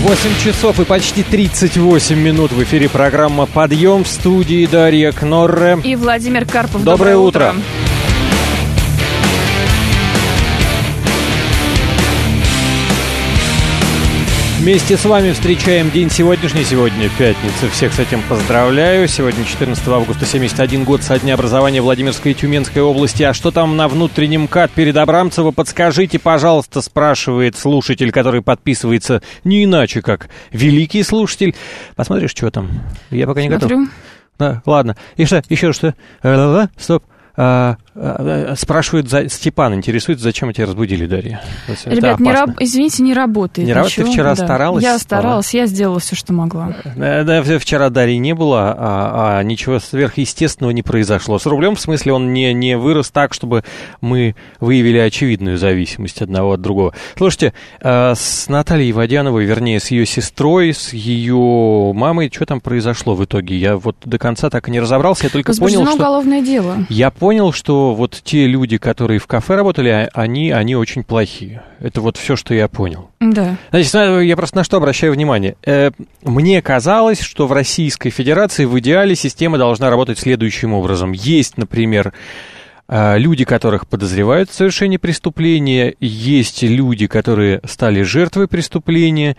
8 часов и почти 38 минут в эфире программа «Подъем», в студии Дарья Кнорре и Владимир Карпов. Доброе утро. Вместе с вами встречаем день сегодняшний. Сегодня пятница. Всех с этим поздравляю. Сегодня 14 августа, 71 год со дня образования Владимирской и Тюменской области. А что там на внутреннем МКАД перед Абрамцево? Подскажите, пожалуйста, спрашивает слушатель, который подписывается не иначе, как великий слушатель. Посмотришь, что там? Я пока не готов. Да, ладно. И что? Еще что? Стоп. Спрашивает, Степан интересует, зачем тебя разбудили, Дарья? Ребят, извините, не работает. Не работает? Ты вчера старалась? Я старалась, я сделала все, что могла. Да, вчера Дарьи не было, а ничего сверхъестественного не произошло. С рублем, в смысле, он не вырос так, чтобы мы выявили очевидную зависимость одного от другого. Слушайте, с Натальей Водяновой, вернее, с ее сестрой, с ее мамой, что там произошло в итоге? Я вот до конца так и не разобрался, я только понял, что... уголовное дело. Я понял, что вот те люди, которые в кафе работали, они очень плохие. Это вот все, что я понял. Да. Значит, я просто на что обращаю внимание. Мне казалось, что в Российской Федерации в идеале система должна работать следующим образом. Есть, например, люди, которых подозревают в совершении преступления, есть люди, которые стали жертвой преступления,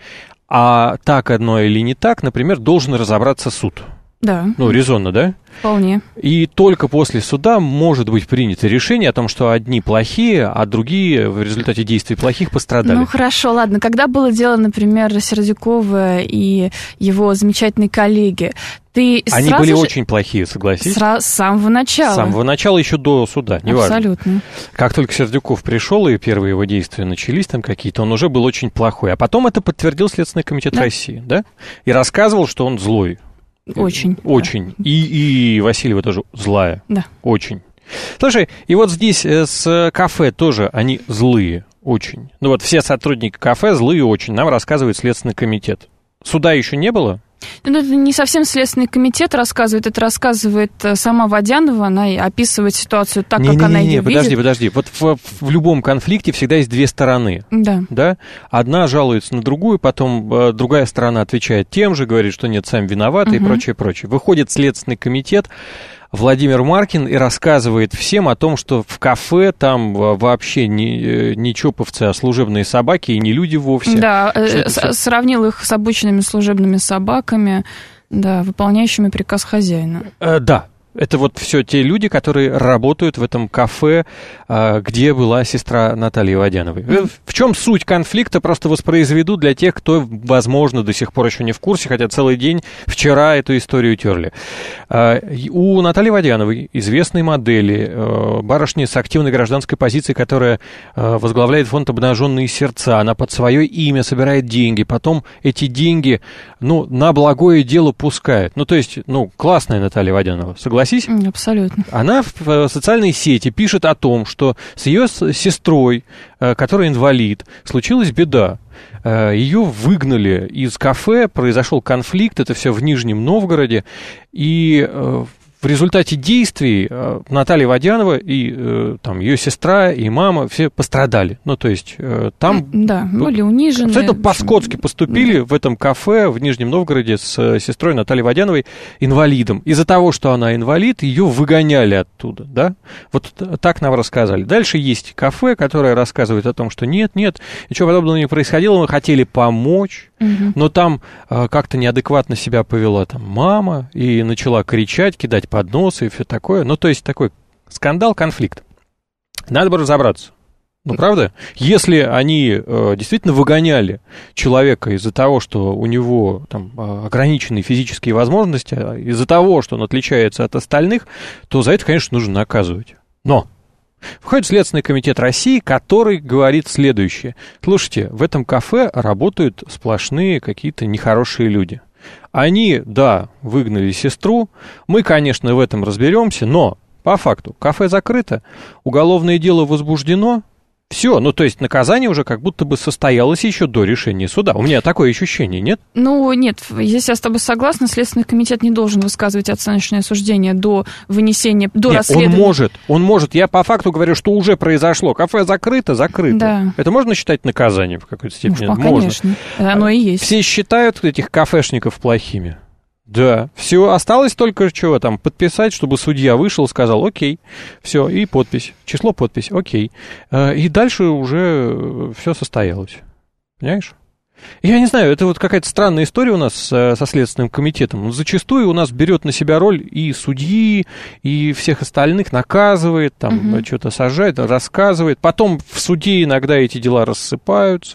а так одно или не так, например, должен разобраться суд. Да. Ну, резонно, да? Вполне. И только после суда может быть принято решение о том, что одни плохие, а другие в результате действий плохих пострадали. Ну, хорошо, ладно. Когда было дело, например, Сердюкова и его замечательной коллеги, они были очень плохие, согласись? С самого начала. С самого начала, еще до суда, неважно. Абсолютно. Как только Сердюков пришел, и первые его действия начались там какие-то, он уже был очень плохой. А потом это подтвердил Следственный комитет России, да? И рассказывал, что он злой. Очень. Очень. Да. И Васильева тоже злая. Да. Очень. Слушай, и вот здесь с кафе тоже они злые. Очень. Ну вот все сотрудники кафе злые очень. Нам рассказывает Следственный комитет. Суда еще не было? Ну, это не совсем Следственный комитет рассказывает, это рассказывает сама Водянова, она описывает ситуацию так, как она ее видит. Подожди. Вот в любом конфликте всегда есть две стороны. Да? Одна жалуется на другую, потом другая сторона отвечает тем же, говорит, что нет, сами виноваты и прочее. Выходит Следственный комитет, Владимир Маркин, и рассказывает всем о том, что в кафе там вообще не чоповцы, а служебные собаки, и не люди вовсе. Да, сравнил их с обычными служебными собаками, да, выполняющими приказ хозяина. Да. Это вот все те люди, которые работают в этом кафе, где была сестра Натальи Водяновой. В чем суть конфликта, просто воспроизведу для тех, кто, возможно, до сих пор еще не в курсе, хотя целый день вчера эту историю терли. У Натальи Водяновой, известной модели, барышни с активной гражданской позицией, которая возглавляет фонд «Обнаженные сердца», она под свое имя собирает деньги, потом эти деньги, на благое дело пускает. То есть, классная Наталья Водянова, согласись? Абсолютно. Она в социальной сети пишет о том, что с ее сестрой, которая инвалид, случилась беда. Ее выгнали из кафе, произошел конфликт, это все в Нижнем Новгороде, и в результате действий Наталья Водянова и там ее сестра и мама все пострадали. То есть там... Да, были унижены. Это по-скотски поступили в этом кафе в Нижнем Новгороде с сестрой Натальей Водяновой, инвалидом. Из-за того, что она инвалид, ее выгоняли оттуда, да? Вот так нам рассказали. Дальше есть кафе, которое рассказывает о том, что нет, ничего подобного не происходило, мы хотели помочь, но там как-то неадекватно себя повела там мама и начала кричать, кидать подносы и все такое. То есть такой скандал, конфликт. Надо бы разобраться. Правда? Если они действительно выгоняли человека из-за того, что у него там ограниченные физические возможности, из-за того, что он отличается от остальных, то за это, конечно, нужно наказывать. Но входит Следственный комитет России, который говорит следующее. Слушайте, в этом кафе работают сплошные какие-то нехорошие люди. Они, да, выгнали сестру, мы, конечно, в этом разберемся, но по факту кафе закрыто, уголовное дело возбуждено, Все, ну, то есть наказание уже как будто бы состоялось еще до решения суда. У меня такое ощущение, нет? Ну, нет, здесь я с тобой согласна. Следственный комитет не должен высказывать оценочное суждение до вынесения, до расследования. Он может. Я по факту говорю, что уже произошло. Кафе закрыто. Да. Это можно считать наказанием в какой-то степени? Ну, конечно, оно и есть. Все считают этих кафешников плохими. Да, все, осталось только чего там, подписать, чтобы судья вышел, сказал, окей, все, и подпись, число подпись, окей. И дальше уже все состоялось, понимаешь? Я не знаю, это вот какая-то странная история у нас со Следственным комитетом. Зачастую у нас берет на себя роль и судьи, и всех остальных наказывает, там что-то сажает, рассказывает. Потом в суде иногда эти дела рассыпаются.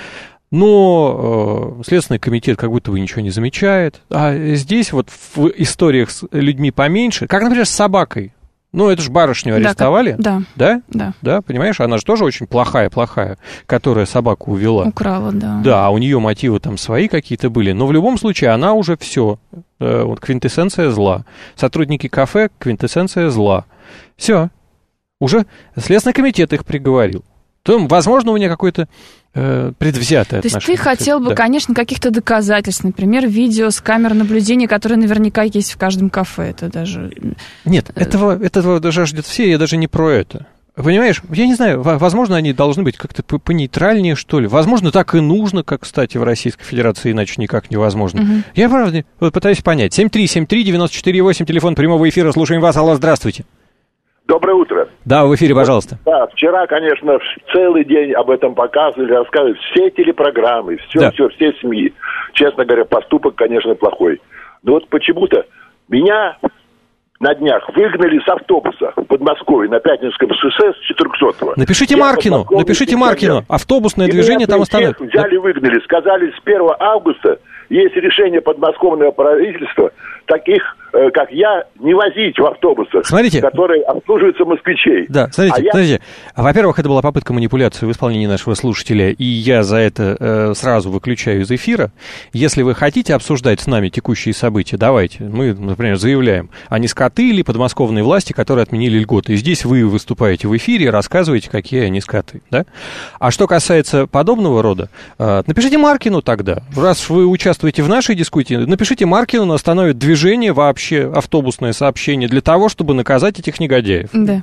Но Следственный комитет как будто бы ничего не замечает. А здесь вот в историях с людьми поменьше, как, например, с собакой. Ну, это же барышню арестовали. Да. Да? Да. Да, понимаешь, она же тоже очень плохая, которая собаку увела. Украла, да. Да, а у нее мотивы там свои какие-то были. Но в любом случае она уже все. Вот квинтэссенция зла. Сотрудники кафе — квинтэссенция зла. Все. Уже Следственный комитет их приговорил. То, возможно, у меня какое-то предвзятое отношение. То есть ты хотел бы, конечно, каких-то доказательств, например, видео с камер наблюдения, которые наверняка есть в каждом кафе. Это даже... Нет, этого даже ждет все, я даже не про это. Понимаешь, я не знаю, возможно, они должны быть как-то понейтральнее, что ли. Возможно, так и нужно, как, кстати, в Российской Федерации, иначе никак невозможно. Я, правда, пытаюсь понять. 7373948, телефон прямого эфира, слушаем вас. Алло, здравствуйте. Доброе утро. Да, в эфире, пожалуйста. Да, вчера, конечно, целый день об этом показывали, рассказывали. Все телепрограммы, все СМИ. Честно говоря, поступок, конечно, плохой. Но вот почему-то меня на днях выгнали с автобуса в Подмосковье на Пятницком шоссе с 400-го. Напишите Маркину. Автобусное движение там остановят. Взяли, выгнали. Сказали, с 1 августа есть решение подмосковного правительства таких, как я, не возить в автобусах, которые обслуживаются москвичей. Да, смотрите. Во-первых, это была попытка манипуляции в исполнении нашего слушателя, и я за это сразу выключаю из эфира. Если вы хотите обсуждать с нами текущие события, давайте. Мы, например, заявляем, а не скоты или подмосковные власти, которые отменили льготы. И здесь вы выступаете в эфире и рассказываете, какие они скоты. Да? А что касается подобного рода, напишите Маркину тогда. Раз вы участвуете в нашей дискуссии, напишите Маркину, он остановит движение вообще, автобусное сообщение, для того, чтобы наказать этих негодяев. Да.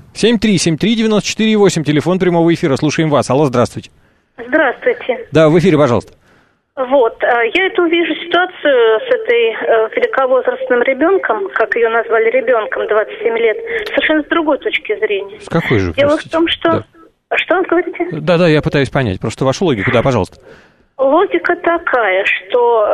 7373948, телефон прямого эфира. Слушаем вас. Алло, здравствуйте. Здравствуйте. Да, в эфире, пожалуйста. Вот, я эту вижу ситуацию с этой великовозрастным ребенком, как ее назвали ребенком, 27 лет, совершенно с другой точки зрения. С какой же? Дело в том, что... Да. Что вы говорите? Да, я пытаюсь понять, просто вашу логику, да, пожалуйста. Логика такая, что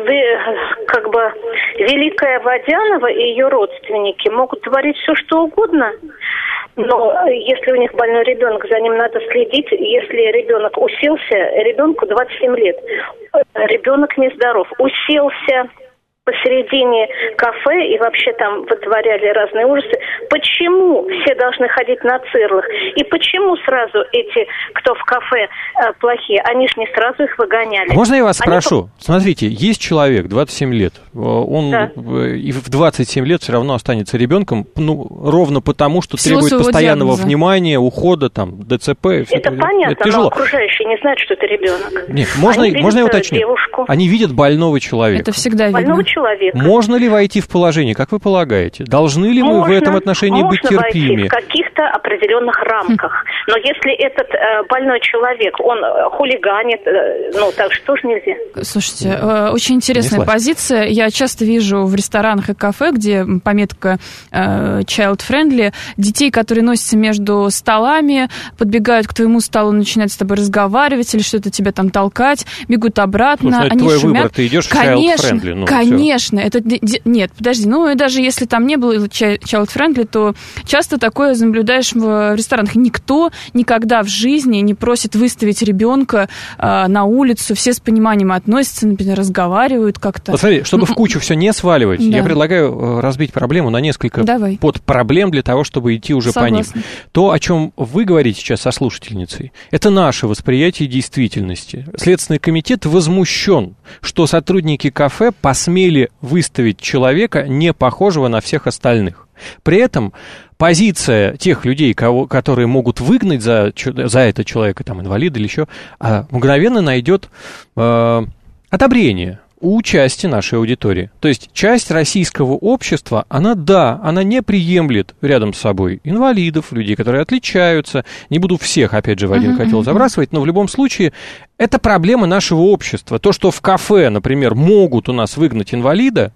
как бы Великая Водянова и ее родственники могут творить все, что угодно, но если у них больной ребенок, за ним надо следить. Если ребенок уселся, ребенку 27 лет, ребенок нездоров, уселся посередине кафе и вообще там вытворяли разные ужасы. Почему все должны ходить на цирлах? И почему сразу эти, кто в кафе, плохие? Они ж не сразу их выгоняли. Можно я вас спрошу? Смотрите, есть человек, 27 лет. Он и в 27 лет все равно останется ребенком, ровно потому, что требует постоянного внимания, ухода, там, ДЦП. Это понятно, это тяжело. Но окружающие не знают, что это ребенок. Нет, можно я уточню? Девушку. Они видят больного человека. Это всегда видно. Больного человека. Можно ли войти в положение, как вы полагаете? Должны ли мы в этом отношении быть терпимыми? Можно войти в каких-то определенных рамках. Но если этот больной человек, он хулиганит, так что тоже нельзя. Слушайте, очень интересная позиция. Я часто вижу в ресторанах и кафе, где пометка child-friendly, детей, которые носятся между столами, подбегают к твоему столу, начинают с тобой разговаривать или что-то тебя там толкать, бегут обратно. Слушай, они твой шумят. Выбор, ты идешь в child-friendly. Конечно. Это, нет, подожди, и даже если там не было child-friendly, то часто такое наблюдаешь в ресторанах. Никто никогда в жизни не просит выставить ребенка на улицу, все с пониманием относятся, например, разговаривают как-то. Вот смотри, чтобы в кучу все не сваливать, я предлагаю разбить проблему на несколько подпроблем для того, чтобы идти уже по ним. То, о чем вы говорите сейчас со слушательницей, это наше восприятие действительности. Следственный комитет возмущен, что сотрудники кафе посмели выставить человека, не похожего на всех остальных. При этом позиция тех людей, которые могут выгнать за это человека, там, инвалида или еще, мгновенно найдет одобрение у части нашей аудитории. То есть часть российского общества, она не приемлет рядом с собой инвалидов, людей, которые отличаются. Не буду всех, опять же, в один котел забрасывать, но в любом случае это проблема нашего общества. То, что в кафе, например, могут у нас выгнать инвалида,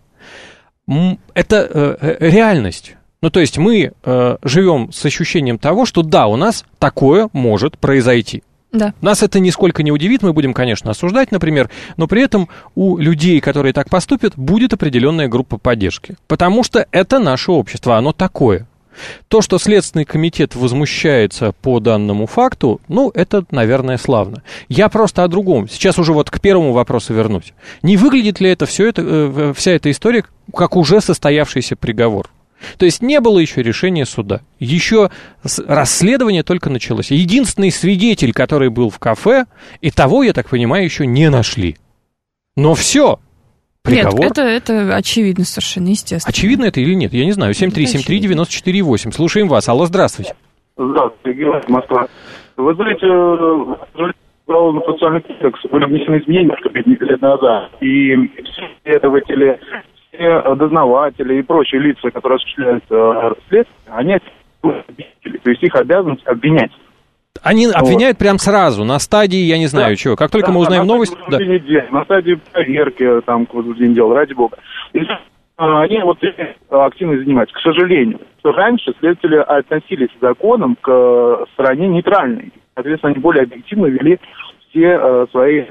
это реальность. Ну, то есть мы живем с ощущением того, что да, у нас такое может произойти. Да. Нас это нисколько не удивит, мы будем, конечно, осуждать, например, но при этом у людей, которые так поступят, будет определенная группа поддержки. Потому что это наше общество, оно такое. То, что Следственный комитет возмущается по данному факту, это, наверное, славно. Я просто о другом. Сейчас уже вот к первому вопросу вернусь. Не выглядит ли вся эта история как уже состоявшийся приговор? То есть не было еще решения суда. Еще расследование только началось. Единственный свидетель, который был в кафе, и того, я так понимаю, еще не нашли. Но все. Приговор. Нет, это очевидно совершенно, естественно. Очевидно это или нет? Я не знаю. 7373948. Слушаем вас. Алло, здравствуйте. Здравствуйте, Георгий, Москва. Вы знаете, Уголовно-процессуальный кодекс были внесены изменения 5 лет назад. И все следователи, все дознаватели и прочие лица, которые осуществляют следствие, они обвинители. То есть их обязанность обвинять. Они обвиняют прям сразу, на стадии, я не знаю чего. Как только мы узнаем новость... На стадии проверки, там, к возбуждению дела, ради бога. И они активно занимаются. К сожалению, что раньше следователи относились к законам к стороне нейтральной. Соответственно, они более объективно вели все свои...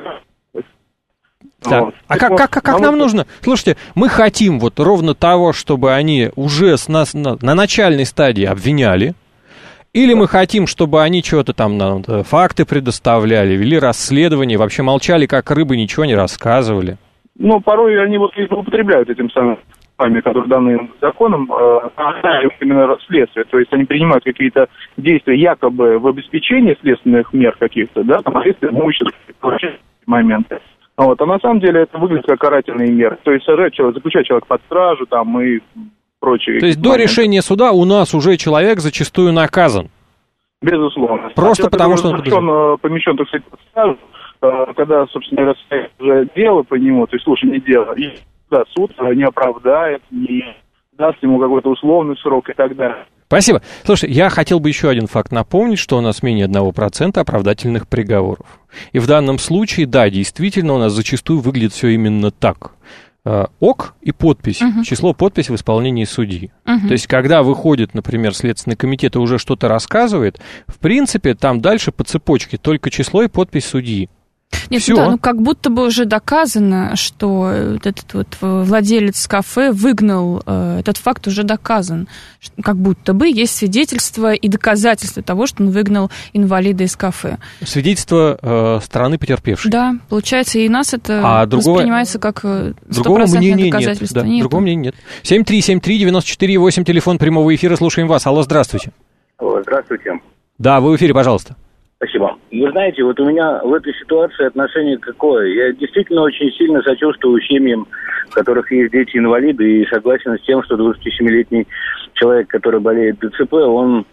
Да. Вот. А как нам нужно? Слушайте, мы хотим вот ровно того, чтобы они уже с нас на начальной стадии обвиняли, или мы хотим, чтобы они что-то там факты предоставляли, вели расследование, вообще молчали, как рыбы, ничего не рассказывали? Порой они злоупотребляют этим самым, которые даны законом, именно следствие. То есть они принимают какие-то действия якобы в обеспечении следственных мер каких-то, да, там, следствие имущества, моменты. А на самом деле это выглядит как карательные меры. То есть заключать человека под стражу там и прочие. То есть до решения суда у нас уже человек зачастую наказан? Безусловно. Просто потому что он помещен, так сказать, под стражу, когда, собственно, уже дело по нему, то есть слушание дела, и суд не оправдает, не даст ему какой-то условный срок и так далее. Спасибо. Слушай, я хотел бы еще один факт напомнить, что у нас менее 1% оправдательных приговоров. И в данном случае, да, действительно, у нас зачастую выглядит все именно так. ОК и подпись, число подписи в исполнении судьи. То есть, когда выходит, например, Следственный комитет и уже что-то рассказывает, в принципе, там дальше по цепочке только число и подпись судьи. Нет, да, как будто бы уже доказано, что этот вот владелец кафе выгнал, этот факт уже доказан. Как будто бы есть свидетельство и доказательства того, что он выгнал инвалида из кафе. Свидетельство стороны потерпевшей. Да, получается, и нас это воспринимается как стопроцентное доказательство. Нет, другого мнения нет. 7373948, телефон прямого эфира, слушаем вас. Алло, здравствуйте. Здравствуйте. Да, вы в эфире, пожалуйста. Спасибо. Вы знаете, вот у меня в этой ситуации отношение какое? Я действительно очень сильно сочувствую семьям, в которых есть дети-инвалиды, и согласен с тем, что 27-летний человек, который болеет ДЦП, он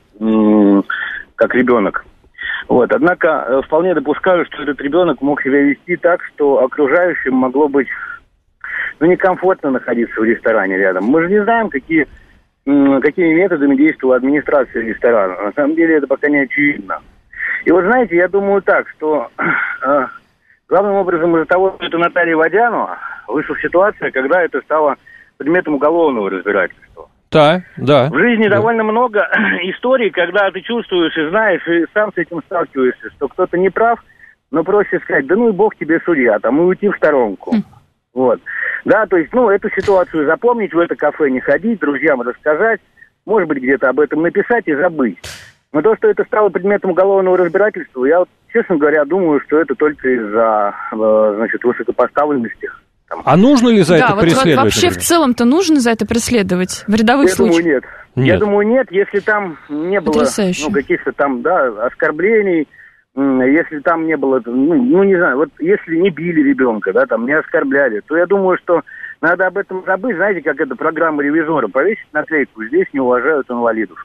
как ребенок. Однако вполне допускаю, что этот ребенок мог себя вести так, что окружающим могло быть некомфортно находиться в ресторане рядом. Мы же не знаем, какими методами действовала администрация ресторана. На самом деле это пока не очевидно. И знаете, я думаю так, что главным образом из-за того, что это Наталья Водянова, вышла ситуация, когда это стало предметом уголовного разбирательства. Да. В жизни довольно много историй, когда ты чувствуешь и знаешь, и сам с этим сталкиваешься, что кто-то не прав, но проще сказать, да и бог тебе судья, там, и уйти в сторонку. Да, то есть, эту ситуацию запомнить, в это кафе не ходить, друзьям рассказать, может быть, где-то об этом написать и забыть. Но то, что это стало предметом уголовного разбирательства, я, честно говоря, думаю, что это только из-за, высокопоставленности. А нужно ли за это преследовать? Вообще в целом-то нужно за это преследовать в рядовых случаях? Думаю, нет. Я думаю, нет, если там не было каких-то там, оскорблений, если там не было, не знаю, если не били ребенка, там не оскорбляли, то я думаю, что надо об этом забыть. Знаете, как эта программа ревизора, повесить наклейку, здесь не уважают инвалидов.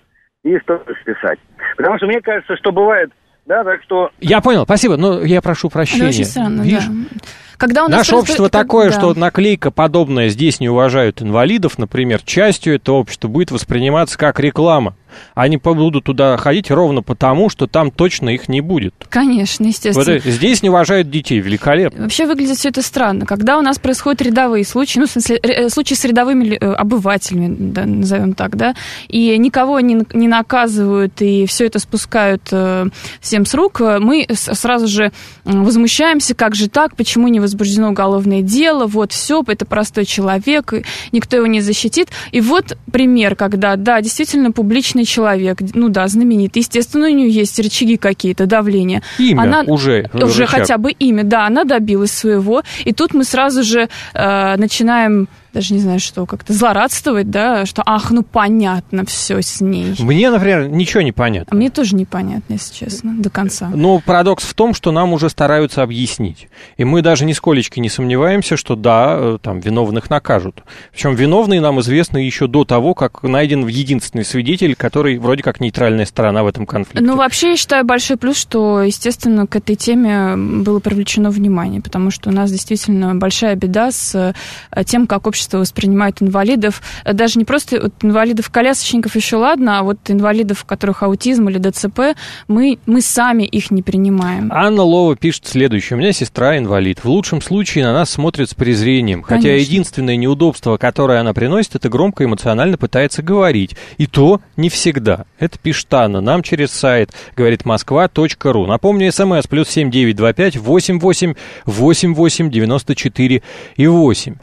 и что списать. Потому что мне кажется, что бывает, да, так что... Я понял, спасибо, но я прошу прощения. Это очень странно, видишь? да. Когда у нас наше общество такое, что наклейка подобная «Здесь не уважают инвалидов», например, частью этого общества будет восприниматься как реклама. Они будут туда ходить ровно потому, что там точно их не будет. Конечно, естественно. Вот здесь не уважают детей, великолепно. Вообще выглядит все это странно. Когда у нас происходят рядовые случаи, ну, в смысле, случаи с рядовыми обывателями, да, назовем так, да, и никого не наказывают, и все это спускают всем с рук, мы сразу же возмущаемся, как же так, почему не возбуждено уголовное дело, вот все, это простой человек, никто его не защитит. И вот пример, когда, да, действительно публичный человек, ну да, знаменитый, естественно, у нее есть рычаги какие-то, давления. Имя уже хотя бы имя, да, она добилась своего, и тут мы сразу же начинаем, даже не знаю что, как-то злорадствовать, да, что, ну понятно все с ней. Мне, например, ничего не понятно. А мне тоже непонятно, если честно, до конца. Но парадокс в том, что нам уже стараются объяснить. И мы даже нисколечки не сомневаемся, что да, там виновных накажут. Причем виновные нам известны еще до того, как найден единственный свидетель, который вроде как нейтральная сторона в этом конфликте. Ну, вообще, я считаю, большой плюс, что, естественно, к этой теме было привлечено внимание, потому что у нас действительно большая беда с тем, как общество воспринимает инвалидов, даже не просто вот инвалидов-колясочников еще ладно, а вот инвалидов, у которых аутизм или ДЦП, мы сами их не принимаем. Анна Лова пишет следующее. У меня сестра инвалид. В лучшем случае на нас смотрят с презрением. Хотя Конечно. Единственное неудобство, которое она приносит, это громко эмоционально пытается говорить. И то не всегда. Это пишет Анна. Нам через сайт, говорит Москва.ру. Напомню, СМС +7 925 88 88 94 и 8.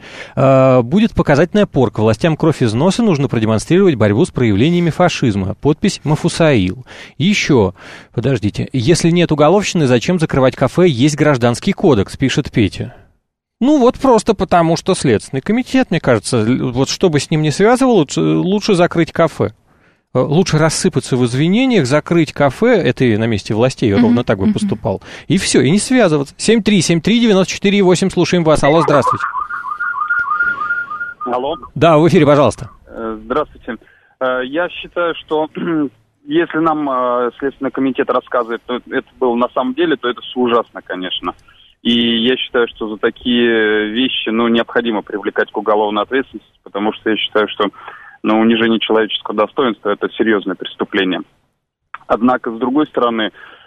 Будет показательная порка. Властям кровь из носа нужно продемонстрировать борьбу с проявлениями фашизма. Подпись Мафусаил. Еще, подождите, если нет уголовщины, зачем закрывать кафе? Есть гражданский кодекс, пишет Петя. Ну вот просто потому, что Следственный комитет, мне кажется, вот чтобы с ним не связывал, лучше закрыть кафе. Лучше рассыпаться в извинениях, закрыть кафе, это и на месте властей ровно так бы поступал, и все, и не связываться. 7373948, слушаем вас. Алло, здравствуйте. Алло. Да, в эфире, пожалуйста. Здравствуйте. Я считаю, что если нам Следственный комитет рассказывает, то это было на самом деле, то это ужасно, конечно. И я считаю, что за такие вещи, необходимо привлекать к уголовной ответственности, потому что я считаю, что унижение человеческого достоинства – это серьезное преступление. Однако, с другой стороны,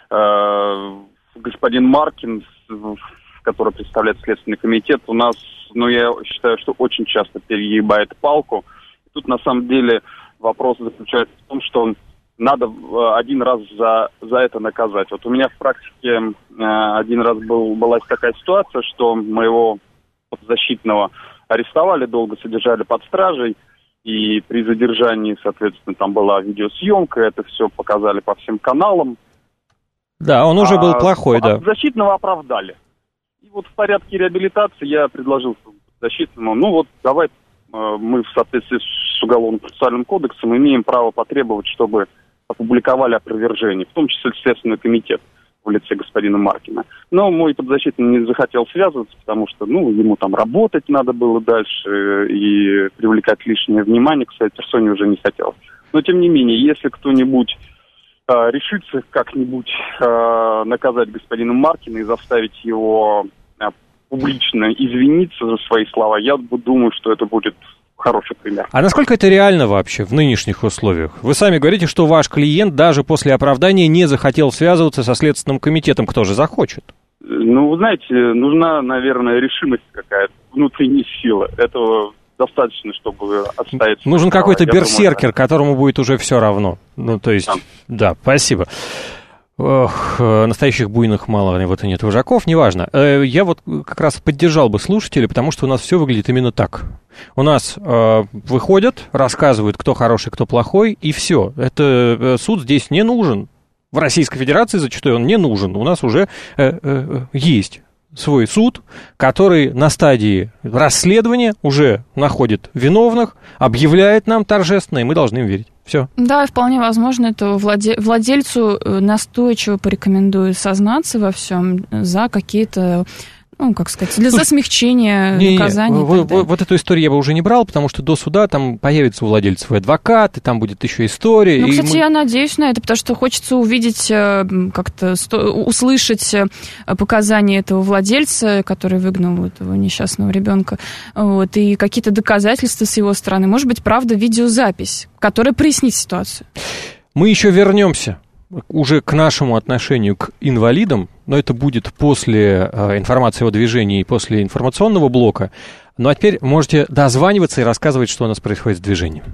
господин Маркин, который представляет Следственный комитет, у нас, я считаю, что очень часто перегибает палку. Тут, на самом деле, вопрос заключается в том, что надо один раз за это наказать. Вот у меня в практике один раз была такая ситуация, что моего подзащитного арестовали, долго содержали под стражей, и при задержании, соответственно, там была видеосъемка, это все показали по всем каналам. Да, он уже был плохой, да. Подзащитного оправдали. И вот в порядке реабилитации я предложил защитному, давай мы в соответствии с Уголовно-процессуальным кодексом имеем право потребовать, чтобы опубликовали опровержение, в том числе Следственный комитет в лице господина Маркина. Но мой подзащитный не захотел связываться, потому что, ему там работать надо было дальше, и привлекать лишнее внимание к своей персоне уже не хотелось. Но, тем не менее, если кто-нибудь решится как-нибудь наказать господина Маркина и заставить его публично извиниться за свои слова, я думаю, что это будет хороший пример. А насколько это реально вообще в нынешних условиях? Вы сами говорите, что ваш клиент даже после оправдания не захотел связываться со Следственным комитетом. Кто же захочет? Вы знаете, нужна, наверное, решимость какая-то, внутренняя сила. Этого достаточно, чтобы отставить... Нужен какой-то берсеркер, которому будет уже все равно. Да, спасибо. Настоящих буйных мало, вот и нет вожаков, неважно. Я вот как раз поддержал бы слушателей, потому что у нас все выглядит именно так. У нас выходят, рассказывают, кто хороший, кто плохой, и все. Это суд здесь не нужен. В Российской Федерации зачастую он не нужен. У нас уже есть свой суд, который на стадии расследования уже находит виновных, объявляет нам торжественно, и мы должны им верить. Все. Да, вполне возможно, это владельцу настойчиво порекомендуют сознаться во всем за какие-то Ну, как сказать, для смягчения наказания. Вот эту историю я бы уже не брал, потому что до суда там появится у владельца свой адвокат, и там будет еще история. Ну, кстати, я надеюсь на это, потому что хочется увидеть, как-то услышать показания этого владельца, который выгнал этого несчастного ребенка, вот, и какие-то доказательства с его стороны. Может быть, правда, видеозапись, которая прояснит ситуацию. Мы еще вернемся уже к нашему отношению к инвалидам, но это будет после информации о движении и после информационного блока. Ну а теперь можете дозваниваться и рассказывать, что у нас происходит с движением.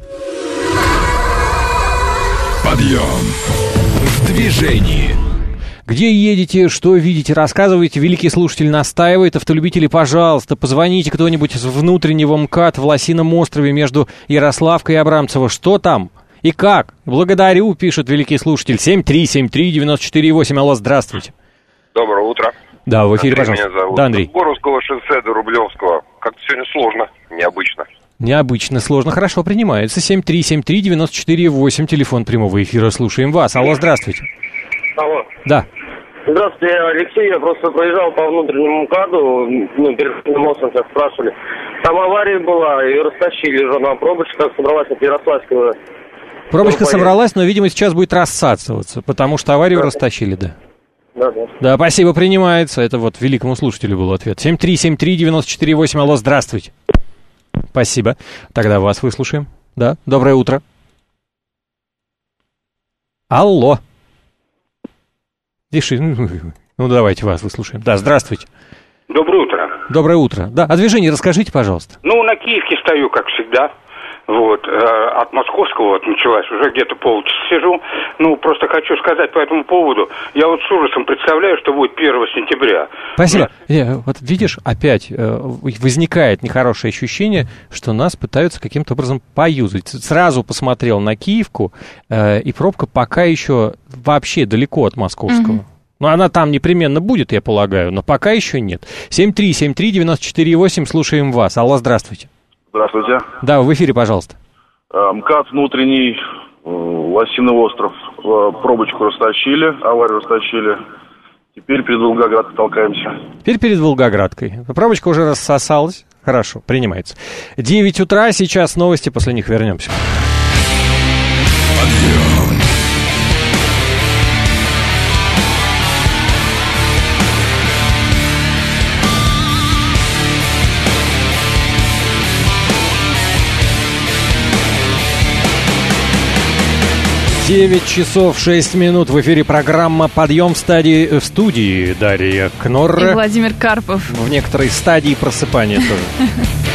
Подъем в движении. Где едете, что видите, рассказывайте. Великий слушатель настаивает. Автолюбители, пожалуйста, позвоните кто-нибудь из внутреннего МКАД в Лосином острове между Ярославкой и Абрамцево. Что там? И как? Благодарю, пишет великий слушатель. 7373948. Алло, здравствуйте. Доброе утро. Да, в эфире, Андрей пожалуйста. Меня зовут. Да, Андрей. С Боровского шоссе до Рублевского. Как-то сегодня сложно, необычно. Необычно, сложно, хорошо принимается. 7373948, телефон прямого эфира. Слушаем вас. Алло, здравствуйте. Алло. Да. Здравствуйте, Алексей. Я просто проезжал по внутреннему МКАДу, перед мостом сейчас спрашивали. Там авария была, ее растащили уже на пробочку, как собралась от Ярославского. Пробочка собралась, но, видимо, сейчас будет рассасываться, потому что аварию растащили, да. Да. Да, спасибо, принимается. Это вот великому слушателю был ответ. 7373948, алло, здравствуйте. Спасибо. Тогда вас выслушаем. Да, доброе утро. Алло. Тише. Ну, давайте вас выслушаем. Да, здравствуйте. Доброе утро. Доброе утро. Да, о движении расскажите, пожалуйста. Ну, на Киевке стою, как всегда. Вот, от Московского вот началась, уже где-то полчаса сижу. Ну, просто хочу сказать по этому поводу. Я вот с ужасом представляю, что будет 1 сентября. Спасибо. Вот видишь, опять возникает нехорошее ощущение, что нас пытаются каким-то образом поюзать. Сразу посмотрел на Киевку, и пробка пока еще вообще далеко от Московского. Ну, она там непременно будет, я полагаю, но пока еще нет. 7373948, слушаем вас. Алло, здравствуйте. Здравствуйте. Да, в эфире, пожалуйста. МКАД внутренний, Лосиный остров. Пробочку растащили, аварию растащили. Теперь перед Волгоградкой толкаемся. Теперь перед Волгоградкой. Пробочка уже рассосалась. Хорошо, принимается. 9 утра, сейчас новости, после них вернемся. Подъем. 9 часов 6 минут. В эфире программа «Подъем» в студии Дарья Кнорре. И Владимир Карпов. В некоторой стадии просыпания тоже.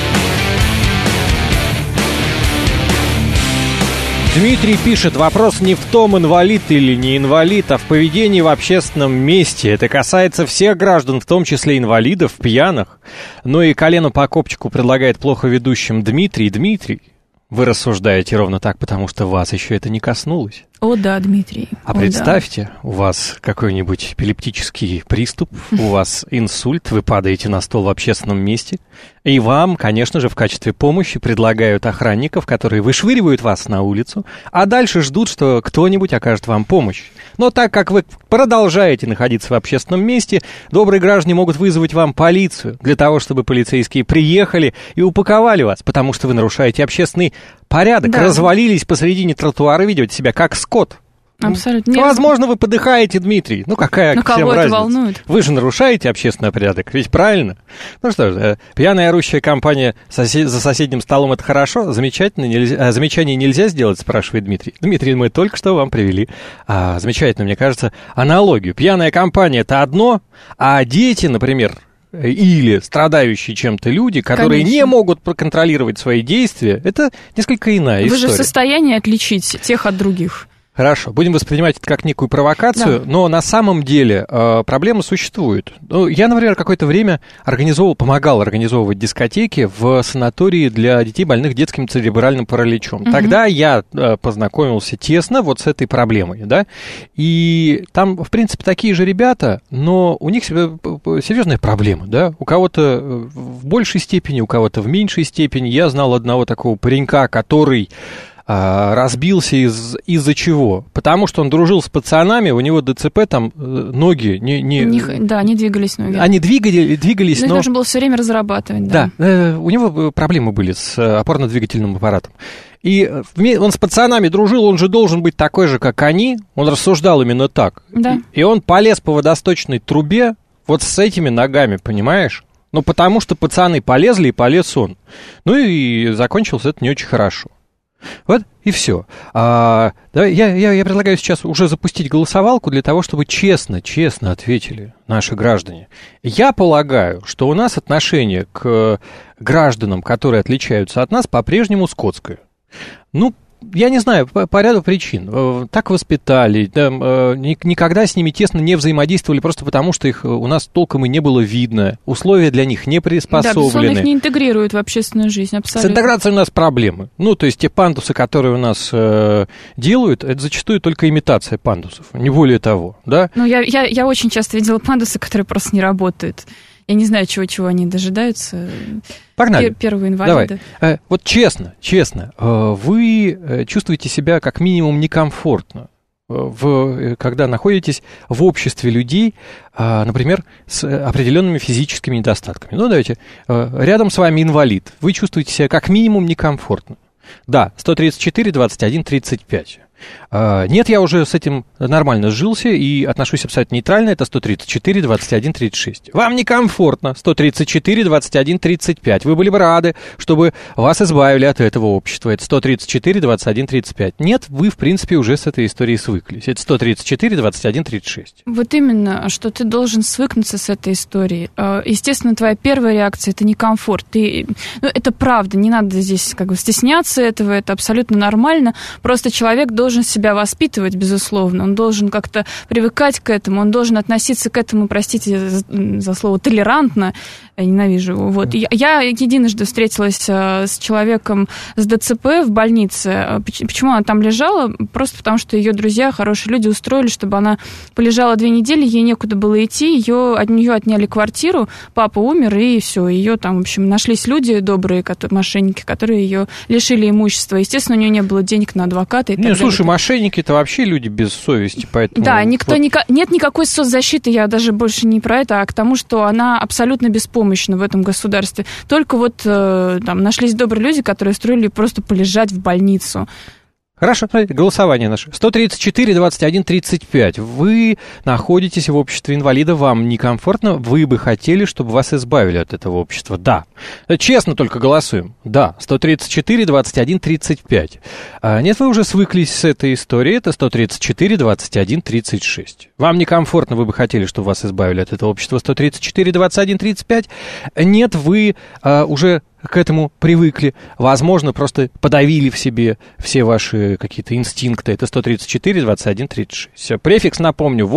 Дмитрий пишет, вопрос не в том, инвалид или не инвалид, а в поведении в общественном месте. Это касается всех граждан, в том числе инвалидов, пьяных. Ну и колено по копчику предлагает плохо ведущим Дмитрий. Дмитрий, вы рассуждаете ровно так, потому что вас еще это не коснулось. О да, Дмитрий. А представьте, у вас какой-нибудь эпилептический приступ, у вас инсульт, вы падаете на стол в общественном месте, и вам, конечно же, в качестве помощи предлагают охранников, которые вышвыривают вас на улицу, а дальше ждут, что кто-нибудь окажет вам помощь. Но так как вы продолжаете находиться в общественном месте, добрые граждане могут вызвать вам полицию для того, чтобы полицейские приехали и упаковали вас, потому что вы нарушаете общественный порядок, да. Развалились посредине тротуара, ведете себя как скот. Абсолютно. Возможно, вы подыхаете, Дмитрий. Ну, какая всем разница? Кого это волнует? Вы же нарушаете общественный порядок, ведь правильно? Ну что ж, пьяная орущая компания за соседним столом — это хорошо, замечательно, замечание нельзя сделать, спрашивает Дмитрий. Дмитрий, мы только что вам привели замечательно, мне кажется, аналогию. Пьяная компания — это одно, а дети, например, или страдающие чем-то люди, которые Конечно. Не могут проконтролировать свои действия, это несколько иная история. Вы же в состоянии отличить тех от других. Хорошо, будем воспринимать это как некую провокацию, да. Но на самом деле проблема существует. Ну, я, например, какое-то время помогал организовывать дискотеки в санатории для детей, больных детским церебральным параличом. Угу. Тогда я познакомился тесно вот с этой проблемой, да, и там, в принципе, такие же ребята, но у них серьезная проблема, да, у кого-то в большей степени, у кого-то в меньшей степени. Я знал одного такого паренька, который разбился из-за чего? Потому что он дружил с пацанами, у него ДЦП, там ноги не двигались ноги. Они двигались, но... Их нужно было все время разрабатывать, да. Да, у него проблемы были с опорно-двигательным аппаратом. И он с пацанами дружил, он же должен быть такой же, как они. Он рассуждал именно так. Да. И он полез по водосточной трубе вот с этими ногами, понимаешь? Ну, потому что пацаны полезли, и полез он. Ну, и закончилось это не очень хорошо. Вот и все. Я предлагаю сейчас уже запустить голосовалку для того, чтобы честно ответили наши граждане. Я полагаю, что у нас отношение к гражданам, которые отличаются от нас, по-прежнему скотское. Ну, я не знаю, по ряду причин. Так воспитали, никогда с ними тесно не взаимодействовали, просто потому что их у нас толком и не было видно. Условия для них не приспособлены. Да, безусловно, их не интегрируют в общественную жизнь, абсолютно. С интеграцией у нас проблемы. Ну, то есть те пандусы, которые у нас делают, это зачастую только имитация пандусов, не более того, да? Ну, я очень часто видела пандусы, которые просто не работают. Я не знаю, чего они дожидаются. Погнали. Первого инвалида. Давай. Вот честно, вы чувствуете себя как минимум некомфортно, когда находитесь в обществе людей, например, с определенными физическими недостатками. Ну, давайте, рядом с вами инвалид. Вы чувствуете себя как минимум некомфортно. Да, 134, 21, 35. Нет, я уже с этим нормально сжился и отношусь абсолютно нейтрально. Это 134, 21, 36. Вам некомфортно. 134, 21, 35. Вы были бы рады, чтобы вас избавили от этого общества. Это 134, 21, 35. Нет, вы, в принципе, уже с этой историей свыклись. Это 134, 21, 36. Вот именно, что ты должен свыкнуться с этой историей. Естественно, твоя первая реакция – это некомфорт. Это правда, не надо здесь как бы стесняться этого, это абсолютно нормально. Просто человек должен себя воспитывать, безусловно, он должен как-то привыкать к этому, он должен относиться к этому, простите за слово, толерантно, я ненавижу его. Вот. Я единожды встретилась с человеком с ДЦП в больнице. Почему она там лежала? Просто потому, что ее друзья, хорошие люди, устроили, чтобы она полежала 2 недели, ей некуда было идти, от нее отняли квартиру, папа умер, и все, ее там, в общем, нашлись люди добрые, мошенники, которые ее лишили имущества. Естественно, у нее не было денег на адвоката и так далее. Слушай, мошенники — это вообще люди без совести, поэтому... Да, нет никакой соцзащиты, я даже больше не про это, а к тому, что она абсолютно беспомощна в этом государстве. Только вот там нашлись добрые люди, которые устроили просто полежать в больницу. Хорошо, смотрите, голосование наше. 134, 21, 35. Вы находитесь в обществе инвалида, вам некомфортно, вы бы хотели, чтобы вас избавили от этого общества. Да. Честно только голосуем. Да. 134, 21, 35. Нет, вы уже свыклись с этой историей. Это 134, 21, 36. Вам некомфортно, вы бы хотели, чтобы вас избавили от этого общества. 134, 21, 35. Нет, вы уже к этому привыкли, возможно, просто подавили в себе все ваши какие-то инстинкты. Это 134, 21, 36. Префикс, напомню,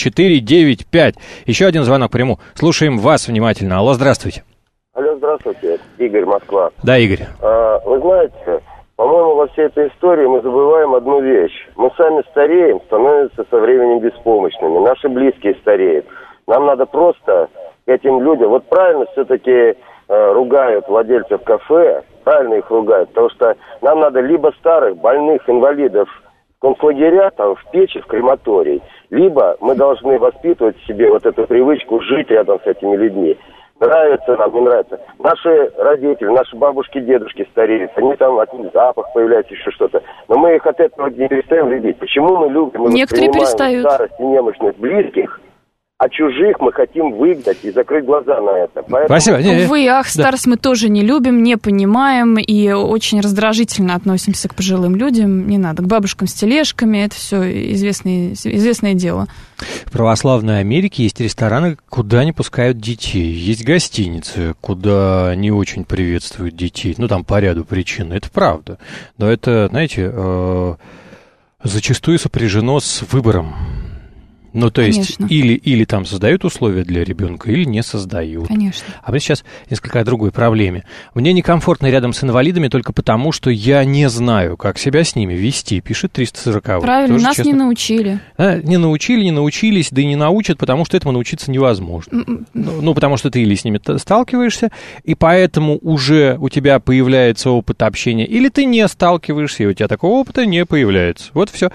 8495. Еще один звонок приму. Слушаем вас внимательно. Алло, здравствуйте. Алло, здравствуйте. Игорь, Москва. Да, Игорь. Вы знаете, по-моему, во всей этой истории мы забываем одну вещь. Мы сами стареем, становимся со временем беспомощными. Наши близкие стареют. Нам надо просто этим людям... Вот правильно все-таки... ругают владельцев кафе, правильно их ругают, потому что нам надо либо старых, больных, инвалидов в концлагеря, там, в печи, в крематорий, либо мы должны воспитывать в себе вот эту привычку жить рядом с этими людьми. Нравится нам, не нравится. Наши родители, наши бабушки, дедушки стареют, они там, от них запах появляется, еще что-то. Но мы их от этого не перестаем любить. Почему мы любим, мы воспринимаем старость и немощность близких, а чужих мы хотим выгнать и закрыть глаза на это. Поэтому... Спасибо. Увы, старость мы тоже не любим, не понимаем и очень раздражительно относимся к пожилым людям. Не надо. К бабушкам с тележками, это все известное дело. В православной Америке есть рестораны, куда не пускают детей. Есть гостиницы, куда не очень приветствуют детей. Ну, там по ряду причин. Это правда. Но это, знаете, зачастую сопряжено с выбором. Ну, то есть, или там создают условия для ребенка, или не создают. Конечно. А мы сейчас несколько о другой проблеме. Мне некомфортно рядом с инвалидами только потому, что я не знаю, как себя с ними вести, пишет 340-й. Правильно, нас не научили. Не научились, да и не научат, потому что этому научиться невозможно. Ну, потому что ты или с ними сталкиваешься, и поэтому уже у тебя появляется опыт общения, или ты не сталкиваешься, и у тебя такого опыта не появляется. Вот все.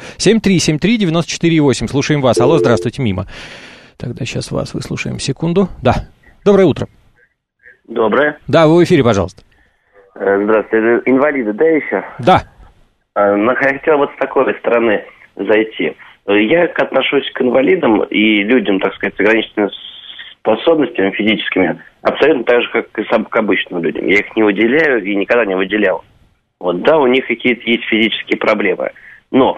7373948. Слушаем вас. Алло, здравствуйте, мимо. Тогда сейчас вас выслушаем. Секунду. Да. Доброе утро. Доброе. Да, вы в эфире, пожалуйста. Здравствуйте. Инвалиды, да, еще? Да. Хотел вот с такой стороны зайти. Я отношусь к инвалидам и людям, так сказать, с ограниченными способностями физическими абсолютно так же, как и к обычным людям. Я их не выделяю и никогда не выделял. Вот, да, у них какие-то есть физические проблемы. Но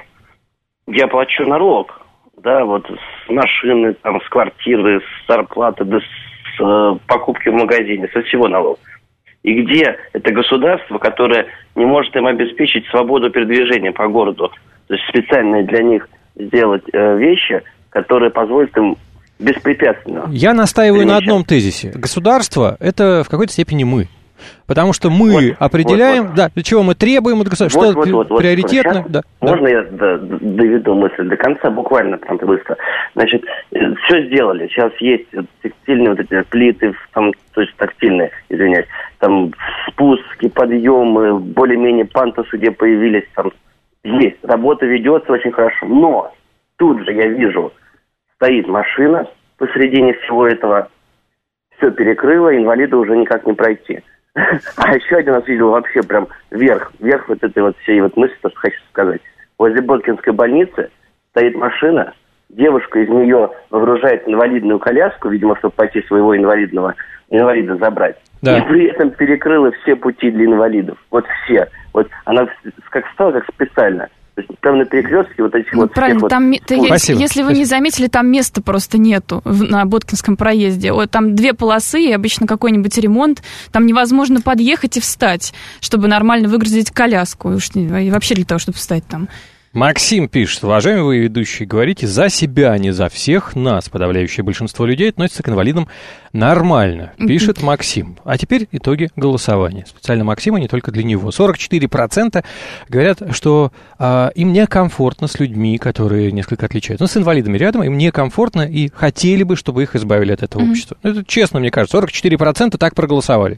я плачу налог, да, вот с машины, там, с квартиры, с зарплаты, да, с покупки в магазине, со всего налог. И где это государство, которое не может им обеспечить свободу передвижения по городу, то есть специально для них сделать вещи, которые позволят им беспрепятственно. Я настаиваю на одном тезисе. Государство – это в какой-то степени мы. Потому что мы определяем, да, для чего мы требуем от государства, что приоритетно. Да, можно я доведу мысль до конца, буквально там быстро. Значит, все сделали. Сейчас есть тактильные вот эти плиты, там, то есть тактильные, извиняюсь, там спуски, подъемы, более-менее пандусы, где появились, там есть. Работа ведется очень хорошо. Но тут же я вижу, стоит машина посредине всего этого, все перекрыло, инвалиду уже никак не пройти. А еще один раз видел вообще прям вверх вот этой вот всей вот мысли, что хочу сказать. Возле Боткинской больницы стоит машина, девушка из нее выгружает инвалидную коляску, видимо, чтобы пойти своего инвалида забрать. Да. И при этом перекрыла все пути для инвалидов. Вот все. Вот она как стала, как специально. То есть прямо на перекрестке вот этих вот... Правильно, там, Спасибо. Если вы не заметили, там места просто нету на Боткинском проезде. Там 2 полосы и обычно какой-нибудь ремонт. Там невозможно подъехать и встать, чтобы нормально выгрузить коляску. И вообще для того, чтобы встать там. Максим пишет: уважаемые вы ведущие, говорите за себя, а не за всех нас. Подавляющее большинство людей относится к инвалидам нормально, пишет Максим. А теперь итоги голосования. Специально Максима, не только для него. 44% говорят, что им некомфортно с людьми, которые несколько отличаются. Ну, с инвалидами рядом им некомфортно и хотели бы, чтобы их избавили от этого общества. Ну, это честно, мне кажется. 44% так проголосовали.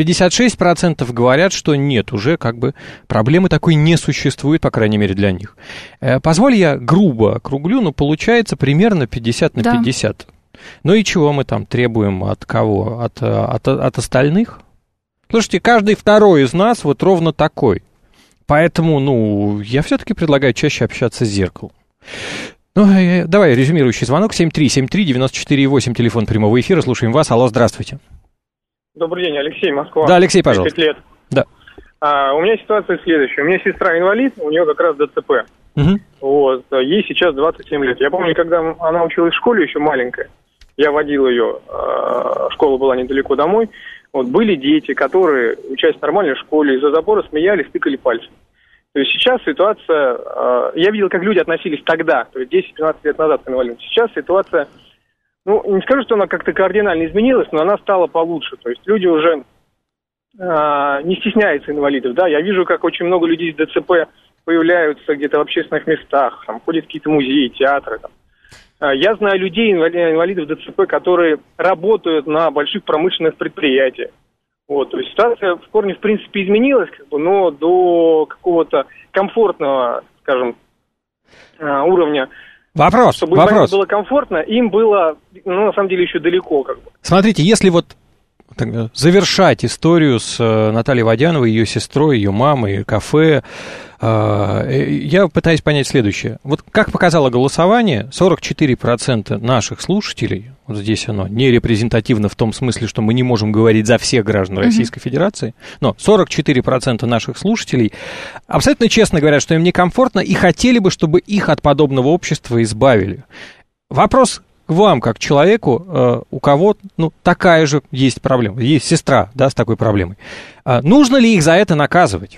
56% говорят, что нет, уже как бы проблемы такой не существует, по крайней мере, для них. Позволь я грубо округлю, но получается примерно 50 на 50. Ну и чего мы там требуем от кого? От остальных? Слушайте, каждый второй из нас вот ровно такой. Поэтому, я все-таки предлагаю чаще общаться с зеркалом. Ну, давай, резюмирующий звонок. 7373948, телефон прямого эфира. Слушаем вас. Алло, здравствуйте. Добрый день, Алексей, Москва. Да, Алексей, пожалуйста. 10 лет. Да. У меня ситуация следующая. У меня сестра инвалид, у нее как раз ДЦП. Вот, ей сейчас 27 лет. Я помню, когда она училась в школе еще маленькая, я водил ее, школа была недалеко домой, вот, были дети, которые, учась в нормальной школе, из-за забора смеялись, тыкали пальцем. То есть сейчас ситуация, я видел, как люди относились тогда, то есть 10-15 лет назад к инвалидам. Сейчас ситуация, не скажу, что она как-то кардинально изменилась, но она стала получше. То есть люди уже не стесняются инвалидов, да, я вижу, как очень много людей с ДЦП появляются где-то в общественных местах, там, ходят в какие-то музеи, театры. Там. Я знаю людей, инвалидов ДЦП, которые работают на больших промышленных предприятиях. Вот, то есть ситуация в корне, в принципе, изменилась, но до какого-то комфортного, скажем, уровня. Чтобы инвалидам было комфортно, им было, на самом деле, еще далеко. Смотрите, если вот завершать историю с Натальей Водяновой, ее сестрой, ее мамой, кафе, я пытаюсь понять следующее. Вот как показало голосование, 44% наших слушателей, вот здесь оно не репрезентативно в том смысле, что мы не можем говорить за всех граждан Российской Федерации, но 44% наших слушателей абсолютно честно говорят, что им некомфортно и хотели бы, чтобы их от подобного общества избавили. Вопрос к вам, как человеку, у кого такая же есть проблема, есть сестра, да, с такой проблемой. Нужно ли их за это наказывать?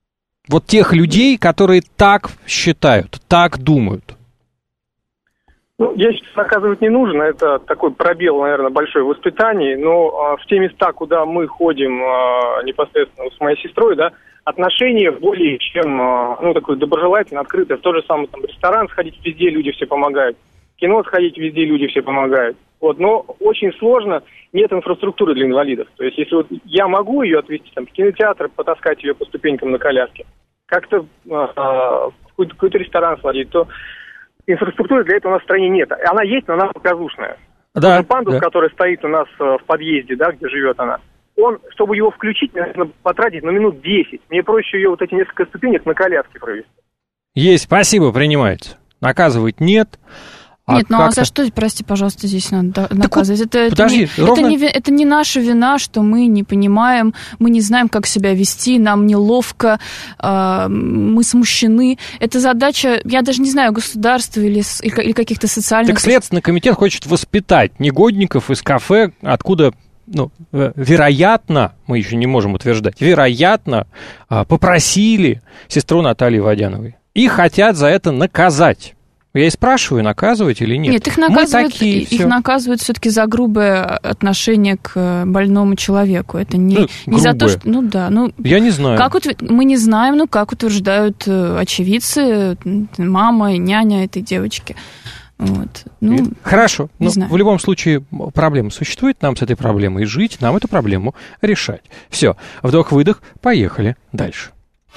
Вот тех людей, которые так считают, так думают. Ну, я считаю, наказывать не нужно. Это такой пробел, наверное, большой в воспитании. Но в те места, куда мы ходим непосредственно с моей сестрой, да, отношения более чем, такое доброжелательно, открытое. В тот же самый там ресторан сходить, везде люди все помогают. В кино сходить, везде люди все помогают. Вот, но очень сложно, нет инфраструктуры для инвалидов. То есть, если вот я могу ее отвезти там, в кинотеатр, потаскать ее по ступенькам на коляске, как-то в какой-то ресторан сводить, то инфраструктуры для этого у нас в стране нет. Она есть, но она показушная. Да, пандус, который стоит у нас в подъезде, да, где живет она, он, чтобы его включить, нужно потратить минут 10. Мне проще ее вот эти несколько ступенек на коляске провести. Есть, спасибо, принимается. Наказывать нет. Нет, а за что, прости, пожалуйста, здесь надо наказывать? Подожди, это не наша вина, что мы не понимаем, мы не знаем, как себя вести, нам неловко, мы смущены. Это задача, я даже не знаю, государства или каких-то социальных... Так Следственный комитет хочет воспитать негодников из кафе, откуда... вероятно, мы еще не можем утверждать, вероятно, попросили сестру Натальи Водяновой. И хотят за это наказать. Я и спрашиваю, наказывать или нет. Нет, их наказывают все-таки за грубое отношение к больному человеку. Это не за то, что... Я не знаю. Мы не знаем, как утверждают очевидцы, мама и няня этой девочки. Вот. Хорошо. В любом случае проблема существует, нам с этой проблемой жить, нам эту проблему решать. Все, вдох-выдох, поехали дальше.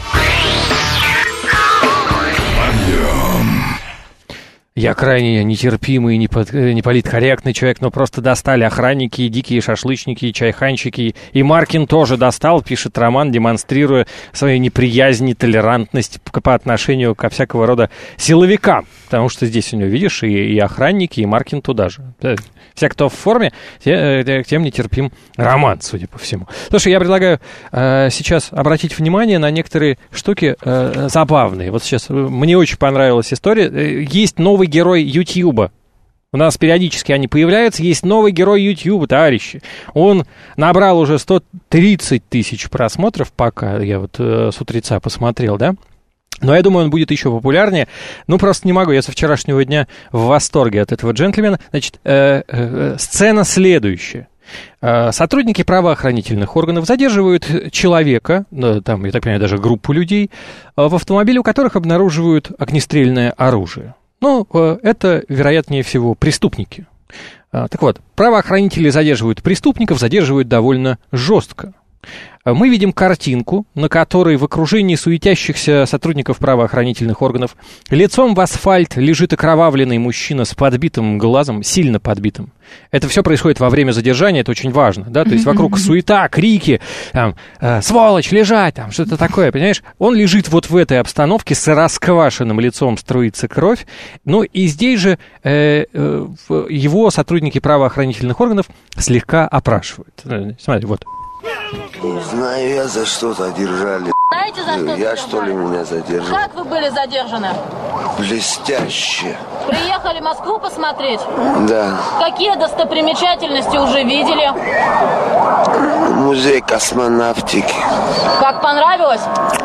Я крайне нетерпимый, не политкорректный человек, но просто достали охранники, и дикие шашлычники, и чайханщики. И Маркин тоже достал, пишет Роман, демонстрируя свою неприязнь и толерантность по отношению ко всякого рода силовикам. Потому что здесь у него, видишь, и охранники, и Маркин туда же. Все, кто в форме, тем нетерпим Роман, судя по всему. Слушай, я предлагаю сейчас обратить внимание на некоторые штуки забавные. Вот сейчас мне очень понравилась история. Есть новый герой Ютьюба. У нас периодически они появляются. Есть новый герой Ютьюба, товарищи. Он набрал уже 130 тысяч просмотров, пока я вот с утреца посмотрел, да? Но я думаю, он будет еще популярнее. Просто не могу, я со вчерашнего дня в восторге от этого джентльмена. Значит, сцена следующая. Сотрудники правоохранительных органов задерживают человека, там, я так понимаю, даже группу людей, в автомобиле, у которых обнаруживают огнестрельное оружие. Это, вероятнее всего, преступники. Так вот, правоохранители задерживают преступников, задерживают довольно жестко. Мы видим картинку, на которой в окружении суетящихся сотрудников правоохранительных органов лицом в асфальт лежит окровавленный мужчина с подбитым глазом, сильно подбитым. Это все происходит во время задержания, это очень важно, да, то есть вокруг суета, крики, там, сволочь, лежать, там, что-то такое, понимаешь? Он лежит вот в этой обстановке, с расквашенным лицом струится кровь, и здесь же его сотрудники правоохранительных органов слегка опрашивают. Смотри, вот. Знаю я, за что задержали. Знаете, за что? Я, что ли, меня задержал? Как вы были задержаны? Блестяще. Приехали в Москву посмотреть? Да. Какие достопримечательности уже видели? Музей космонавтики. Как понравилось?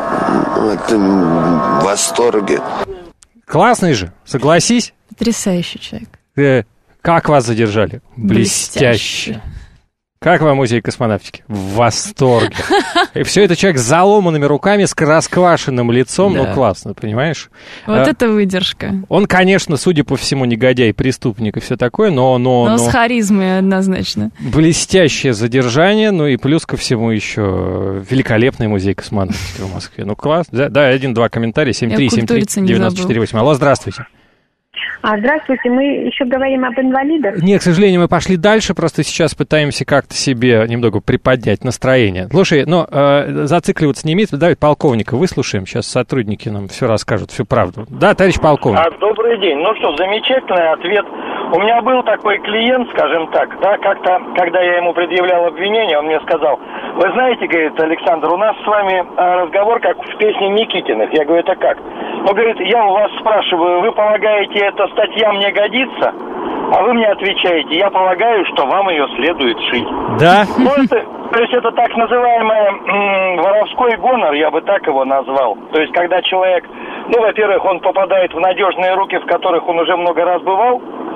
В восторге. Классный же, согласись? Потрясающий человек. Как вас задержали? Блестяще. Как вам музей космонавтики? В восторге. И все это человек с заломанными руками, с расквашенным лицом. Да. Классно, понимаешь? Вот это выдержка. Он, конечно, судя по всему, негодяй, преступник и все такое, но с харизмой однозначно. Блестящее задержание, и плюс ко всему еще великолепный музей космонавтики в Москве. Класс. Да, 1-2 комментария, 7373948. Алло, здравствуйте. Здравствуйте, мы еще говорим об инвалидах? Нет, к сожалению, мы пошли дальше, просто сейчас пытаемся как-то себе немного приподнять настроение. Слушай, зацикливаться не имеет, давай полковника выслушаем, сейчас сотрудники нам все расскажут, всю правду. Да, товарищ полковник? Добрый день, замечательный ответ. У меня был такой клиент, скажем так, да, как-то, когда я ему предъявлял обвинение, он мне сказал: вы знаете, говорит, Александр, у нас с вами разговор как в песне Никитиных. Я говорю, это как? Говорит, я у вас спрашиваю, вы полагаете, эта статья мне годится? А вы мне отвечаете, я полагаю, что вам ее следует шить. Да? То есть это так называемый воровской гонор, я бы так его назвал. То есть когда человек, во-первых, он попадает в надежные руки, в которых он уже много раз бывал,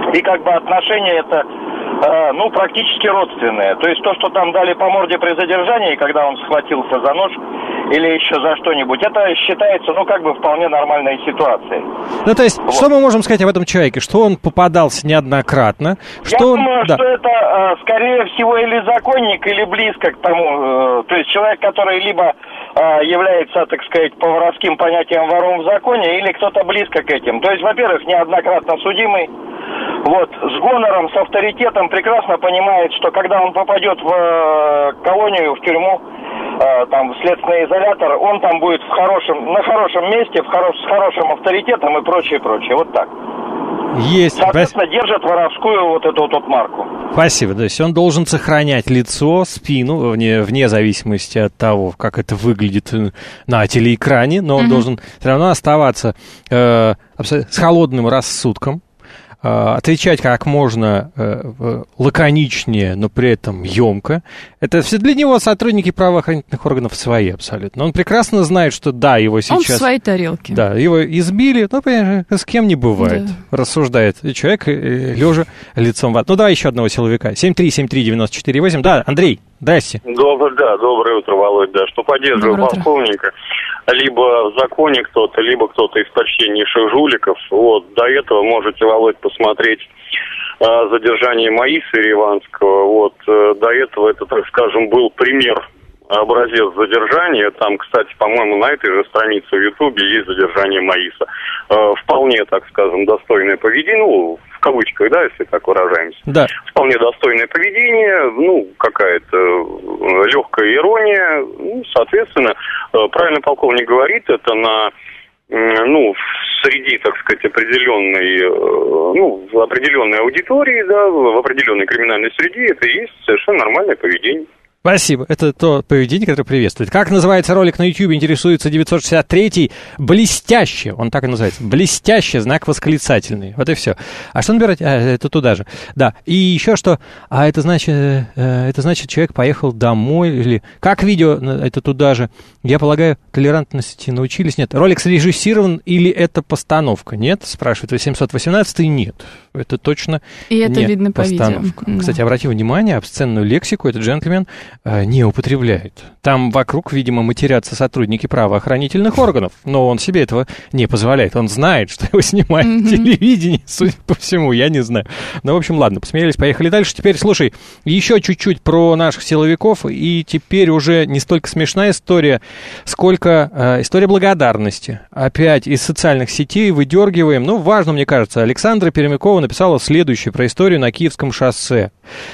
и как бы отношения это, ну, практически родственные. То есть то, что там дали по морде при задержании, когда он схватился за нож или еще за что-нибудь, это считается, ну, как бы вполне нормальной ситуацией. Ну, то есть, вот. Что мы можем сказать об этом человеке? Что он попадался неоднократно? Я думаю, что это, скорее всего, или законник, или близко к тому. То есть человек, который либо является, так сказать, по воровским понятиям вором в законе, или кто-то близко к этим. То есть, во-первых, неоднократно судимый, вот, с гонором, с авторитетом, прекрасно понимает, что когда он попадет в колонию, в тюрьму, там, в следственный изолятор, он там будет на хорошем месте, с хорошим авторитетом и прочее, прочее. Вот так. Есть. Соответственно, держат воровскую вот эту вот марку. Спасибо. То есть он должен сохранять лицо, спину, вне зависимости от того, как это выглядит на телеэкране, но он должен все равно оставаться с холодным рассудком, отвечать как можно лаконичнее, но при этом емко. Это все для него сотрудники правоохранительных органов свои абсолютно. Он прекрасно знает, что да, его сейчас... Он в своей тарелке. Да, его избили, но, понимаешь, с кем не бывает, рассуждает человек, лежа лицом в ад. Ну, давай еще одного силовика. 7373948. Да, Андрей, здрасте. Доброе утро, Володь, да. Что поддерживаю полковника. Либо в законе кто-то, либо кто-то из почтеннейших жуликов. Вот, до этого можете, Володь, посмотреть задержание Маиса Ереванского. Вот, до этого это, так скажем, был пример, образец задержания. Там, кстати, по-моему, на этой же странице в Ютубе есть задержание Маиса. Вполне, так скажем, достойное поведение, ну, в кавычках, да, если так выражаемся. Да. Вполне достойное поведение, ну, какая-то легкая ирония. Ну, соответственно, правильно полковник говорит, это на, ну, среди, так сказать, определенной, ну, в определенной аудитории, да, в определенной криминальной среде это и есть совершенно нормальное поведение. Спасибо. Это то поведение, которое приветствует. Как называется ролик на YouTube, интересуется 963-й. Блестяще. Он так и называется. Блестяще, знак восклицательный. Вот и все. А что набирать? Это туда же. Да. И еще что? Это значит, человек поехал домой или... Как видео? Это туда же. Я полагаю, толерантности научились? Нет. Ролик срежиссирован или это постановка? Нет? Спрашивает 818-й. Нет. Это точно и это не видно постановка. По видео. Кстати, обрати внимание, обсценную лексику этот джентльмен не употребляет. Там вокруг, видимо, матерятся сотрудники правоохранительных органов, но он себе этого не позволяет. Он знает, что его снимает телевидение, судя по всему, я не знаю. Ну, в общем, ладно, посмеялись, поехали дальше. Теперь, слушай, еще чуть-чуть про наших силовиков, и теперь уже не столько смешная история, сколько история благодарности. Опять из социальных сетей выдергиваем. Ну, важно, мне кажется, Александра Пермякова написала следующее про историю на Киевском шоссе.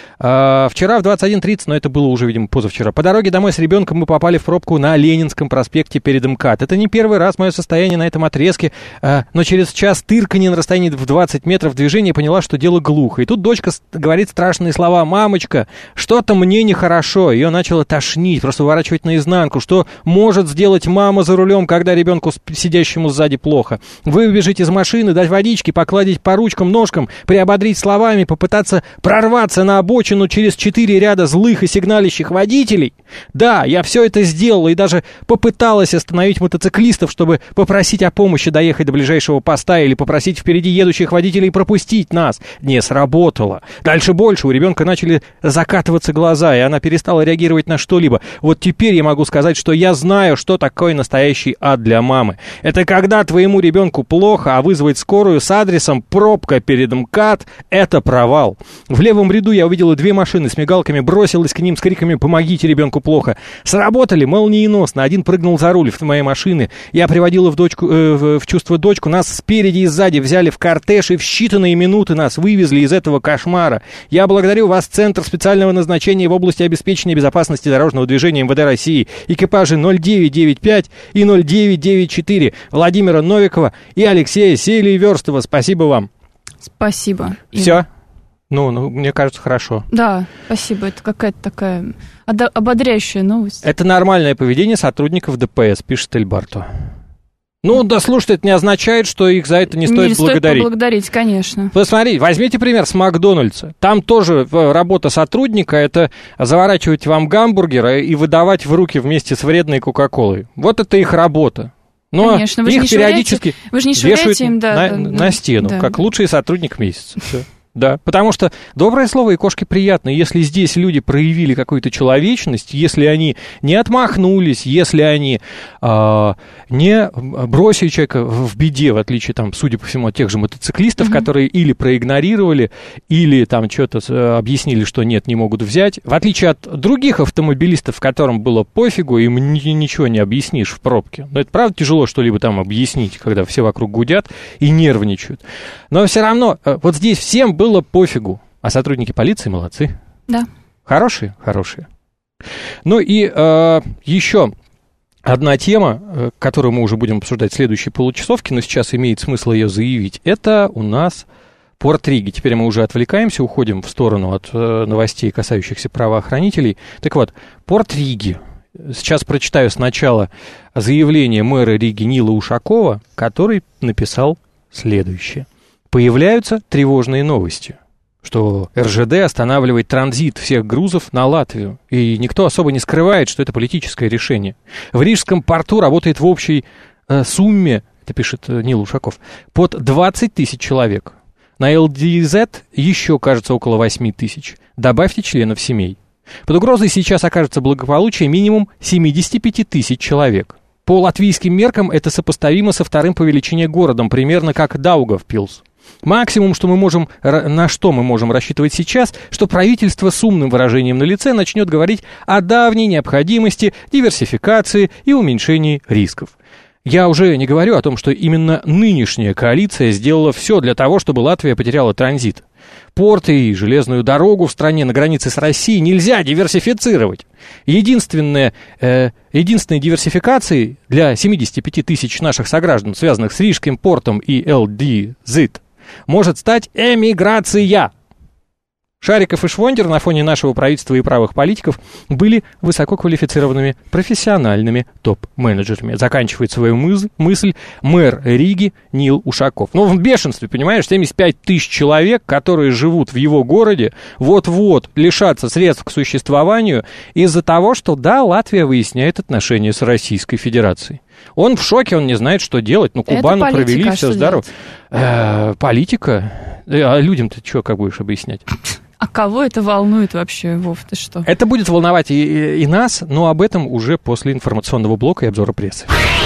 Вчера в 21:30, но это было уже, видимо, позавчера, по дороге домой с ребенком мы попали в пробку на Ленинском проспекте перед МКАД. Это не первый раз мое состояние на этом отрезке, но через час тырканье на расстоянии в 20 метров движения поняла, что дело глухо. И тут дочка говорит страшные слова: «Мамочка, что-то мне нехорошо». Ее начало тошнить, просто выворачивать наизнанку. Что может сделать мама за рулем, когда ребенку, сидящему сзади, плохо? Выбежать из машины, дать водички, погладить по ручкам, ножкам, приободрить словами, попытаться прорваться на обочину через 4 ряда злых и сигналящих водителей. Да, я все это сделала и даже попыталась остановить мотоциклистов, чтобы попросить о помощи доехать до ближайшего поста или попросить впереди едущих водителей пропустить нас. Не сработало. Дальше больше. У ребенка начали закатываться глаза, и она перестала реагировать на что-либо. Вот теперь я могу сказать, что я знаю, что такое настоящий ад для мамы. Это когда твоему ребенку плохо, а вызвать скорую с адресом пробка перед МКАД — это провал. В левом ряду я увидела 2 машины с мигалками, бросилась к ним с криками «Помогите, ребенку плохо!». Сработали молниеносно. Один прыгнул за руль в моей машины. Я приводила в чувство дочку. Нас спереди и сзади взяли в кортеж и в считанные минуты нас вывезли из этого кошмара. Я благодарю вас, Центр специального назначения в области обеспечения безопасности дорожного движения МВД России, экипажи 0995 и 0994 Владимира Новикова и Алексея Селиверстова. Спасибо вам. Спасибо. Все? Ну, мне кажется, хорошо. Да, спасибо. Это какая-то такая ободряющая новость. Это нормальное поведение сотрудников ДПС, пишет Эльбарто. Ну, да, слушайте, это не означает, что их за это не стоит благодарить. Не стоит поблагодарить, конечно. Посмотрите, возьмите пример с Макдональдса. Там тоже работа сотрудника — это заворачивать вам гамбургеры и выдавать в руки вместе с вредной Кока-Колой. Вот это их работа. Но конечно, их периодически вы же не вешают им, на стену, да, как лучший сотрудник месяца. Все. Да, потому что доброе слово и кошке приятно. Если здесь люди проявили какую-то человечность, если они не отмахнулись, если они не бросили человека в беде, в отличие, там, судя по всему, от тех же мотоциклистов, которые или проигнорировали, или там что-то объяснили, что нет, не могут взять. В отличие от других автомобилистов, которым было пофигу, им ничего не объяснишь в пробке. Но это правда тяжело что-либо там объяснить, когда все вокруг гудят и нервничают. Но все равно вот здесь всем было пофигу. А сотрудники полиции молодцы. Да. Хорошие. Ну и еще одна тема, которую мы уже будем обсуждать в следующей получасовке, но сейчас имеет смысл ее заявить. Это у нас порт Риги. Теперь мы уже отвлекаемся, уходим в сторону от новостей, касающихся правоохранителей. Так вот, порт Риги. Сейчас прочитаю сначала заявление мэра Риги Нила Ушакова, который написал следующее. Появляются тревожные новости, что РЖД останавливает транзит всех грузов на Латвию, и никто особо не скрывает, что это политическое решение. В Рижском порту работает в общей сумме, это пишет Нил Ушаков, под 20 тысяч человек. На ЛДЗ еще, кажется, около 8 тысяч. Добавьте членов семей. Под угрозой сейчас окажется благополучие минимум 75 тысяч человек. По латвийским меркам это сопоставимо со вторым по величине городом, примерно как Даугавпилс. Максимум, на что мы можем рассчитывать сейчас, что правительство с умным выражением на лице начнет говорить о давней необходимости диверсификации и уменьшении рисков. Я уже не говорю о том, что именно нынешняя коалиция сделала все для того, чтобы Латвия потеряла транзит. Порты и железную дорогу в стране на границе с Россией нельзя диверсифицировать. Единственной диверсификацией для 75 тысяч наших сограждан, связанных с Рижским портом и ЛДЗ, может стать эмиграция. Шариков и Швондер на фоне нашего правительства и правых политиков были высококвалифицированными профессиональными топ-менеджерами. Заканчивает свою мысль мэр Риги Нил Ушаков. Ну, в бешенстве, понимаешь, 75 тысяч человек, которые живут в его городе, вот-вот лишатся средств к существованию из-за того, что, да, Латвия выясняет отношения с Российской Федерацией. Он в шоке, он не знает, что делать. Ну, Кубану провели, все здорово. Политика? А людям-то что, как будешь объяснять? А кого это волнует вообще, Вов, ты что? Это будет волновать и нас, но об этом уже после информационного блока и обзора прессы.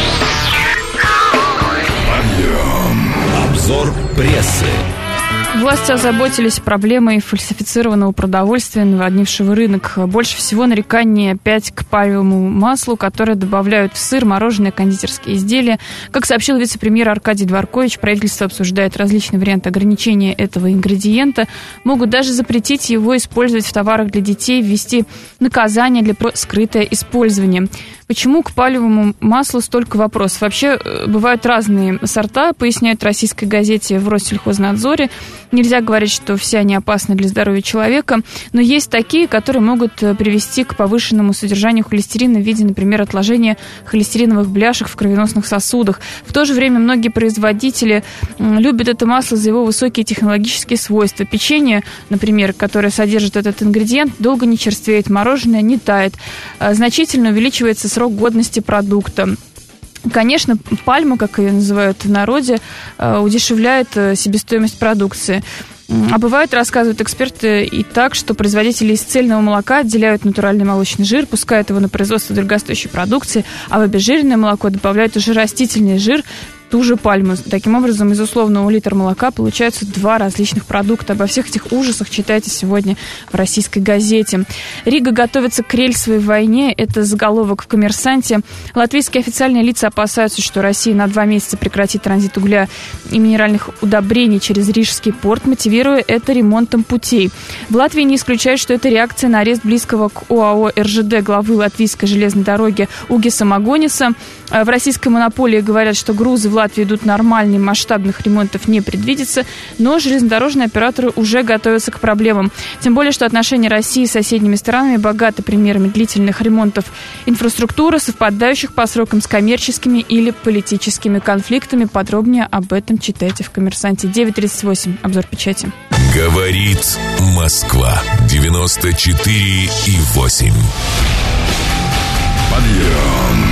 Обзор прессы. Власти озаботились проблемой фальсифицированного продовольствия, наводнившего рынок. Больше всего нареканий опять к пальмовому маслу, которое добавляют в сыр, мороженое, кондитерские изделия. Как сообщил вице-премьер Аркадий Дворкович, правительство обсуждает различные варианты ограничения этого ингредиента. Могут даже запретить его использовать в товарах для детей, ввести наказание для скрытое использование. Почему к пальмовому маслу столько вопросов? Вообще, бывают разные сорта, поясняют в российской газете в Россельхознадзоре. Нельзя говорить, что все они опасны для здоровья человека, но есть такие, которые могут привести к повышенному содержанию холестерина в виде, например, отложения холестериновых бляшек в кровеносных сосудах. В то же время многие производители любят это масло за его высокие технологические свойства. Печенье, например, которое содержит этот ингредиент, долго не черствеет, мороженое не тает. Значительно увеличивается срок годности продукта. Конечно, пальма, как ее называют в народе, удешевляет себестоимость продукции. А бывает, рассказывают эксперты, и так, что производители из цельного молока отделяют натуральный молочный жир, пускают его на производство дорогостоящей продукции, а в обезжиренное молоко добавляют уже растительный жир, ту же пальму. Таким образом, из условного литра молока получаются два различных продукта. Обо всех этих ужасах читайте сегодня в российской газете. Рига готовится к рельсовой войне. Это заголовок в «Коммерсанте». Латвийские официальные лица опасаются, что Россия на 2 месяца прекратит транзит угля и минеральных удобрений через Рижский порт, мотивируя это ремонтом путей. В Латвии не исключают, что это реакция на арест близкого к ОАО РЖД главы Латвийской железной дороги Угиса Магониса. В российской монополии говорят, что грузы в Латвии идут нормальные, масштабных ремонтов не предвидится, но железнодорожные операторы уже готовятся к проблемам. Тем более, что отношения России с соседними странами богаты примерами длительных ремонтов инфраструктуры, совпадающих по срокам с коммерческими или политическими конфликтами. Подробнее об этом читайте в «Коммерсанте». 9:38. Обзор печати. Говорит Москва. 94,8. Подъем.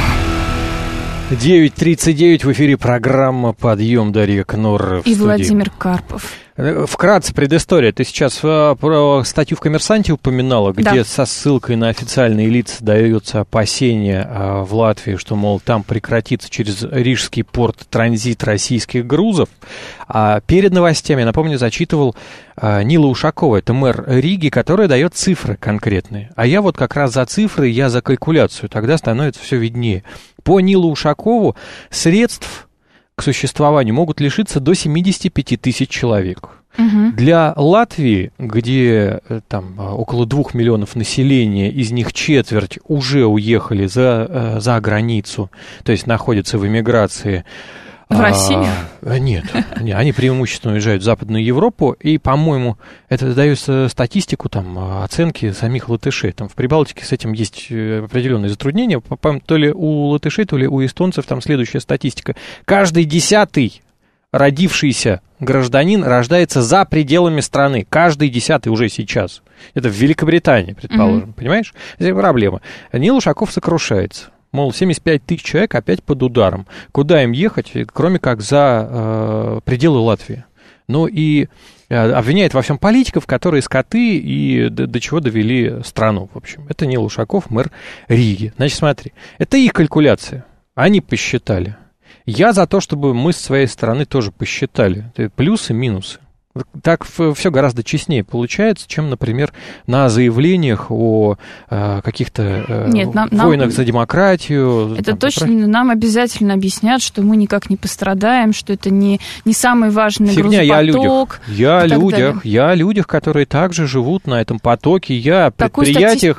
9:39, в эфире программа «Подъем», Дарья Кнор. И Владимир Карпов. Вкратце предыстория. Ты сейчас про статью в «Коммерсанте» упоминала, где со ссылкой на официальные лица дается опасение в Латвии, что, мол, там прекратится через Рижский порт транзит российских грузов. А перед новостями, напомню, зачитывал Нила Ушакова, это мэр Риги, которая дает цифры конкретные. А я вот как раз за цифры, я за калькуляцию, тогда становится все виднее. По Нилу Ушакову средств к существованию могут лишиться до 75 тысяч человек. Для Латвии, где там около 2 миллионов населения, из них четверть уже уехали за границу, то есть находятся в эмиграции. В России? Нет, они преимущественно уезжают в Западную Европу, и, по-моему, это дает статистику, там, оценки самих латышей. Там в Прибалтике с этим есть определенные затруднения. То ли у латышей, то ли у эстонцев там следующая статистика. Каждый 10-й родившийся гражданин рождается за пределами страны. Каждый 10-й уже сейчас. Это в Великобритании, предположим. Понимаешь? Это проблема. Нил Ушаков сокрушается. Мол, 75 тысяч человек опять под ударом. Куда им ехать, кроме как за пределы Латвии? Ну и обвиняет во всем политиков, которые скоты и до чего довели страну. В общем, это Нил Ушаков, мэр Риги. Значит, смотри, это их калькуляция. Они посчитали. Я за то, чтобы мы с своей стороны тоже посчитали плюсы, минусы. Так все гораздо честнее получается, чем, например, на заявлениях о каких-то войнах за демократию. Это точно нам обязательно объяснят, что мы никак не пострадаем, что это не самый важный грузопоток. Я о людях, которые также живут на этом потоке. Я о предприятиях,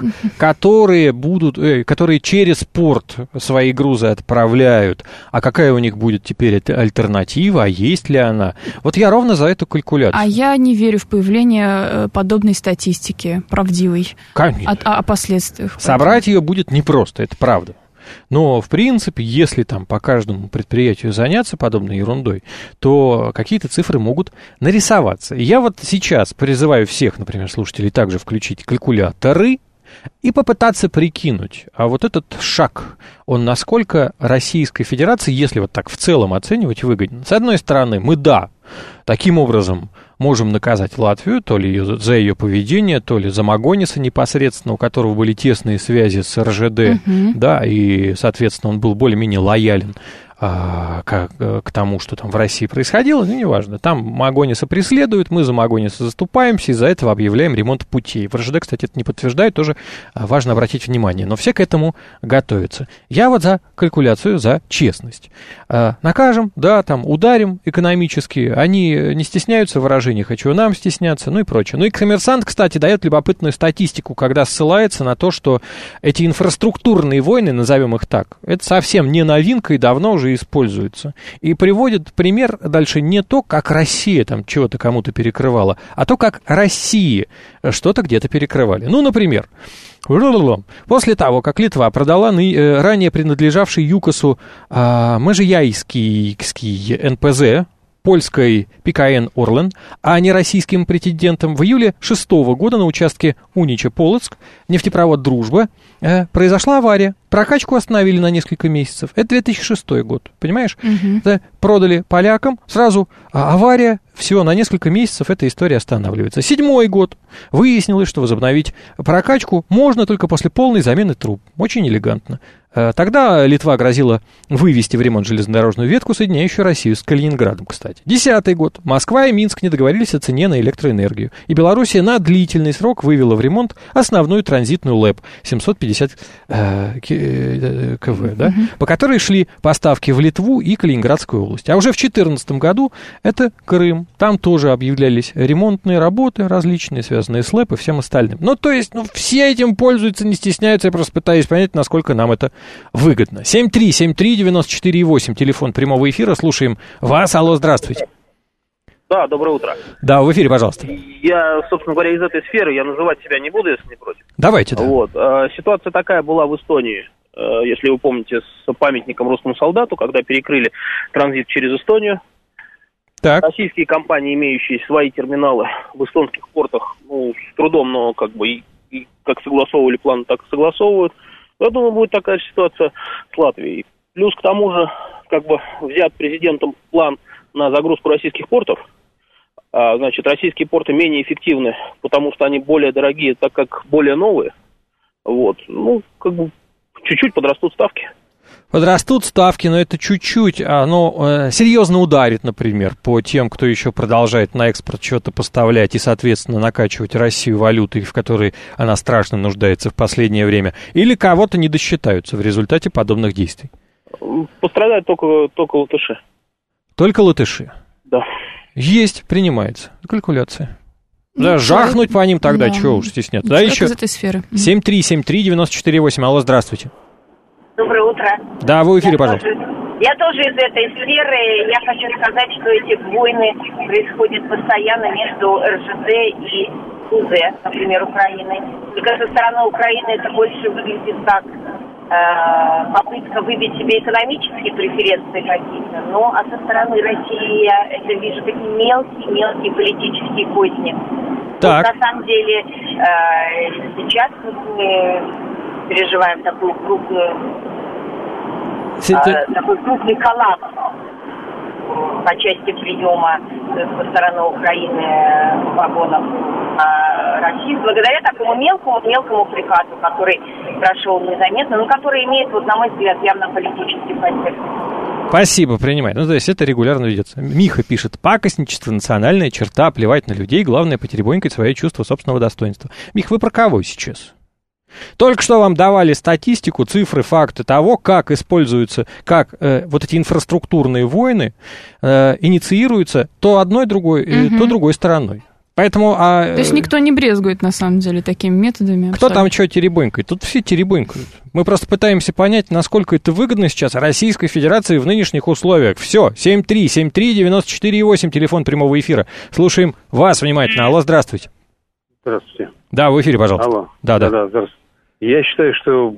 которые через порт свои грузы отправляют. А какая у них будет теперь альтернатива? А есть ли она? Вот я ровно за эту калькуляцию. А я не верю в появление подобной статистики правдивой о последствиях. Собрать ее будет непросто, это правда. Но, в принципе, если там по каждому предприятию заняться подобной ерундой, то какие-то цифры могут нарисоваться. И я вот сейчас призываю всех, например, слушателей также включить калькуляторы и попытаться прикинуть, а вот этот шаг, он насколько Российской Федерации, если вот так в целом оценивать, выгоден. С одной стороны, мы таким образом можем наказать Латвию, то ли за ее поведение, то ли за Магониса непосредственно, у которого были тесные связи с РЖД, и, соответственно, он был более-менее лоялен к тому, что там в России происходило, неважно. Там Магониса преследуют, мы за Магониса заступаемся, из-за этого объявляем ремонт путей. В РЖД, кстати, это не подтверждает, тоже важно обратить внимание. Но все к этому готовятся. Я вот за калькуляцию, за честность. Накажем, ударим экономически. Они не стесняются в выражениях, а чего нам стесняться, и прочее. И «Коммерсант», кстати, дает любопытную статистику, когда ссылается на то, что эти инфраструктурные войны, назовем их так, это совсем не новинка и давно уже используется. И приводит пример дальше не то, как Россия там чего-то кому-то перекрывала, а то, как Россия что-то где-то перекрывали. Например, после того, как Литва продала ранее принадлежавший ЮКОСу Межияйский НПЗ, польской ПКН «Орлен», а не российским претендентом, в июле 2006 года на участке Унича-Полоцк, нефтепровод «Дружба», произошла авария. Прокачку остановили на несколько месяцев. Это 2006 год, понимаешь? Продали полякам, сразу авария, все, на несколько месяцев эта история останавливается. 2007 год. Выяснилось, что возобновить прокачку можно только после полной замены труб. Очень элегантно. Тогда Литва грозила вывести в ремонт железнодорожную ветку, соединяющую Россию с Калининградом, кстати. 2010 год. Москва и Минск не договорились о цене на электроэнергию. И Белоруссия на длительный срок вывела в ремонт основную транзитную ЛЭП 750 КВ, по которой шли поставки в Литву и Калининградскую область. А уже в 2014 году это Крым. Там тоже объявлялись ремонтные работы различные, связанные с ЛЭП и всем остальным. То есть, все этим пользуются, не стесняются. Я просто пытаюсь понять, насколько нам это выгодно. 7373948, телефон прямого эфира. Слушаем вас. Алло, здравствуйте. Да, доброе утро. Да, в эфире, пожалуйста. Я, собственно говоря, из этой сферы, я называть себя не буду, если не против. Давайте, да. Ситуация такая была в Эстонии, если вы помните, с памятником русскому солдату, когда перекрыли транзит через Эстонию. Так. Российские компании, имеющие свои терминалы в эстонских портах, с трудом, но и как согласовывали план, так и согласовывают. Я думаю, будет такая же ситуация с Латвией. Плюс к тому же, взят президентом план на загрузку российских портов. значит, российские порты менее эффективны, потому что они более дорогие, так как более новые. Вот. Ну, как бы чуть-чуть подрастут ставки. Подрастут ставки, но это чуть-чуть, оно серьезно ударит, например, по тем, кто еще продолжает на экспорт что-то поставлять и, соответственно, накачивать Россию валютой, в которой она страшно нуждается в последнее время, или кого-то не досчитаются в результате подобных действий? Пострадают только латыши. Только латыши? Да. Есть, принимается. Калькуляция. Да, жахнуть по ним тогда, чего уж стесняться. Да, еще из этой сферы. 7373948. Алло, здравствуйте. Доброе утро. Да, вы в эфире, пожалуйста. Я тоже из этой сферы. Я хочу сказать, что эти войны происходят постоянно между РЖД и УЗ, например, Украины. Только со стороны Украины это больше выглядит как попытка выбить себе экономические преференции какие-то. Ну, а со стороны России я это вижу такие мелкие политические козни. Так. Вот, на самом деле, сейчас мы переживаем такую такой крупный коллапс по части приема со стороны Украины вагонов России, благодаря такому мелкому приказу, который прошел незаметно, но который имеет, вот, на мой взгляд, явно политический подтекст. Спасибо, принимай. Ну, то есть это регулярно ведется. Миха пишет: пакостничество, национальная черта, плевать на людей, главное потеребонькать свои чувства собственного достоинства. Мих, вы про кого сейчас? Только что вам давали статистику, цифры, факты того, как используются, как вот эти инфраструктурные войны инициируются то одной, другой, то другой стороной. Поэтому, то есть никто не брезгует, на самом деле, такими методами. Кто там что теребонькает? Тут все теребонькают. Мы просто пытаемся понять, насколько это выгодно сейчас Российской Федерации в нынешних условиях. Все, 7373948, телефон прямого эфира. Слушаем вас внимательно. Алло, здравствуйте. Здравствуйте. Да, в эфире, пожалуйста. Алло. Да, здравствуйте. Я считаю, что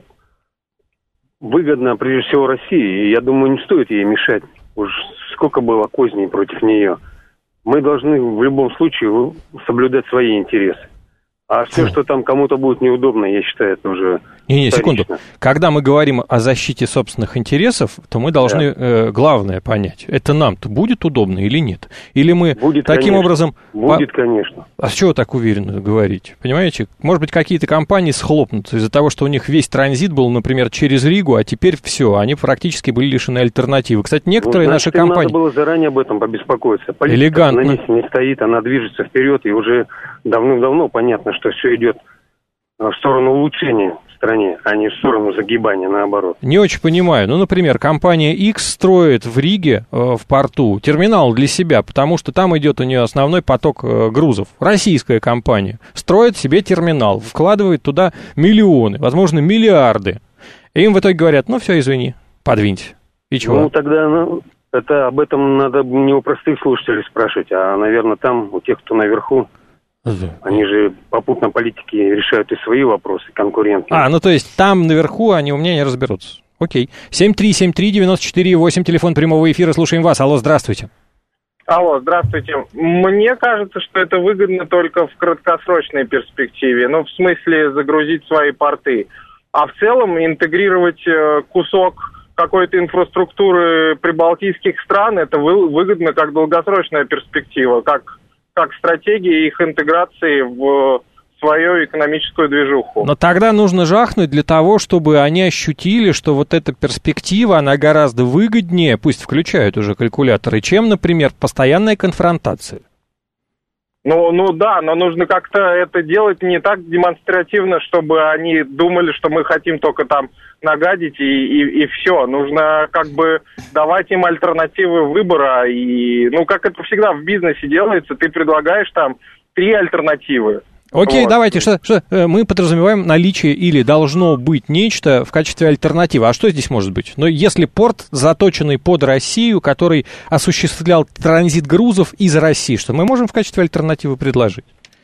выгодно, прежде всего, России. И я думаю, не стоит ей мешать. Уж сколько было козней против нее. Мы должны в любом случае соблюдать свои интересы. А все, что там кому-то будет неудобно, я считаю, это уже... Не, секунду. Когда мы говорим о защите собственных интересов, то мы должны главное понять, это нам-то будет удобно или нет? Или мы будет, таким конечно. Образом... Будет, конечно. А с чего так уверенно говорите? Понимаете? Может быть, какие-то компании схлопнутся из-за того, что у них весь транзит был, например, через Ригу, а теперь все, они практически были лишены альтернативы. Кстати, некоторые наши компании... Надо было заранее об этом побеспокоиться. Политика элегантно. На месте не стоит, она движется вперед, и уже давным-давно понятно, что все идет в сторону улучшения в стране, а не в сторону загибания, наоборот. Не очень понимаю. Ну, например, компания X строит в Риге, в порту, терминал для себя, потому что там идет у нее основной поток грузов. Российская компания строит себе терминал, вкладывает туда миллионы, возможно, миллиарды. И им в итоге говорят: ну, все, извини, подвиньте. И чего? Ну, тогда это об этом надо не у простых слушателей спрашивать, а, наверное, там, у тех, кто наверху. Они же попутно политики решают и свои вопросы, конкуренты. Ну то есть там наверху они у меня не разберутся. Окей. 7373948, телефон прямого эфира, слушаем вас. Алло, здравствуйте. Алло, здравствуйте. Мне кажется, что это выгодно только в краткосрочной перспективе. Ну, в смысле загрузить свои порты. А в целом интегрировать кусок какой-то инфраструктуры прибалтийских стран, это выгодно как долгосрочная перспектива, как стратегия их интеграции в свою экономическую движуху. Но тогда нужно жахнуть для того, чтобы они ощутили, что вот эта перспектива, она гораздо выгоднее, пусть включают уже калькуляторы, чем, например, постоянная конфронтация. Ну да, но нужно как-то это делать не так демонстративно, чтобы они думали, что мы хотим только там нагадить и все. Нужно как бы давать им альтернативы выбора. И, как это всегда в бизнесе делается, ты предлагаешь там 3 альтернативы. Окей, вот. Давайте, что мы подразумеваем наличие или должно быть нечто в качестве альтернативы. А что здесь может быть? Но если порт, заточенный под Россию, который осуществлял транзит грузов из России, что мы можем в качестве альтернативы предложить?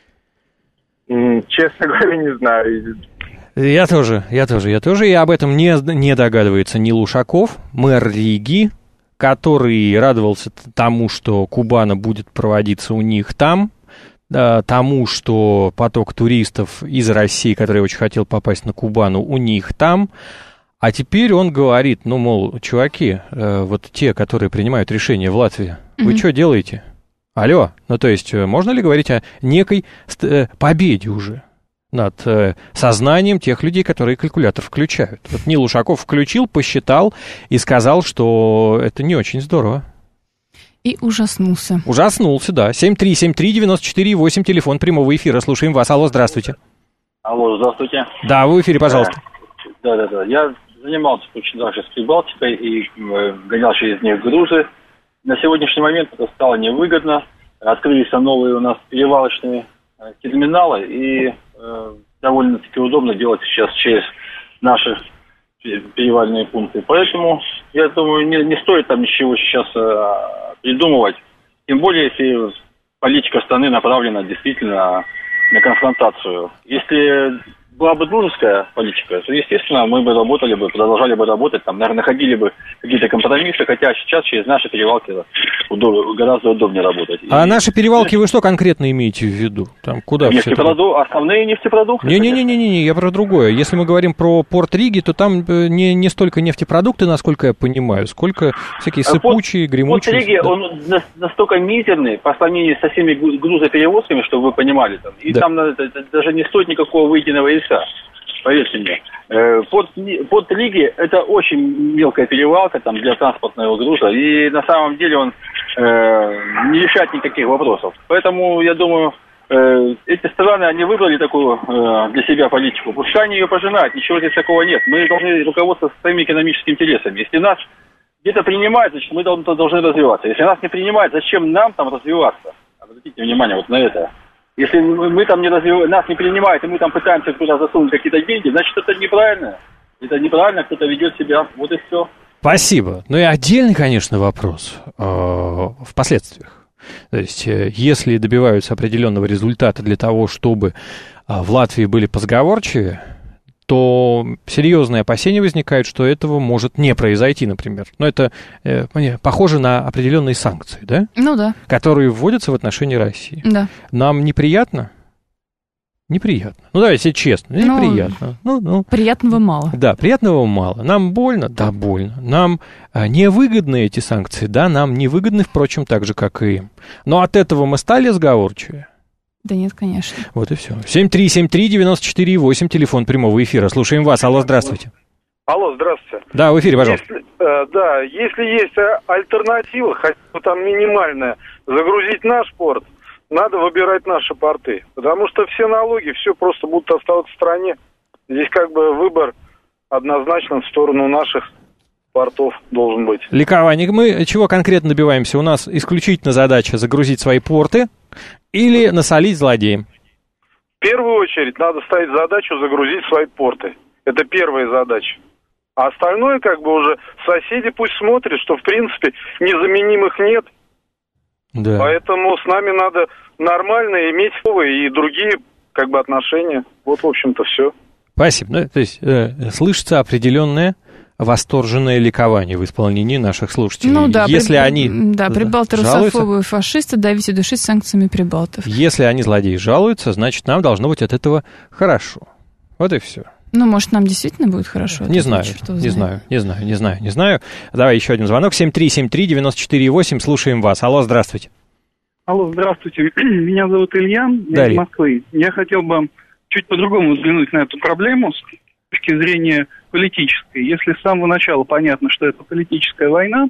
Честно говоря, не знаю. Я тоже. И об этом не догадывается ни Лушаков, мэр Риги, который радовался тому, что Кубана будет проводиться у них там, тому, что поток туристов из России, который очень хотел попасть на Кубану, у них там. А теперь он говорит, мол, чуваки, вот те, которые принимают решения в Латвии, вы что делаете? Алло, ну то есть можно ли говорить о некой победе уже над сознанием тех людей, которые калькулятор включают? Вот Нил Ушаков включил, посчитал и сказал, что это не очень здорово. И ужаснулся. Ужаснулся, да. 7373948, телефон прямого эфира. Слушаем вас. Алло, здравствуйте. Алло, здравствуйте. Да, вы в эфире, пожалуйста. Да. Я занимался очень даже с Прибалтикой и гонял через них грузы. На сегодняшний момент это стало невыгодно. Открылись новые у нас перевалочные терминалы, и довольно-таки удобно делать сейчас через наши перевальные пункты. Поэтому, я думаю, не стоит там ничего сейчас придумывать. Тем более, если политика страны направлена действительно на конфронтацию. Если была бы дружеская политика, то, естественно, мы бы работали бы, продолжали бы работать, там, наверное, находили бы какие-то компромиссы, хотя сейчас через наши перевалки гораздо удобнее работать. А наши перевалки вы что конкретно имеете в виду? Там куда основные нефтепродукты. Не, я про другое. Если мы говорим про порт Риги, то там не столько нефтепродукты, насколько я понимаю, сколько всякие сыпучие, гремучие. Порт Риги, он настолько мизерный по сравнению со всеми грузоперевозками, чтобы вы понимали. Там. И там даже не стоит никакого выеденного яйца. Поверьте мне. Порт Риги – это очень мелкая перевалка там, для транспортного груза, и на самом деле он не решает никаких вопросов. Поэтому, я думаю, эти страны, они выбрали такую для себя политику. Пускай они ее пожинают, ничего здесь такого нет. Мы должны руководствоваться своими экономическими интересами. Если нас где-то принимают, значит, мы должны развиваться. Если нас не принимают, зачем нам там развиваться? Обратите внимание вот на это. Если мы там нас не принимают, и мы там пытаемся туда засунуть какие-то деньги, значит, это неправильно. Это неправильно, кто-то ведет себя. Вот и все. Спасибо. Ну и отдельный, конечно, вопрос в последствиях. То есть, если добиваются определенного результата для того, чтобы в Латвии были позговорчивее, то серьезные опасения возникают, что этого может не произойти, например. Но это похоже на определенные санкции, да? Ну да. Которые вводятся в отношении России. Да. Нам неприятно? Неприятно. Ну, давайте честно, неприятно. Приятного мало. Да, приятного мало. Нам больно? Да, больно. Нам невыгодны эти санкции? Да, нам невыгодны, впрочем, так же, как и им. Но от этого мы стали сговорчивее? Да нет, конечно. Вот и все. 7373948, телефон прямого эфира. Слушаем вас. Алло, здравствуйте. Алло, здравствуйте. Да, в эфире, пожалуйста. Если есть альтернатива, хотя бы там минимальная, загрузить наш порт, надо выбирать наши порты. Потому что все налоги, все просто будут оставаться в стране. Здесь как бы выбор однозначно в сторону наших портов должен быть. Ликование. Мы чего конкретно добиваемся? У нас исключительно задача загрузить свои порты или насолить злодеям? В первую очередь надо ставить задачу загрузить свои порты. Это первая задача. А остальное как бы уже соседи пусть смотрят, что в принципе незаменимых нет. Да. Поэтому с нами надо нормально иметь и другие как бы отношения. Вот, в общем-то, все. Спасибо. Ну, то есть слышится определенное восторженное ликование в исполнении наших слушателей. Ну да, если они прибалты русофобы, фашисты, давить и душить санкциями прибалтов. Если они злодеи жалуются, значит, нам должно быть от этого хорошо. Вот и все. Ну, может, нам действительно будет хорошо? Не знаю. Давай еще один звонок. 7373948, слушаем вас. Алло, здравствуйте. Алло, здравствуйте. Меня зовут Илья, я из Москвы. Я хотел бы чуть по-другому взглянуть на эту проблему с точки зрения политической. Если с самого начала понятно, что это политическая война,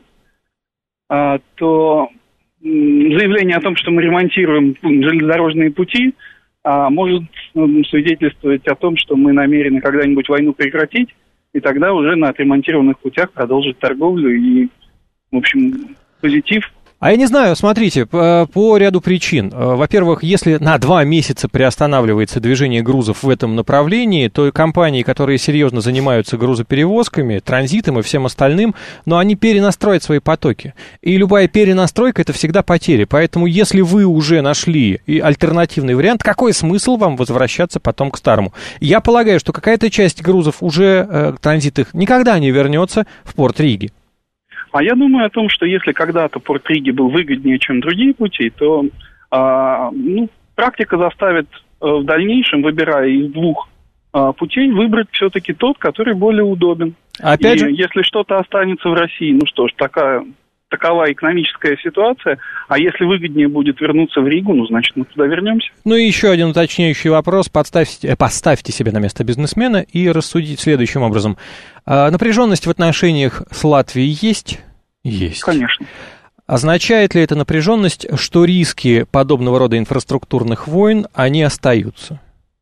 то заявление о том, что мы ремонтируем железнодорожные пути, может свидетельствовать о том, что мы намерены когда-нибудь войну прекратить, и тогда уже на отремонтированных путях продолжить торговлю и, в общем, позитив. А я не знаю, смотрите, по ряду причин. Во-первых, если на 2 месяца приостанавливается движение грузов в этом направлении, то компании, которые серьезно занимаются грузоперевозками, транзитом и всем остальным, но они перенастроят свои потоки. И любая перенастройка – это всегда потери. Поэтому, если вы уже нашли альтернативный вариант, какой смысл вам возвращаться потом к старому? Я полагаю, что какая-то часть грузов уже транзит их никогда не вернется в порт Риги. А я думаю о том, что если когда-то порт Риги был выгоднее, чем другие пути, то практика заставит в дальнейшем, выбирая из 2 путей, выбрать все-таки тот, который более удобен. Опять же? Если что-то останется в России, ну что ж, такова экономическая ситуация, а если выгоднее будет вернуться в Ригу, ну, значит, мы туда вернемся. Ну и еще один уточняющий вопрос. Поставьте себя на место бизнесмена и рассудите следующим образом. Напряженность в отношениях с Латвией есть? Есть. Конечно. Означает ли эта напряженность, что риски подобного рода инфраструктурных войн, они остаются?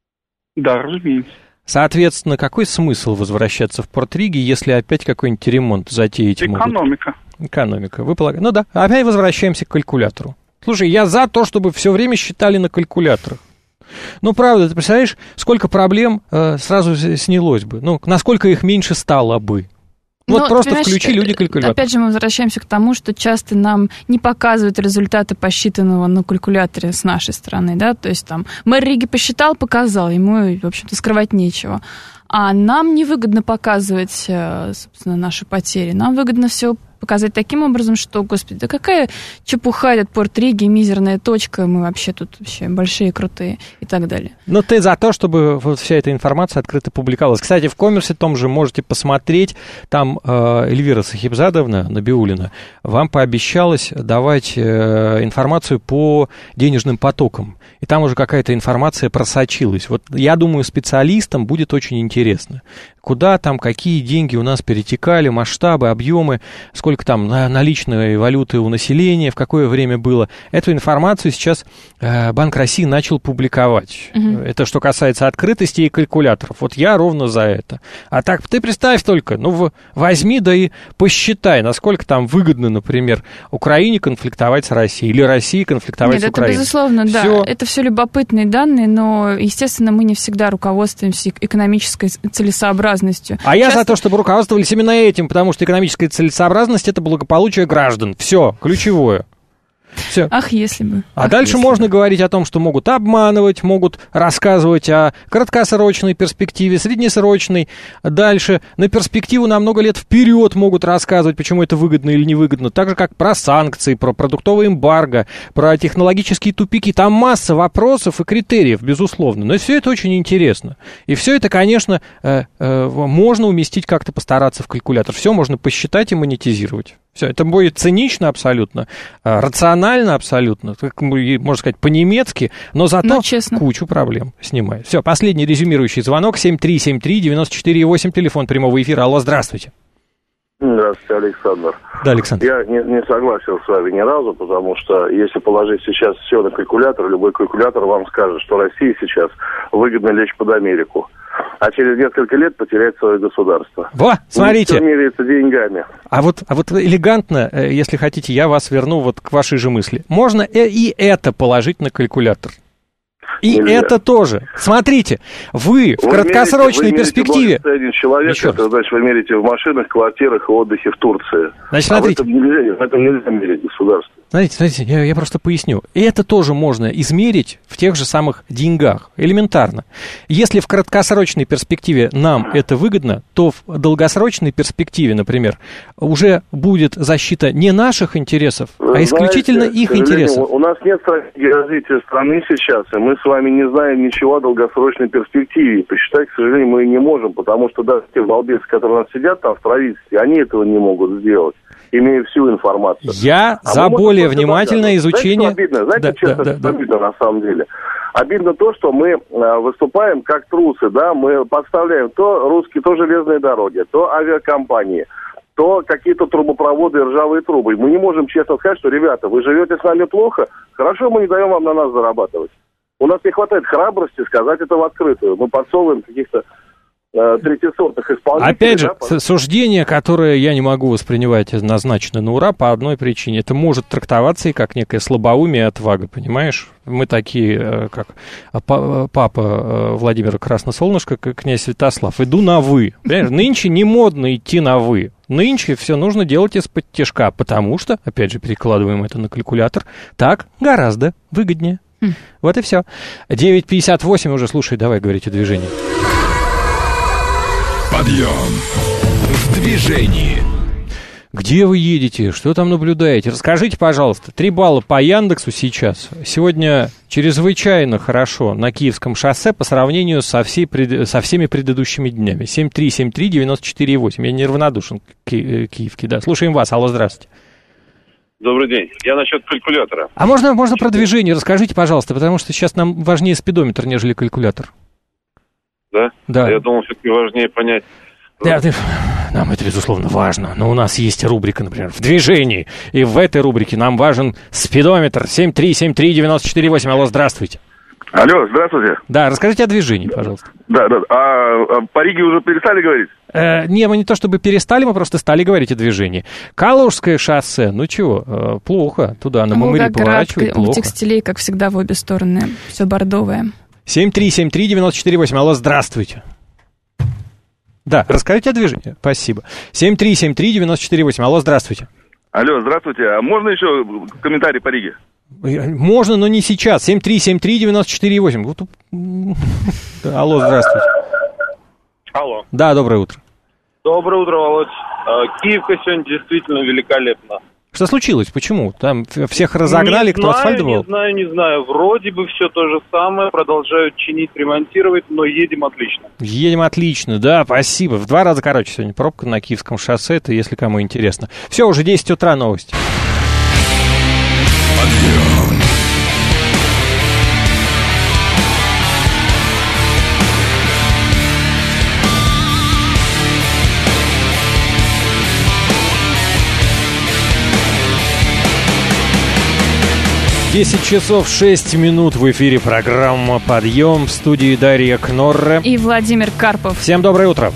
Да, разумеется. Соответственно, какой смысл возвращаться в порт Риги, если опять какой-нибудь ремонт затеять могут? Экономика. Вы полагаете? Ну да, опять возвращаемся к калькулятору. Слушай, я за то, чтобы все время считали на калькуляторах. Ну, правда, ты представляешь, сколько проблем сразу снялось бы? Ну, насколько их меньше стало бы? Вот просто включи люди калькулятор. Опять же, мы возвращаемся к тому, что часто нам не показывают результаты посчитанного на калькуляторе с нашей стороны, да, то есть там мэр Риги посчитал, показал, ему, в общем-то, скрывать нечего. А нам невыгодно показывать, собственно, наши потери. Нам выгодно все показать таким образом, что, господи, да какая чепуха этот порт Риги, мизерная точка, мы вообще тут вообще большие, крутые и так далее. Но ты за то, чтобы вот вся эта информация открыто публиковалась. Кстати, в «Коммерсе» том же можете посмотреть, там Эльвира Сахибзадовна Набиуллина вам пообещалась давать информацию по денежным потокам. И там уже какая-то информация просочилась. Вот я думаю, специалистам будет очень интересно, куда там, какие деньги у нас перетекали, масштабы, объемы, сколько там наличной валюты у населения, в какое время было. Эту информацию сейчас Банк России начал публиковать. Это что касается открытости и калькуляторов. Вот я ровно за это. А так, ты представь только, ну, возьми, да и посчитай, насколько там выгодно, например, Украине конфликтовать с Россией, или России конфликтовать с Украиной. Это безусловно, да. Это все любопытные данные, но, естественно, мы не всегда руководствуемся экономической целесообразностью. А я за то, чтобы руководствовались именно этим, потому что экономическая целесообразность — это благополучие граждан. Все, ключевое. Все. Ах, если бы. А дальше можно говорить о том, что могут обманывать, могут рассказывать о краткосрочной перспективе, среднесрочной. Дальше на перспективу на много лет вперед могут рассказывать, почему это выгодно или невыгодно. Так же, как про санкции, про продуктовое эмбарго, про технологические тупики. Там масса вопросов и критериев, безусловно. Но все это очень интересно. И все это, конечно, можно уместить как-то, постараться в калькулятор. Все можно посчитать и монетизировать. Все, это будет цинично абсолютно, рационально абсолютно, можно сказать, по-немецки, но зато кучу проблем снимает. Все, последний резюмирующий звонок, 7373-94,8, телефон прямого эфира. Алло, здравствуйте. Здравствуйте, Александр. Да, Александр. Я не согласен с вами ни разу, потому что если положить сейчас все на калькулятор, любой калькулятор вам скажет, что России сейчас выгодно лечь под Америку, а через несколько лет потерять свое государство. Во, смотрите. Все меряется деньгами. А вот элегантно, если хотите, я вас верну вот к вашей же мысли. Можно и это положить на калькулятор. И нельзя. Это тоже. Смотрите, вы в краткосрочной перспективе... Вы мерите человек, это значит, вы мерите в машинах, квартирах и отдыхе в Турции. Значит, смотрите. В этом нельзя мерить государство. Смотрите, я просто поясню. И это тоже можно измерить в тех же самых деньгах. Элементарно. Если в краткосрочной перспективе нам это выгодно, то в долгосрочной перспективе, например, уже будет защита не наших интересов, а исключительно их интересов. У нас нет стратегии развития страны сейчас, и мы с вами не знаем ничего о долгосрочной перспективе. Посчитать, к сожалению, мы не можем, потому что даже те балбесы, которые у нас сидят там в правительстве, они этого не могут сделать, имея всю информацию. Я за более внимательное изучение... Знаете, честно, обидно на самом деле? Обидно то, что мы выступаем как трусы, да, мы подставляем то русские, то железные дороги, то авиакомпании, то какие-то трубопроводы и ржавые трубы. Мы не можем честно сказать, что, ребята, вы живете с нами плохо, хорошо, мы не даем вам на нас зарабатывать. У нас не хватает храбрости сказать это в открытую. Мы подсовываем каких-то третьесортных исполнителей. Опять же, суждение, которое я не могу воспринимать однозначно на ура по одной причине. Это может трактоваться и как некое слабоумие и отвага, понимаешь? Мы такие, как папа Владимира Красносолнышко, как князь Святослав. Иду на «вы». Понимаешь? Нынче не модно идти на «вы». Нынче все нужно делать из-под тяжка, потому что, опять же, перекладываем это на калькулятор, так гораздо выгоднее. Вот и все. 9:58 уже, слушай, давай говорить о движении. Подъем в движении. Где вы едете? Что там наблюдаете? Расскажите, пожалуйста. 3 балла по Яндексу сейчас. Сегодня чрезвычайно хорошо на Киевском шоссе по сравнению со всеми предыдущими днями. 7373948. Я неравнодушен к Киевке, да. Слушаем вас. Алло, здравствуйте. Добрый день. Я насчет калькулятора. А можно про движение расскажите, пожалуйста, потому что сейчас нам важнее спидометр, нежели калькулятор. Да? Да. Я думал, все-таки важнее понять. Да, нам это, безусловно, важно. Но у нас есть рубрика, например, «В движении». И в этой рубрике нам важен спидометр 7373948. Алло, здравствуйте. Алло, здравствуйте. Да, расскажите о движении, пожалуйста. Да. А по Риге уже перестали говорить? Не, мы не то чтобы перестали, мы просто стали говорить о движении. Калужское шоссе, ну чего, плохо. Туда на Мамыри поворачивать плохо. У текстилей, как всегда, в обе стороны. Все бордовое. 7373948. Алло, здравствуйте. Да, расскажите о движении. Спасибо. 7373948. Алло, здравствуйте. Алло, здравствуйте. А можно еще комментарий по Риге? Можно, но не сейчас. 7373948. Алло, здравствуйте. Алло. Да, доброе утро. Доброе утро, Володь. Киевка сегодня действительно великолепна. Что случилось? Почему? Там всех разогнали, кто асфальтовал? Не знаю. Вроде бы все то же самое. Продолжают чинить, ремонтировать, но едем отлично. Едем отлично, да, спасибо. В 2 раза короче сегодня пробка на Киевском шоссе, это если кому интересно. Все, уже 10 утра, новости. Подъем. 10 часов 6 минут в эфире программа «Подъем», в студии Дарья Кнорре и Владимир Карпов. Всем доброе утро.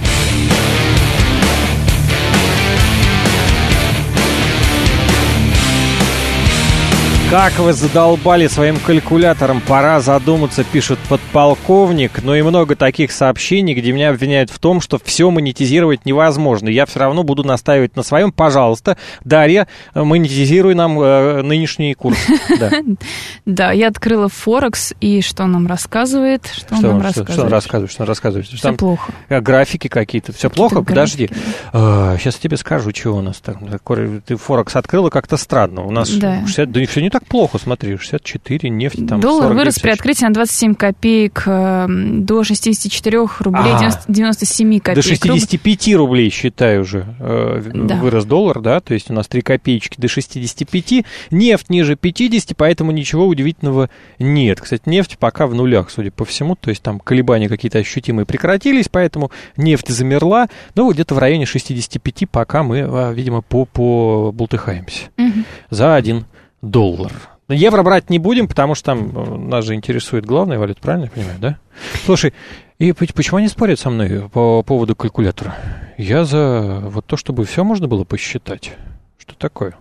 Как вы задолбали своим калькулятором, пора задуматься, пишет подполковник. Но и много таких сообщений, где меня обвиняют в том, что все монетизировать невозможно. Я все равно буду настаивать на своем. Пожалуйста, Дарья, монетизируй нам нынешний курс. Да, я открыла Форекс, и что он нам рассказывает? Что он рассказывает? Все плохо. Графики какие-то. Все плохо? Подожди. Сейчас тебе скажу, что у нас там. Ты Форекс открыла как-то странно. У нас 60, да все не так плохо, смотри, 64, нефть там. Доллар вырос при открытии на 27 копеек до 64 рублей 97 копеек. До 65 рублей, считай, уже вырос доллар, да, то есть у нас 3 копеечки до 65, нефть ниже 50, поэтому ничего удивительного нет. Кстати, нефть пока в нулях, судя по всему, то есть там колебания какие-то ощутимые прекратились, поэтому нефть замерла, но где-то в районе 65 пока мы, видимо, побултыхаемся за $1. Евро брать не будем, потому что там нас же интересует главная валюта, правильно я понимаю, да? Слушай, и почему они спорят со мной по поводу калькулятора? Я за вот то, чтобы все можно было посчитать. Что такое?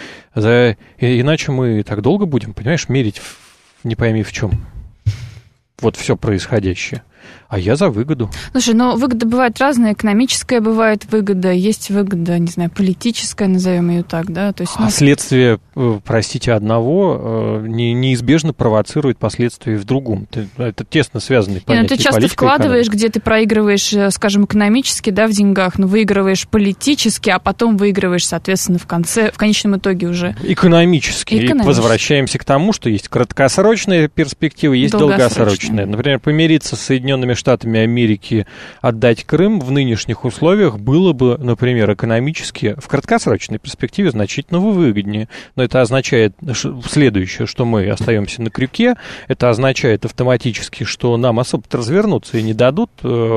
Иначе мы так долго будем, понимаешь, мерить не пойми в чем. Вот все происходящее. А я за выгоду. Слушай, но выгода бывает разная. Экономическая бывает выгода, есть выгода, не знаю, политическая, назовем ее так, да? То есть, следствие, простите, одного неизбежно провоцирует последствия в другом. Это тесно связанные понятия. Ты часто вкладываешь, где ты проигрываешь, скажем, экономически, да, в деньгах, но выигрываешь политически, а потом выигрываешь, соответственно, в конечном итоге уже. Экономически. И возвращаемся к тому, что есть краткосрочная перспектива, есть долгосрочная. Например, помириться с Соединенными Штатами Америки, отдать Крым в нынешних условиях было бы, например, экономически в краткосрочной перспективе значительно выгоднее. Но это означает следующее, что мы остаемся на крюке, это означает автоматически, что нам особо-то развернуться и не дадут.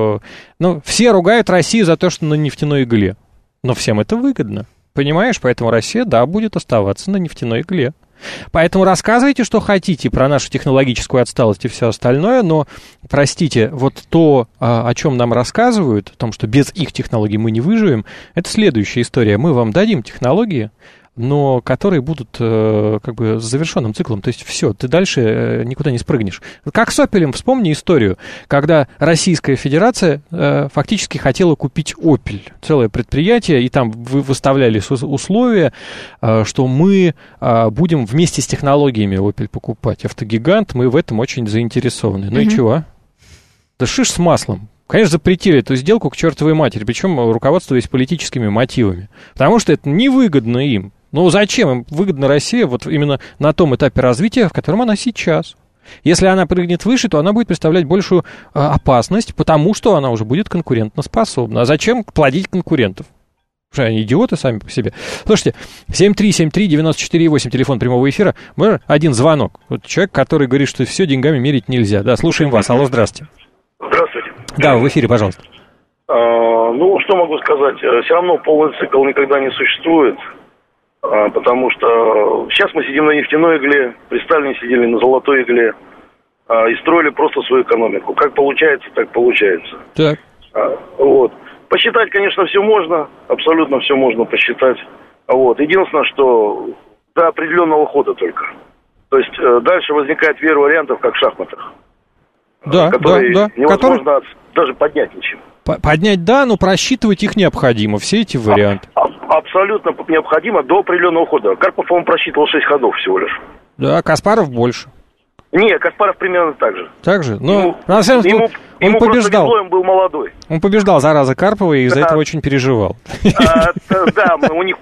Все ругают Россию за то, что на нефтяной игле. Но всем это выгодно. Понимаешь? Поэтому Россия, да, будет оставаться на нефтяной игле. Поэтому рассказывайте, что хотите про нашу технологическую отсталость и все остальное, но, простите, вот то, о чем нам рассказывают, о том, что без их технологий мы не выживем, это следующая история. Мы вам дадим технологии, но которые будут как бы с завершенным циклом. То есть все, ты дальше никуда не спрыгнешь. Как с Opel'ем, вспомни историю, когда Российская Федерация фактически хотела купить Opel, целое предприятие, и там выставляли условия, что мы будем вместе с технологиями Opel покупать. Автогигант, мы в этом очень заинтересованы. Ну и чего? Да шиш с маслом. Конечно, запретили эту сделку к чертовой матери, причем руководствуясь политическими мотивами. Потому что это невыгодно им. Ну, зачем им выгодна Россия вот именно на том этапе развития, в котором она сейчас? Если она прыгнет выше, то она будет представлять большую опасность, потому что она уже будет конкурентоспособна. А зачем плодить конкурентов? Что они идиоты сами по себе. Слушайте, 7373948, телефон прямого эфира. Один звонок. Вот человек, который говорит, что все деньгами мерить нельзя. Да, слушаем вас. Алло, здравствуйте. Здравствуйте. Да, в эфире, пожалуйста. Ну, что могу сказать? Все равно полный цикл никогда не существует. Потому что сейчас мы сидим на нефтяной игле, при Сталине сидели на золотой игле и строили просто свою экономику. Как получается, так получается. Так. Вот. Посчитать, конечно, все можно, абсолютно все можно посчитать. Вот. Единственное, что до определенного хода только. То есть дальше возникает вера вариантов, как в шахматах. Да, которые да. невозможно даже поднять ничем. Поднять, да, но просчитывать их необходимо, все эти варианты. Абсолютно необходимо до определенного хода. Карпов, по-моему, просчитывал 6 ходов всего лишь. Да, Каспаров больше. Не, Каспаров примерно так же. Так же? Ну, он побеждал. Везло, он был молодой. Он побеждал, зараза, Карпова, и из-за этого очень переживал. Да, у них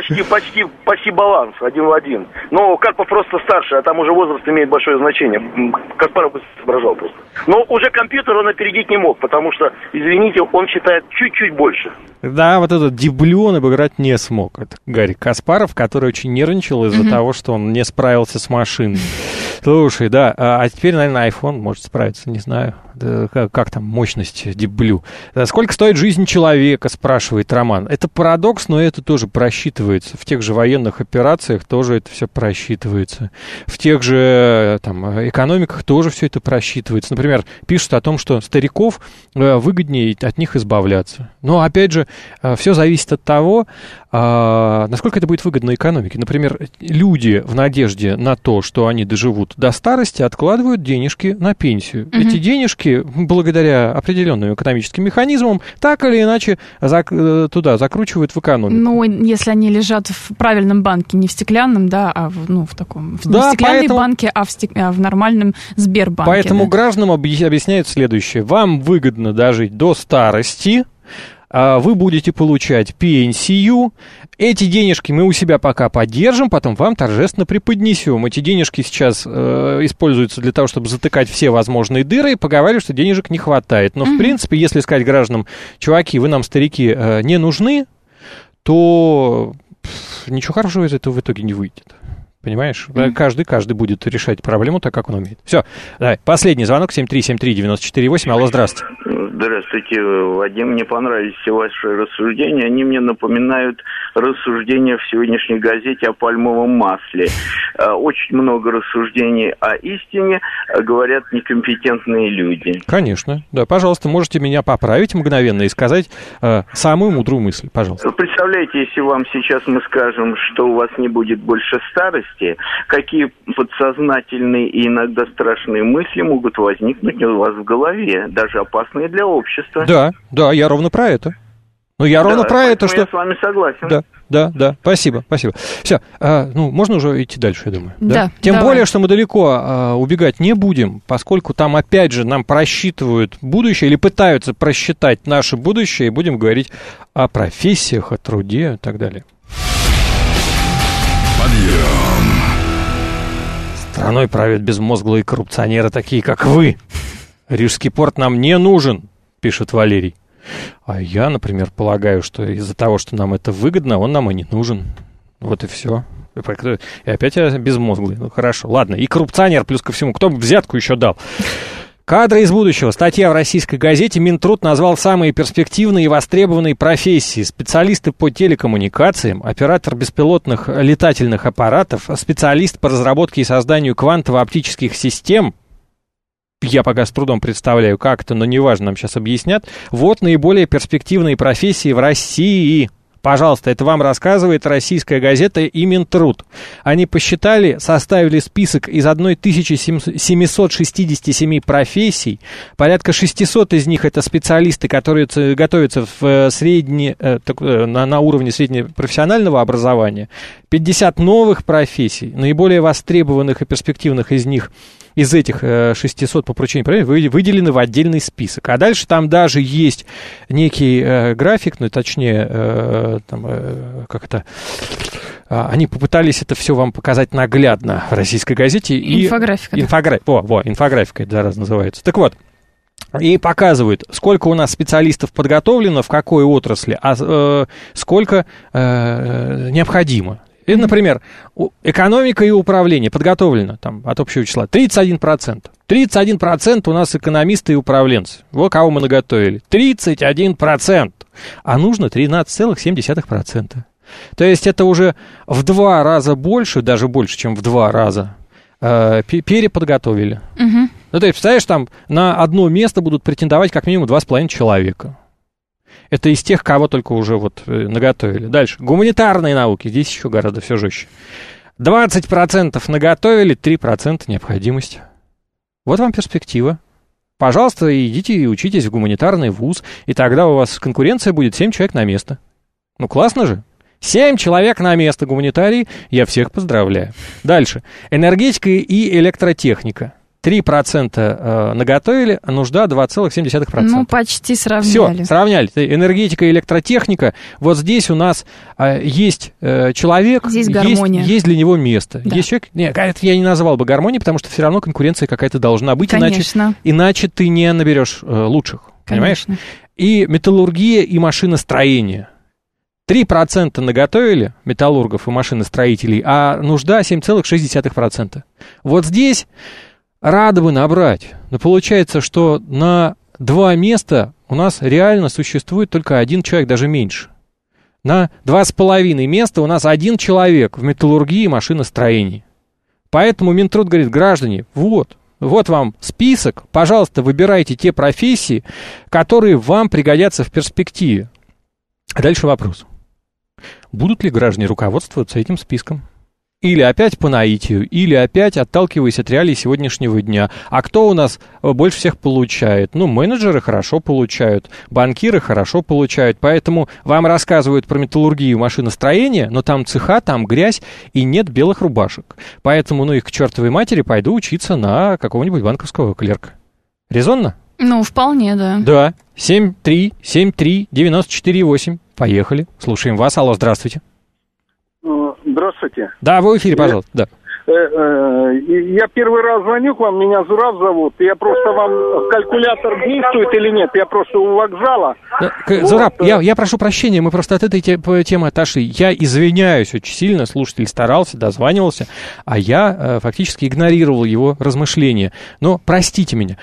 почти баланс, 1 в 1. Но Карпов просто старше, а там уже возраст имеет большое значение. Каспаров бы соображал просто. Но уже компьютер он опередить не мог, потому что, извините, он считает чуть-чуть больше. Да, вот этот Диблю он обыграть не смог. Это Гарри Каспаров, который очень нервничал из-за того, что он не справился с машиной. Слушай, да, а теперь, наверное, iPhone может справиться, не знаю, да, как там мощность Deep Blue. Сколько стоит жизнь человека, спрашивает Роман. Это парадокс, но это тоже просчитывается. В тех же военных операциях тоже это все просчитывается. В тех же там, экономиках тоже все это просчитывается. Например, пишут о том, что стариков выгоднее от них избавляться. Но, опять же, все зависит от того, насколько это будет выгодно экономике. Например, люди в надежде на то, что они доживут до старости, откладывают денежки на пенсию. Эти денежки, благодаря определенным экономическим механизмам, так или иначе туда закручивают в экономику. Ну, если они лежат в правильном банке, не в стеклянном, да, а в таком... Не в стеклянной банке, а в нормальном Сбербанке. Поэтому гражданам объясняют следующее. Вам выгодно дожить до старости, вы будете получать пенсию, эти денежки мы у себя пока поддержим, потом вам торжественно преподнесем. Эти денежки сейчас используются для того, чтобы затыкать все возможные дыры, и поговаривают, что денежек не хватает. Но, в принципе, если сказать гражданам, чуваки, вы нам, старики, не нужны, то ничего хорошего из этого в итоге не выйдет. Понимаешь? Каждый будет решать проблему так, как он умеет. Все, давай, последний звонок, 7373948. Алло, здравствуйте. Здравствуйте, Вадим. Мне понравились все ваши рассуждения. Они мне напоминают рассуждения в сегодняшней газете о пальмовом масле. Очень много рассуждений о истине говорят некомпетентные люди. Конечно. Да, пожалуйста, можете меня поправить мгновенно и сказать самую мудрую мысль, пожалуйста. Представляете, если вам сейчас мы скажем, что у вас не будет больше старости, какие подсознательные и иногда страшные мысли могут возникнуть у вас в голове, даже опасные для общества. Да, я ровно про это. Ну, я ровно про это, что... Я с вами согласен. Да, спасибо. Все, можно уже идти дальше, я думаю. Да. Тем более, что мы далеко убегать не будем, поскольку там, опять же, нам просчитывают будущее или пытаются просчитать наше будущее, и будем говорить о профессиях, о труде и так далее. Подъем. Страной правят безмозглые коррупционеры, такие как вы. Рижский порт нам не нужен, пишет Валерий. А я, например, полагаю, что из-за того, что нам это выгодно, он нам и не нужен. Вот и все. И опять я безмозглый. Ну, хорошо. Ладно, и коррупционер, плюс ко всему. Кто бы взятку еще дал? Кадры из будущего. Статья в российской газете. Минтруд назвал самые перспективные и востребованные профессии. Специалисты по телекоммуникациям, оператор беспилотных летательных аппаратов, специалист по разработке и созданию квантово-оптических систем. Я пока с трудом представляю, как это, но неважно, нам сейчас объяснят. Вот наиболее перспективные профессии в России. Пожалуйста, это вам рассказывает российская газета и Минтруд. Они посчитали, составили список из 1767 профессий. Порядка 600 из них это специалисты, которые готовятся на уровне среднепрофессионального образования. 50 новых профессий, наиболее востребованных и перспективных из этих 600 по поручению правительства выделены в отдельный список. А дальше там даже есть некий график, точнее, они попытались это все вам показать наглядно в российской газете. Инфографика. Инфографика, это, зараза, называется. Так вот, И показывают, сколько у нас специалистов подготовлено, в какой отрасли, а сколько необходимо. И, например, экономика и управление подготовлено там, от общего числа 31%. 31% у нас экономисты и управленцы. Вот кого мы наготовили. 31%. А нужно 13,7%. То есть это уже в 2 раза больше, даже больше, чем в 2 раза, переподготовили. Угу. Ну, то есть, представляешь, там на одно место будут претендовать как минимум 2,5 человека. Это из тех, кого только уже вот наготовили. Дальше. Гуманитарные науки. Здесь еще гораздо все жестче. 20% наготовили, 3% необходимость. Вот вам перспектива. Пожалуйста, идите и учитесь в гуманитарный вуз, и тогда у вас конкуренция будет 7 человек на место. Ну, классно же. 7 человек на место гуманитарий. Я всех поздравляю. Дальше. Энергетика и электротехника. 3% наготовили, а нужда 2,7%. Ну, почти сравняли. Все, сравняли. Энергетика и электротехника. Вот здесь у нас есть человек, здесь гармония. Есть для него место. Да. Есть человек. Нет, это я не назвал бы гармонией, потому что все равно конкуренция какая-то должна быть. Иначе ты не наберешь лучших. Понимаешь? И металлургия и машиностроение. 3% наготовили металлургов и машиностроителей, а нужда 7,6%. Вот здесь рады бы набрать, но получается, что на 2 места у нас реально существует только 1 человек, даже меньше. На 2,5 места у нас 1 человек в металлургии и машиностроении. Поэтому Минтруд говорит: граждане, вот вам список, пожалуйста, выбирайте те профессии, которые вам пригодятся в перспективе. А дальше вопрос. Будут ли граждане руководствоваться этим списком? Или опять по наитию, или опять отталкиваясь от реалий сегодняшнего дня. А кто у нас больше всех получает? Ну, менеджеры хорошо получают, банкиры хорошо получают. Поэтому вам рассказывают про металлургию и машиностроение, но там цеха, там грязь и нет белых рубашек. Поэтому, их к чертовой матери пойду учиться на какого-нибудь банковского клерка. Резонно? Ну, вполне, да. Да. 7373948. Поехали. Слушаем вас. Алло, здравствуйте. Здравствуйте. Да, вы в эфире, пожалуйста. Да. Я первый раз звоню к вам, меня Зураб зовут. Я просто вам калькулятор действует или нет? Я просто у вокзала. Зураб, я прошу прощения, мы просто от этой темы отошли. Я извиняюсь очень сильно, слушатель старался, дозванивался, а я фактически игнорировал его размышления. Но простите меня.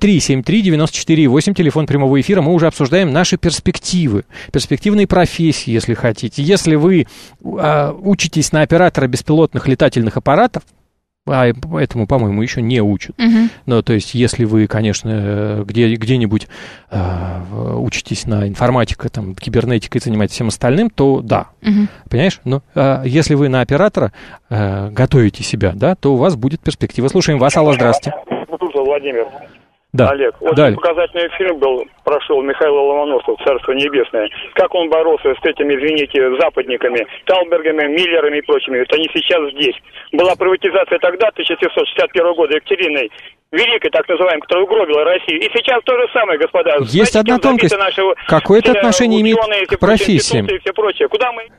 7373948, телефон прямого эфира, мы уже обсуждаем наши перспективы. Перспективные профессии, если хотите. Если вы учитесь на оператора беспилотных летательных аппаратов, а этому, по-моему, еще не учат. Ну, то есть, если вы, конечно, где-нибудь учитесь на информатике, там, кибернетикой, занимаетесь всем остальным, то да. Понимаешь? Но если вы на оператора готовите себя, да, то у вас будет перспектива. Слушаем вас. Алло, здравствуйте. Владимир. Да. Олег, очень показательный фильм прошел Михаила Ломоносова, «Царство небесное». Как он боролся с этими, извините, западниками, Талбергами, Миллерами и прочими. Это они сейчас здесь. Была приватизация тогда, 1761 года, Екатериной Великой, так называемой, которая угробила Россию. И сейчас то же самое, господа. Есть одна тонкость. Какое это отношение имеет к профессиям? И все прочее. Куда мы...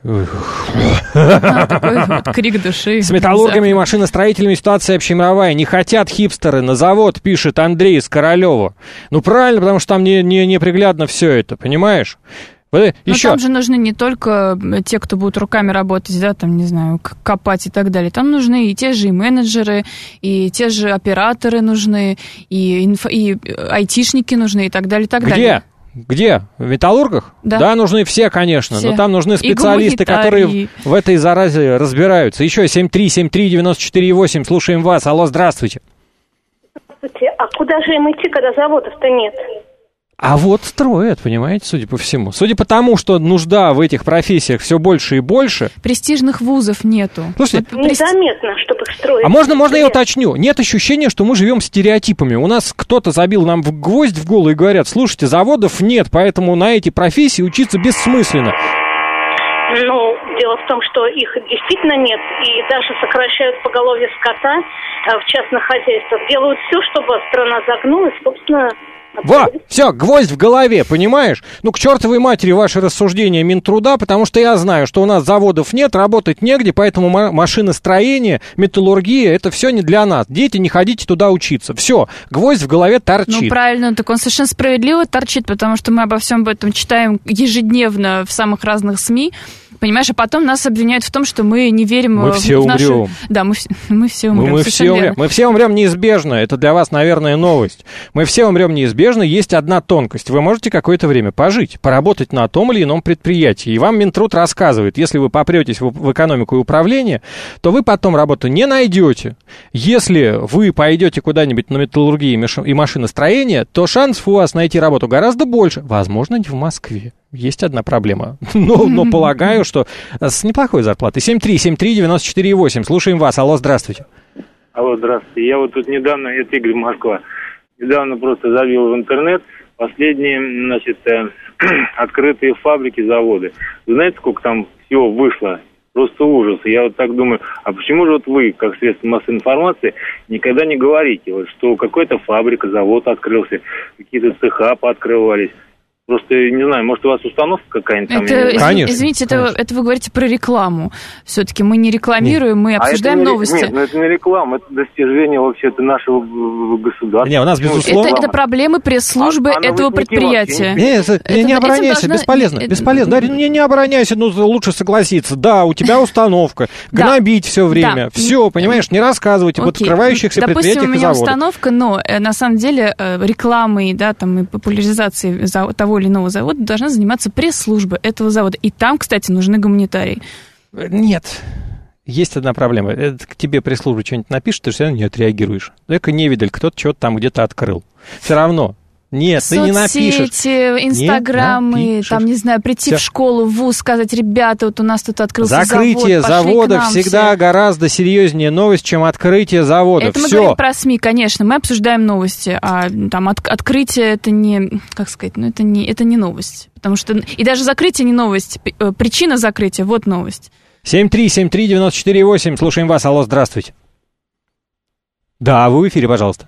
Такой вот крик души. С металлургами и машиностроителями ситуация общемировая. Не хотят хипстеры на завод, пишет Андрей из Королева. Ну, правильно, потому что там неприглядно все это, понимаешь? Еще. Там же нужны не только те, кто будут руками работать, да, там, не знаю, копать и так далее. Там нужны и те же и менеджеры, и те же операторы нужны, и айтишники нужны, и так далее, и так далее. Где? В металлургах? Да. Нужны все, конечно. Все. Но там нужны специалисты, которые в этой заразе разбираются. Еще 7373948. Слушаем вас. Алло, здравствуйте. Здравствуйте. А куда же им идти, когда заводов-то нет? А вот строят, понимаете, судя по всему. Судя по тому, что нужда в этих профессиях все больше и больше. Престижных вузов нету. Слушайте, незаметно, чтобы их строить. А можно я уточню? Нет ощущения, что мы живем стереотипами. У нас кто-то забил нам в гвоздь в голову и говорят: слушайте, заводов нет, поэтому на эти профессии учиться бессмысленно. Ну, дело в том, что их действительно нет, и даже сокращают поголовье скота в частных хозяйствах. Делают все, чтобы страна загнулась, собственно, Во, все, гвоздь в голове, понимаешь? Ну, к чертовой матери ваши рассуждения Минтруда, потому что я знаю, что у нас заводов нет, работать негде, поэтому машиностроение, металлургия, это все не для нас. Дети, не ходите туда учиться. Все, гвоздь в голове торчит. Ну, правильно, так он совершенно справедливо торчит, потому что мы обо всем об этом читаем ежедневно в самых разных СМИ. Понимаешь, а потом нас обвиняют в том, что мы не верим мы все в нашу... умрем. Да, мы все умрем. Мы все умрем неизбежно. Это для вас, наверное, новость. Мы все умрем неизбежно. Есть одна тонкость. Вы можете какое-то время пожить, поработать на том или ином предприятии. И вам Минтруд рассказывает, если вы попретесь в экономику и управление, то вы потом работу не найдете. Если вы пойдете куда-нибудь на металлургию и машиностроение, то шансов у вас найти работу гораздо больше. Возможно, не в Москве. Есть одна проблема, но полагаю, что с неплохой зарплатой. 7373948, слушаем вас. Алло, здравствуйте. Алло, здравствуйте. Я вот тут недавно, это Игорь, Москва, недавно просто забил в интернет последние, значит, открытые фабрики, заводы. Вы знаете, сколько там всего вышло? Просто ужас. Я вот так думаю, а почему же вот вы, как средство массовой информации, никогда не говорите, вот, что какая-то фабрика, завод открылся, какие-то цеха пооткрывались? Просто, не знаю, может, у вас установка какая-нибудь там? Конечно. Извините, это вы говорите про рекламу. Все-таки мы не рекламируем, мы обсуждаем новости. Нет, это не реклама, это достижение вообще-то нашего государства. Не, у нас, безусловно... Это проблемы пресс-службы этого предприятия. Не обороняйся, бесполезно. Да, не обороняйся, ну, лучше согласиться. Да, у тебя установка, гнобить все время. Все, понимаешь, не рассказывать об открывающихся предприятиях и заводах. Допустим, у меня установка, но на самом деле рекламой, да, там, и популяризацией того или иного завода должна заниматься пресс-служба этого завода. И там, кстати, нужны гуманитарии. Нет. Есть одна проблема. К тебе пресс-служба что-нибудь напишет, ты все равно не отреагируешь. Эка невидаль, кто-то что-то там где-то открыл. Все равно. Нет, ты не напишешь. Соцсети, инстаграмы, там, не знаю, прийти в школу, в вуз, сказать, ребята, вот у нас тут открылся закрытие завода всегда гораздо серьезнее новость, чем открытие завода. Это мы говорим про СМИ, конечно, мы обсуждаем новости, а там открытие это не, как сказать, ну это не новость, потому что и даже закрытие не новость, причина закрытия, вот новость. 7373948, слушаем вас, алло, здравствуйте. Да, вы в эфире, пожалуйста.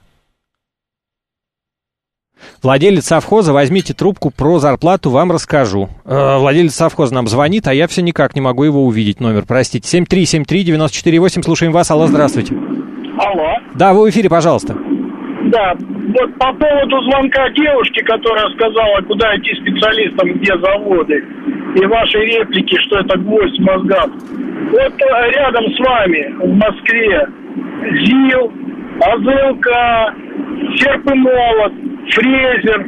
Владелец совхоза, возьмите трубку, про зарплату вам расскажу. Владелец совхоза нам звонит, а я все никак не могу его увидеть. Номер, простите. 7373948, слушаем вас. Алло, здравствуйте. Алло. Да, вы в эфире, пожалуйста. Да, вот по поводу звонка девушки, которая сказала, куда идти специалистам, где заводы, и вашей реплики, что это гвоздь в мозгах. Вот рядом с вами в Москве ЗИЛ, Азылка, Серп и Молот, фрезер,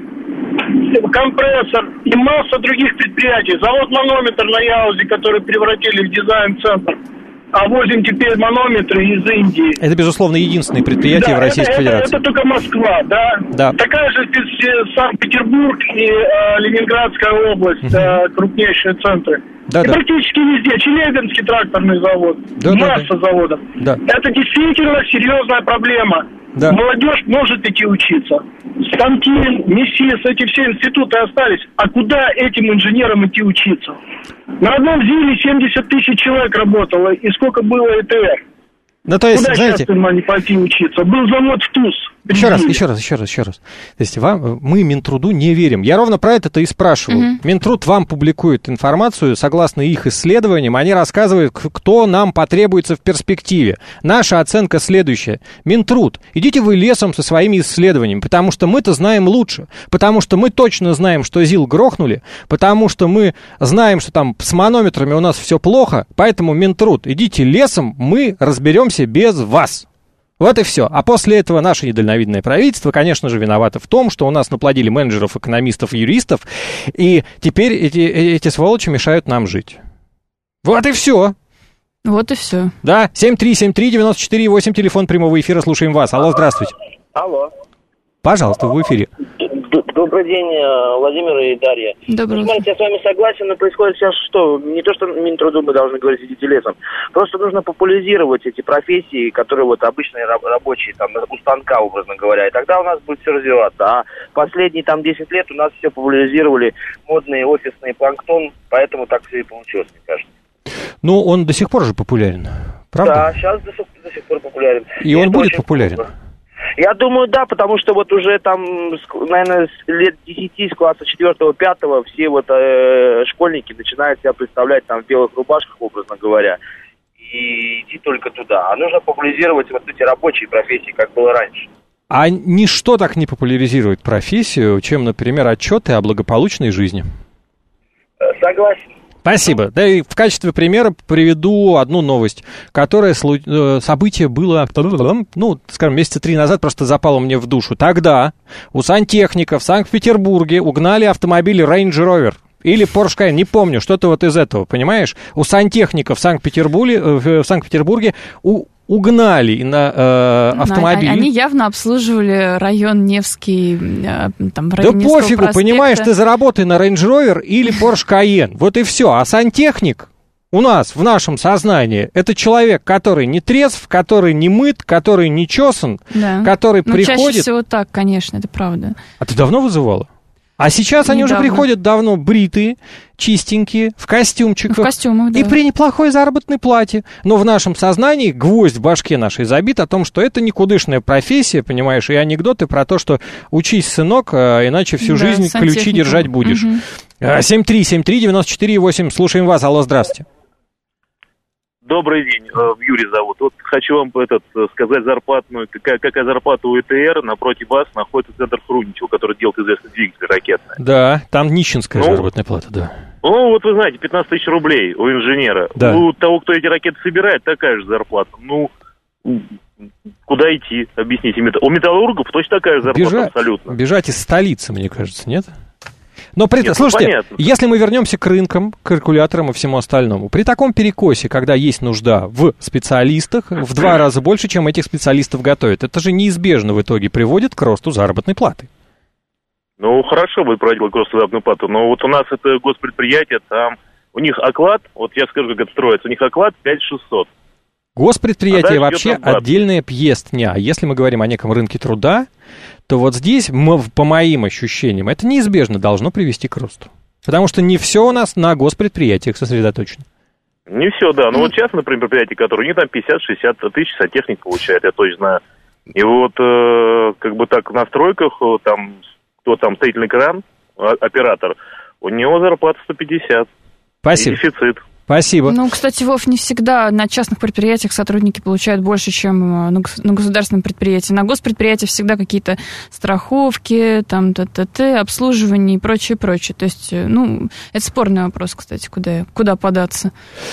компрессор и масса других предприятий. Завод «Манометр» на Яузе, который превратили в дизайн-центр. А возим теперь манометры из Индии. Это, безусловно, единственное предприятие в Российской Федерации. Это только Москва, да? Да. Такая же Санкт-Петербург и Ленинградская область, крупнейшие центры. Да, и практически везде. Челябинский тракторный завод, масса заводов. Да. Это действительно серьезная проблема. Да. Молодежь может идти учиться. Станкин, МИСИС, эти все институты остались. А куда этим инженерам идти учиться? На одном ЗИЛе 70 тысяч человек работало. И сколько было ЭТР? Ну, то есть, куда знаете, сейчас им не пойти учиться? Был завод в ТУЗ. Еще раз. То есть мы Минтруду не верим. Я ровно про это-то и спрашиваю. Минтруд вам публикует информацию, согласно их исследованиям, они рассказывают, кто нам потребуется в перспективе. Наша оценка следующая. Минтруд, идите вы лесом со своими исследованиями, потому что мы-то знаем лучше, потому что мы точно знаем, что ЗИЛ грохнули, потому что мы знаем, что там с манометрами у нас все плохо, поэтому Минтруд, идите лесом, мы разберемся без вас. Вот и все. А после этого наше недальновидное правительство, конечно же, виновато в том, что у нас наплодили менеджеров, экономистов, юристов, и теперь эти сволочи мешают нам жить. Вот и все. Вот и все. Да, 7373948, телефон прямого эфира, слушаем вас. Алло, здравствуйте. Алло. Пожалуйста, в эфире. Добрый день, Владимир и Дарья. Добрый. Смотрите, я с вами согласен, но происходит сейчас что? Не то, что Минтруду мы должны говорить, идите лесом. Просто нужно популяризировать эти профессии, которые вот обычные рабочие, там, у станка, образно говоря. И тогда у нас будет все развиваться. А последние там 10 лет у нас все популяризировали модные офисные планктон, поэтому так все и получилось, мне кажется. Ну, он до сих пор же популярен, правда? Да, сейчас до сих пор популярен. И он будет популярен. Я думаю, да, потому что вот уже там, наверное, с лет 10, с класса 4-5 все вот школьники начинают себя представлять там в белых рубашках, образно говоря, и идти только туда. А нужно популяризировать вот эти рабочие профессии, как было раньше. А ничто так не популяризирует профессию, чем, например, отчеты о благополучной жизни. Согласен. Спасибо. Да и в качестве примера приведу одну новость, которое событие было, ну, скажем, месяца 3 назад, просто запало мне в душу. Тогда у сантехников в Санкт-Петербурге угнали автомобиль Range Rover. Или Porsche Cayenne, не помню, что-то вот из этого, понимаешь? У сантехников в Санкт-Петербурге угнали на автомобиль. Они явно обслуживали район Невский, там, в районе Да пофигу, проспекта. Понимаешь, ты заработай на Range Rover или Porsche Cayenne. Вот и все. А сантехник у нас, в нашем сознании, это человек, который не трезв, который не мыт, который не чесан, да. Который приходит... чаще всего так, конечно, это правда. А ты давно вызывала? А сейчас они уже приходят давно бритые, чистенькие, в костюмчиках. В костюмах, да. И при неплохой заработной плате. Но в нашем сознании гвоздь в башке нашей забит о том, что это никудышная профессия, понимаешь, и анекдоты про то, что учись, сынок, иначе всю жизнь ключи держать будешь. 7373948, слушаем вас, алло, здравствуйте. Добрый день, Юрий зовут. Вот хочу вам сказать зарплатную, какая зарплата у ЭТР, напротив вас находится центр Хруничева, который делает известный двигатель ракетный. Да, там нищенская заработная плата, да. Ну, вот вы знаете, 15 тысяч рублей у инженера. Да. У того, кто эти ракеты собирает, такая же зарплата. Ну, куда идти, объясните мне. У металлургов точно такая же зарплата абсолютно. Бежать из столицы, мне кажется, нет? Но слушайте, если мы вернемся к рынкам, к калькуляторам и всему остальному, при таком перекосе, когда есть нужда в специалистах, в 2 раза больше, чем этих специалистов готовят, это же неизбежно в итоге приводит к росту заработной платы. Ну, хорошо бы проводил к росту заработной платы, но вот у нас это госпредприятие, там у них оклад, вот я скажу, как это строится, у них оклад 5600. Госпредприятие вообще отдельная пьестня. А если мы говорим о неком рынке труда, то вот здесь, по моим ощущениям, это неизбежно должно привести к росту. Потому что не все у нас на госпредприятиях сосредоточено. Не все, да. Ну вот сейчас, например, предприятия, которые у них там 50-60 тысяч сантехник получает, я точно знаю. И вот как бы так в настройках, там, кто там строительный кран, оператор, у него зарплата 150. Спасибо. И дефицит. Спасибо. Ну, кстати, Вов, не всегда на частных предприятиях сотрудники получают больше, чем на государственном предприятии. На госпредприятии всегда какие-то страховки, там, обслуживание и прочее. То есть, ну, это спорный вопрос, кстати, куда податься.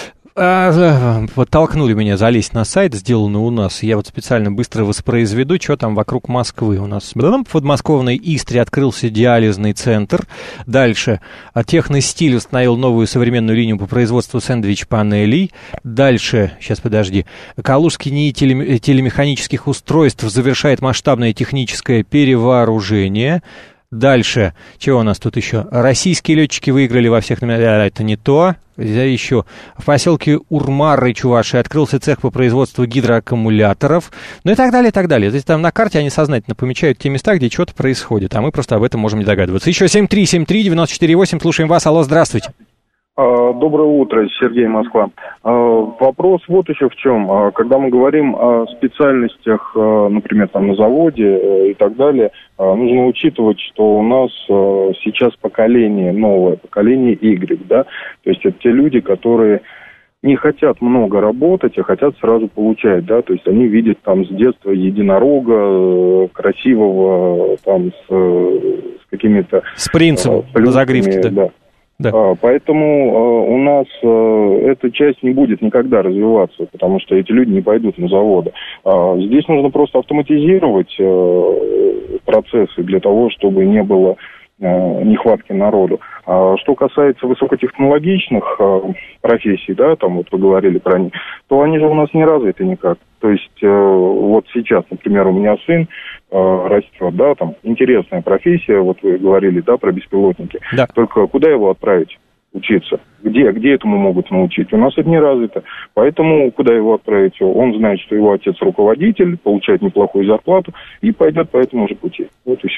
Подтолкнули меня залезть на сайт, сделанный у нас. Я вот специально быстро воспроизведу, что там вокруг Москвы у нас. В подмосковной Истре открылся диализный центр. Дальше Техностиль установил новую современную линию по производству сэндвич-панелей. Дальше, сейчас подожди, Калужский НИИ телемеханических устройств завершает масштабное техническое перевооружение. Дальше, чего у нас тут еще? Российские летчики выиграли во всех номинациях. Это не то. Еще в поселке Урмары, Чувашии, открылся цех по производству гидроаккумуляторов. Ну и так далее, и так далее. То есть там на карте они сознательно помечают те места, где что-то происходит. А мы просто об этом можем не догадываться. Еще 7373948, слушаем вас. Алло, здравствуйте. Доброе утро, Сергей, Москва. Вопрос вот еще в чем. Когда мы говорим о специальностях, например, там на заводе и так далее, нужно учитывать, что у нас сейчас поколение новое, поколение Y, да, то есть это те люди, которые не хотят много работать, а хотят сразу получать, да, то есть они видят там с детства единорога красивого, там с какими-то... С принцем на загривке, да. Да. Поэтому у нас эта часть не будет никогда развиваться, потому что эти люди не пойдут на заводы. Здесь нужно просто автоматизировать процессы для того, чтобы не было нехватки народу. Что касается высокотехнологичных профессий, да, там вот вы говорили про них, то они же у нас не развиты никак. То есть вот сейчас, например, у меня сын растет, да, там интересная профессия, вот вы говорили, да, про беспилотники. Да. Только куда его отправить учиться? Где этому могут научить? У нас это не развито. Поэтому куда его отправить? Он знает, что его отец руководитель, получает неплохую зарплату и пойдет по этому же пути. Вот и все.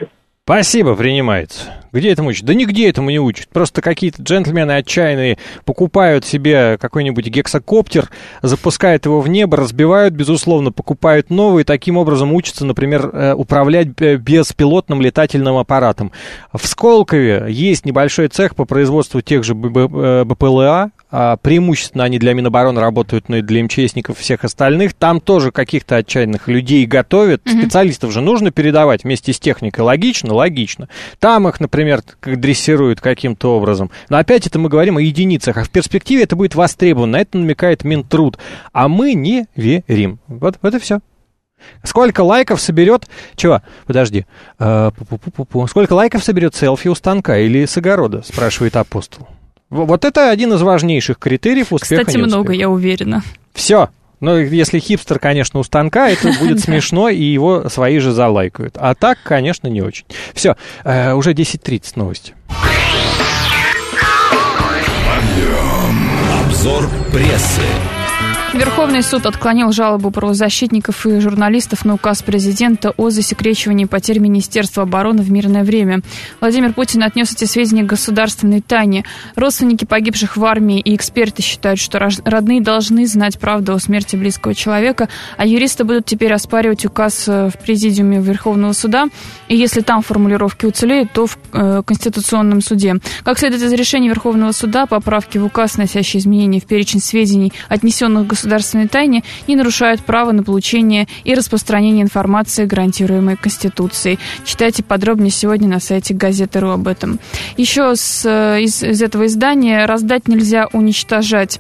Спасибо, принимается. Где этому учат? Да нигде этому не учат. Просто какие-то джентльмены отчаянные покупают себе какой-нибудь гексакоптер, запускают его в небо, разбивают, безусловно, покупают новый, таким образом учатся, например, управлять беспилотным летательным аппаратом. В Сколково есть небольшой цех по производству тех же БПЛА, преимущественно они для Минобороны работают, но и для МЧСников и всех остальных. Там тоже каких-то отчаянных людей готовят. Специалистов же нужно передавать вместе с техникой. Логично? Логично. Там их, например, дрессируют каким-то образом. Но опять это мы говорим о единицах, а в перспективе это будет востребовано. На это намекает Минтруд. А мы не верим. Вот и все. Сколько лайков соберет... Чего? Подожди. Сколько лайков соберет селфи у станка или с огорода? Спрашивает Апостол. Вот это один из важнейших критериев успеха. Кстати, много, я уверена. Все. Ну, если хипстер, конечно, у станка, это будет смешно, и его свои же залайкают. А так, конечно, не очень. Все, уже 10:30 новости. Обзор прессы. Верховный суд отклонил жалобу правозащитников и журналистов на указ президента о засекречивании потерь Министерства обороны в мирное время. Владимир Путин отнес эти сведения к государственной тайне. Родственники погибших в армии и эксперты считают, что родные должны знать правду о смерти близкого человека, а юристы будут теперь оспаривать указ в президиуме Верховного суда, и если там формулировки уцелеют, то в Конституционном суде. Как следует из решения Верховного суда, поправки в указ, носящие изменения в перечень сведений, отнесенных к государственной тайне, не нарушают право на получение и распространение информации, гарантируемой Конституцией. Читайте подробнее сегодня на сайте Газеты.ру об этом. Еще из этого издания: раздать нельзя уничтожать.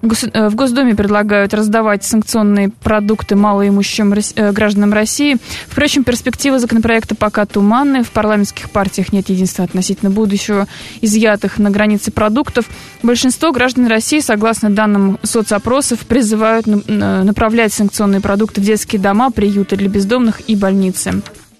В Госдуме предлагают раздавать санкционные продукты малоимущим гражданам России. Впрочем, перспективы законопроекта пока туманны. В парламентских партиях нет единства относительно будущего изъятых на границе продуктов. Большинство граждан России, согласно данным соцопросов, призывают направлять санкционные продукты в детские дома, приюты для бездомных и больницы.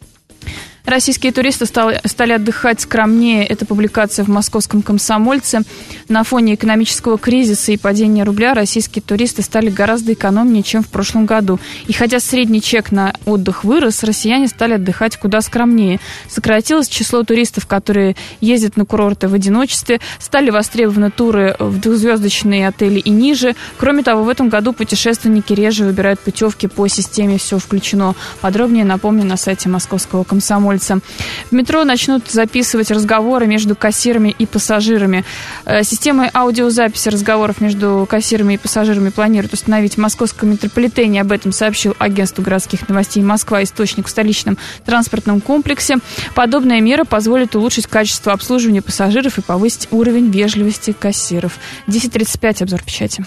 Российские туристы стали отдыхать скромнее. Это публикация в «Московском комсомольце». На фоне экономического кризиса и падения рубля российские туристы стали гораздо экономнее, чем в прошлом году. И хотя средний чек на отдых вырос, россияне стали отдыхать куда скромнее. Сократилось число туристов, которые ездят на курорты в одиночестве. Стали востребованы туры в двухзвездочные отели и ниже. Кроме того, в этом году путешественники реже выбирают путевки по системе «Все включено». Подробнее, напомню, на сайте «Московского комсомольца». В метро начнут записывать разговоры между кассирами и пассажирами. Системы аудиозаписи разговоров между кассирами и пассажирами планируют установить в московском метрополитене. Об этом сообщил агентству городских новостей «Москва» источник в столичном транспортном комплексе. Подобная мера позволит улучшить качество обслуживания пассажиров и повысить уровень вежливости кассиров. 10:35, обзор печати.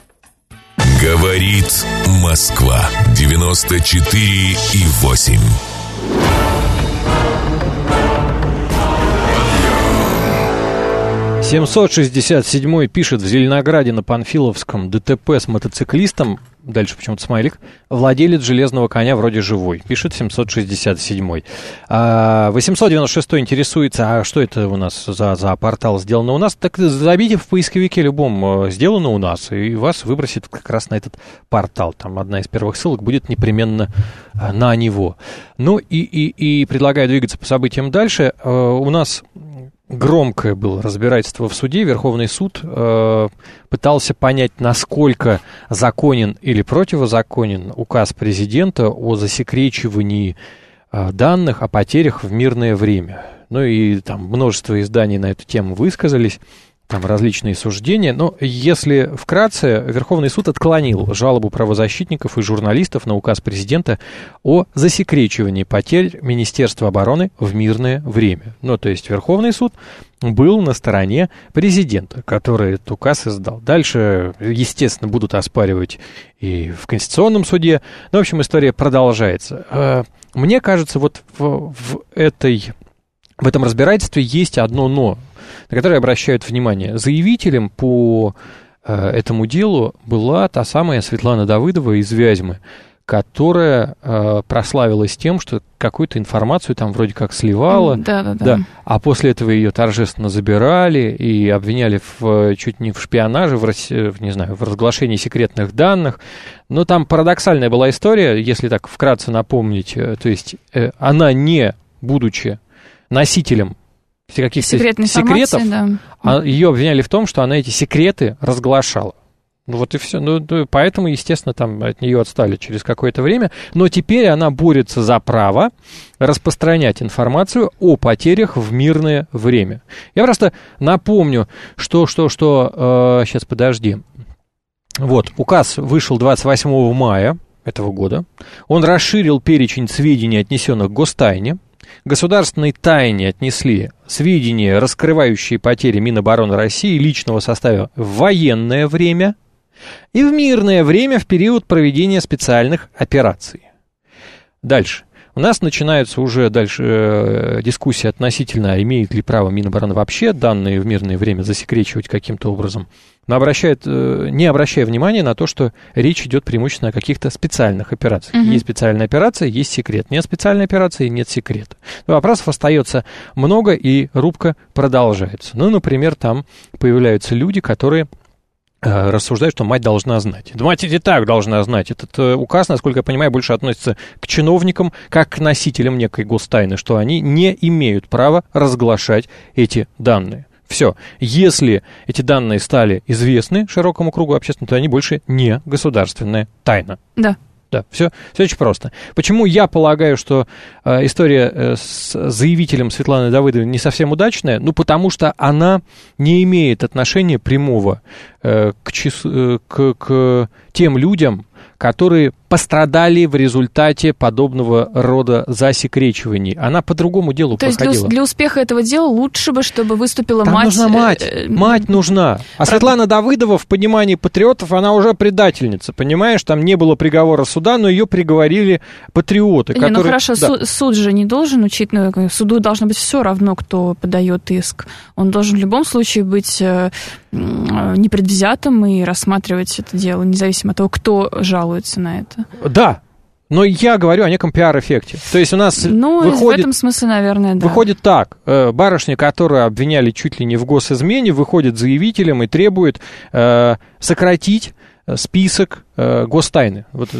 Говорит Москва. 94,8. 767-й пишет: в Зеленограде на Панфиловском ДТП с мотоциклистом, дальше почему-то смайлик, владелец железного коня вроде живой, пишет 767-й. 896-й интересуется, а что это у нас за портал сделано у нас? Так забейте в поисковике любом «сделано у нас», и вас выбросит как раз на этот портал. Там одна из первых ссылок будет непременно на него. Ну и предлагаю двигаться по событиям дальше. У нас громкое было разбирательство в суде. Верховный суд пытался понять, насколько законен или противозаконен указ президента о засекречивании данных о потерях в мирное время. Ну и там множество изданий на эту тему высказались, там различные суждения. Но если вкратце, Верховный суд отклонил жалобу правозащитников и журналистов на указ президента о засекречивании потерь Министерства обороны в мирное время. Ну, то есть Верховный суд был на стороне президента, который этот указ издал. Дальше, естественно, будут оспаривать и в Конституционном суде. Ну, в общем, история продолжается. Мне кажется, вот в этом разбирательстве есть одно «но», на которое обращают внимание. Заявителем по этому делу была та самая Светлана Давыдова из Вязьмы, которая прославилась тем, что какую-то информацию там вроде как сливала. Да. А после этого ее торжественно забирали и обвиняли чуть не в шпионаже, в разглашении секретных данных. Но там парадоксальная была история, если так вкратце напомнить. То есть она, не будучи носителем каких-то секретов, да. Ее обвиняли в том, что она эти секреты разглашала. Ну вот и все. Ну, поэтому, естественно, там от нее отстали через какое-то время. Но теперь она борется за право распространять информацию о потерях в мирное время. Я просто напомню, что сейчас, подожди. Вот, указ вышел 28 мая этого года. Он расширил перечень сведений, отнесенных к гостайне. Государственной тайне отнесли сведения, раскрывающие потери Минобороны России и личного состава в военное время и в мирное время в период проведения специальных операций. Дальше. У нас начинается уже дальше дискуссия относительно, имеет ли право Минобороны вообще данные в мирное время засекречивать каким-то образом, но не обращая внимания на то, что речь идет преимущественно о каких-то специальных операциях. Угу. Есть специальная операция, есть секрет. Нет специальной операции, нет секрета. Но вопросов остается много, и рубка продолжается. Ну, например, там появляются люди, которые рассуждают, что мать должна знать. Да мать и так должна знать. Этот указ, насколько я понимаю, больше относится к чиновникам, как к носителям некой гостайны, что они не имеют права разглашать эти данные. Все. Если эти данные стали известны широкому кругу общественности, то они больше не государственная тайна. Да. Да, все очень просто. Почему я полагаю, что история с заявителем Светланы Давыдовой не совсем удачная? Ну, потому что она не имеет отношения прямого к тем людям, которые пострадали в результате подобного рода засекречиваний. Она по другому делу проходила. То есть для успеха этого дела лучше бы, чтобы выступила там мать... нужна мать. Мать нужна. А Светлана Давыдова в понимании патриотов, она уже предательница, понимаешь? Там не было приговора суда, но ее приговорили патриоты, которые... Ну хорошо, да. Суд же не должен учитывать... Суду должно быть все равно, кто подает иск. Он должен в любом случае быть непредвзятым и рассматривать это дело, независимо от того, кто жалуется на это. Да, но я говорю о неком пиар-эффекте. То есть у нас выходит... в этом смысле, наверное, да. Выходит так. Барышня, которую обвиняли чуть ли не в госизмене, выходит заявителем и требует сократить список гостайны. Вот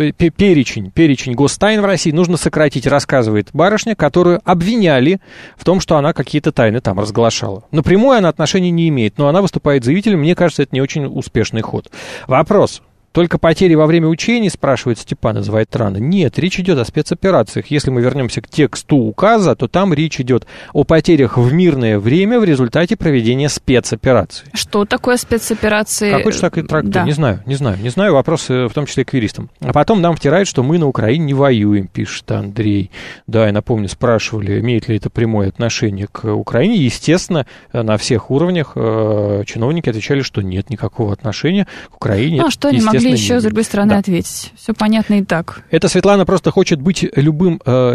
перечень гостайн в России нужно сократить, рассказывает барышня, которую обвиняли в том, что она какие-то тайны там разглашала. Напрямую она отношения не имеет, но она выступает заявителем. Мне кажется, это не очень успешный ход. Вопрос. Только потери во время учений, спрашивает Степан, называет рано. Нет, речь идет о спецоперациях. Если мы вернемся к тексту указа, то там речь идет о потерях в мирное время в результате проведения спецоперации. Что такое спецоперации? Какой же так и трактует? Да. Не знаю. Вопрос в том числе к юристам. А потом нам втирают, что мы на Украине не воюем, пишет Андрей. Да, я напомню, спрашивали, имеет ли это прямое отношение к Украине. Естественно, на всех уровнях чиновники отвечали, что нет никакого отношения к Украине. Ну, а что они могли еще, с другой стороны, ответить? Все понятно и так. Это Светлана просто хочет быть любым,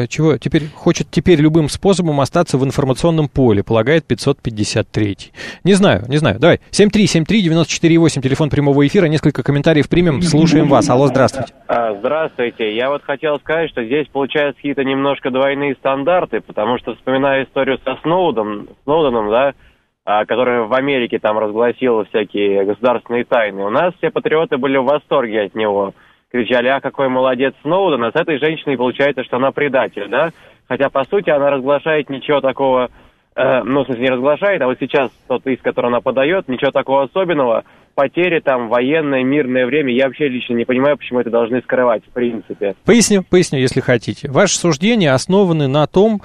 хочет теперь любым способом остаться в информационном поле, полагает 553. Не знаю. Давай, 7373948, телефон прямого эфира, несколько комментариев примем, слушаем вас. Алло, здравствуйте. Здравствуйте. Я вот хотел сказать, что здесь получаются какие-то немножко двойные стандарты, потому что, вспоминая историю со Сноуденом, да, который в Америке там разгласил всякие государственные тайны. У нас все патриоты были в восторге от него. Кричали, какой молодец Сноуден, а с этой женщиной получается, что она предатель, да? Хотя, по сути, она разглашает ничего такого, в смысле, не разглашает, а вот сейчас тот иск, который она подает, ничего такого особенного. Потери там, военное, мирное время, я вообще лично не понимаю, почему это должны скрывать, в принципе. Поясню, если хотите. Ваши суждения основаны на том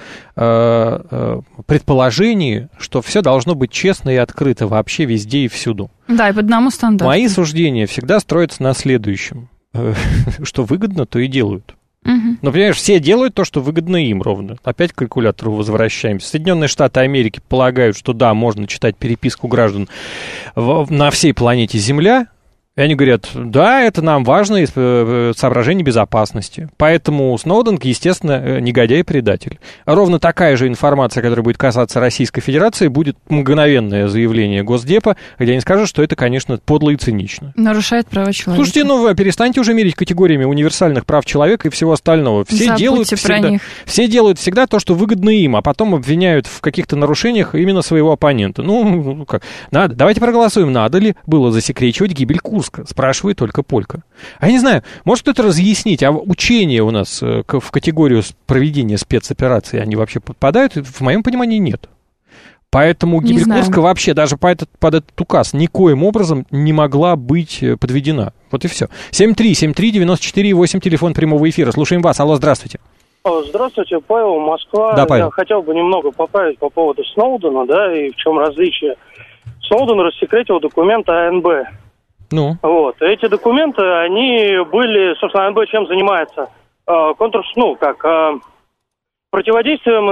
предположении, что все должно быть честно и открыто вообще везде и всюду. Да, и по одному стандарту. Мои суждения всегда строятся на следующем. Что выгодно, то и делают. Угу. Но, понимаешь, все делают то, что выгодно им ровно. Опять к калькулятору возвращаемся. Соединенные Штаты Америки полагают, что да, можно читать переписку граждан на всей планете Земля. И они говорят, да, это нам важно из соображений безопасности. Поэтому Сноуден, естественно, негодяй и предатель. Ровно такая же информация, которая будет касаться Российской Федерации, будет мгновенное заявление Госдепа, где они скажут, что это, конечно, подло и цинично. Нарушает права человека. Слушайте, вы перестаньте уже мерить категориями универсальных прав человека и всего остального. Все делают всегда то, что выгодно им, а потом обвиняют в каких-то нарушениях именно своего оппонента. Как? Давайте проголосуем, надо ли было засекречивать гибель Курска. спрашивает только Полька. А я не знаю, может кто-то разъяснить, а учения у нас в категорию проведения спецопераций, они вообще подпадают? В моем понимании нет. Поэтому Гибельковская вообще даже под этот указ никоим образом не могла быть подведена. Вот и все. 7373948, телефон прямого эфира. Слушаем вас. Алло, здравствуйте. Здравствуйте, Павел, Москва. Да, Павел. Я хотел бы немного поправить по поводу Сноудена, да, и в чем различие. Сноуден рассекретил документы АНБ. Ну? Вот. Эти документы, они были, собственно, АНБ чем занимается? Противодействием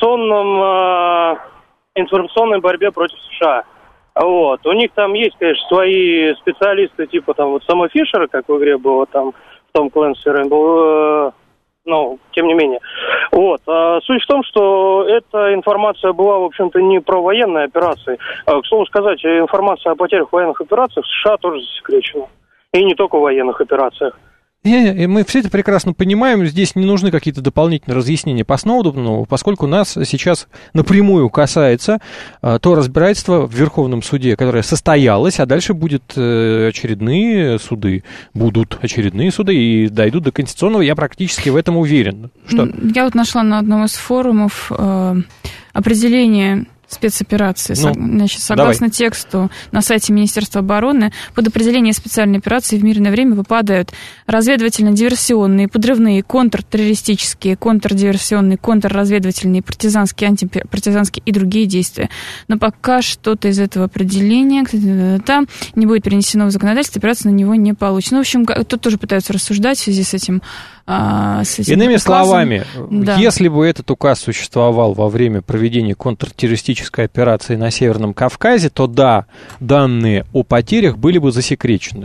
информационной борьбе против США. Вот. У них там есть, конечно, свои специалисты, типа там вот Сэма Фишера, как в игре было там, в Том Клэнси Рейнбоу, тем не менее. Вот. Суть в том, что эта информация была, в общем-то, не про военные операции. К слову сказать, информация о потерях в военных операциях в США тоже засекречена. И не только в военных операциях. Мы все это прекрасно понимаем, здесь не нужны какие-то дополнительные разъяснения по Сноудену, поскольку нас сейчас напрямую касается то разбирательство в Верховном суде, которое состоялось, а дальше будут очередные суды и дойдут до Конституционного, я практически в этом уверен. Что? Я вот нашла на одном из форумов определение спецоперации. Значит, согласно тексту на сайте Министерства обороны, под определение специальной операции в мирное время попадают разведывательно-диверсионные, подрывные, контртеррористические, контрдиверсионные, контрразведывательные, партизанские, антипартизанские и другие действия. Но пока что-то из этого определения не будет перенесено в законодательство, операция на него не получится. В общем, тут тоже пытаются рассуждать в связи с этим. Иными словами, если бы этот указ существовал во время проведения контртеррористической операции на Северном Кавказе, то да, данные о потерях были бы засекречены.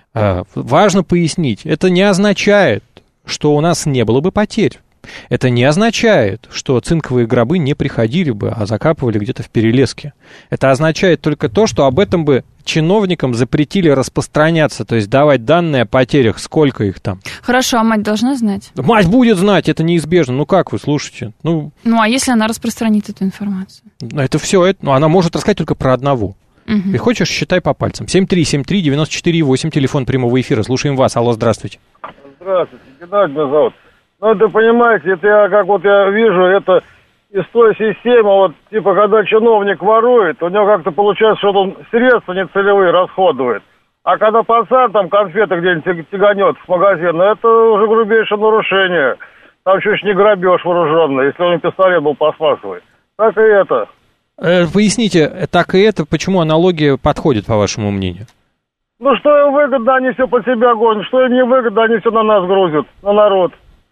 Важно пояснить, это не означает, что у нас не было бы потерь. Это не означает, что цинковые гробы не приходили бы, а закапывали где-то в перелеске. Это означает только то, что об этом бы чиновникам запретили распространяться, то есть давать данные о потерях, сколько их там. Хорошо, а мать должна знать? Мать будет знать, это неизбежно. Ну как вы, слушайте? А если она распространит эту информацию? Это все, она может рассказать только про одного. И хочешь, считай по пальцам. 7373948, телефон прямого эфира. Слушаем вас. Алло, здравствуйте. Здравствуйте, Геннадий меня зовут. Это, понимаете, это я вижу, это из той системы, когда чиновник ворует, у него как-то получается, что он средства нецелевые расходует. А когда пацан там конфеты где-нибудь тяганет с магазина, это уже грубейшее нарушение. Там чуть не грабеж вооруженный, если он пистолет был пластмассовый. Так и это. Поясните, так и это, почему аналогия подходит, по вашему мнению? Что им выгодно, они все под себя гонят, что им не выгодно, они все на нас грузят, на народ.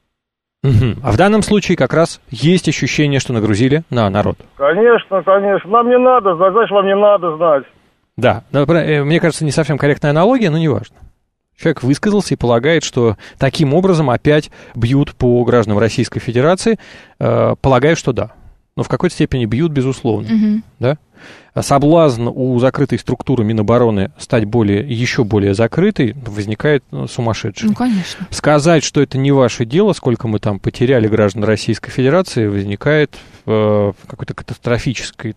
А в данном случае как раз есть ощущение, что нагрузили на народ. Конечно. Нам не надо знать, значит, вам не надо знать. Да, мне кажется, не совсем корректная аналогия, но неважно. Человек высказался и полагает, что таким образом опять бьют по гражданам Российской Федерации. Полагаю, что да. Но в какой-то степени бьют, безусловно. Да? Соблазн у закрытой структуры Минобороны стать еще более закрытой возникает сумасшедший. Конечно. Сказать, что это не ваше дело, сколько мы там потеряли граждан Российской Федерации, возникает какой-то катастрофической,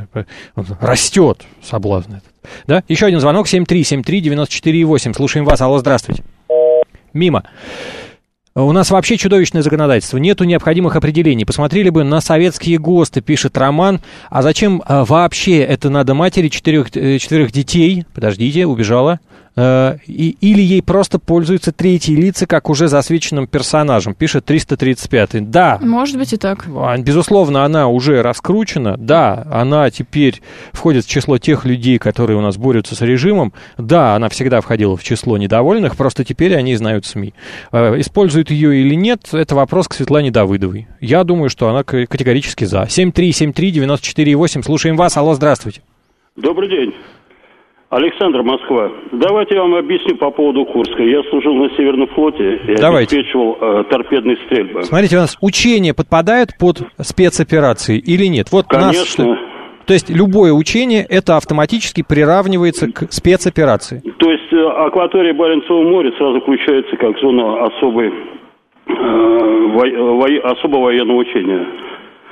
растет соблазн этот. Да? Еще один звонок, 7373948. Слушаем вас. Алло, здравствуйте. Мимо. У нас вообще чудовищное законодательство, нету необходимых определений. Посмотрели бы на советские ГОСТы, пишет Роман. А зачем вообще это надо матери четверых детей? Подождите, убежала. Или ей просто пользуются третьи лица, как уже засвеченным персонажем, пишет 335-й. Да. Может быть и так. Безусловно, она уже раскручена. Да, она теперь входит в число тех людей, которые у нас борются с режимом. Да, она всегда входила в число недовольных, просто теперь они знают СМИ. Используют ее или нет, это вопрос к Светлане Давыдовой. Я думаю, что она категорически за. 7373948, слушаем вас. Алло, здравствуйте. Добрый день. Александр, Москва. Давайте я вам объясню по поводу Курска. Я служил на Северном флоте и обеспечивал торпедные стрельбы. Смотрите, у нас учения подпадают под спецоперации или нет? Конечно. То есть любое учение, это автоматически приравнивается к спецоперации? То есть акватория Баренцева моря сразу включается как зона особого военного учения.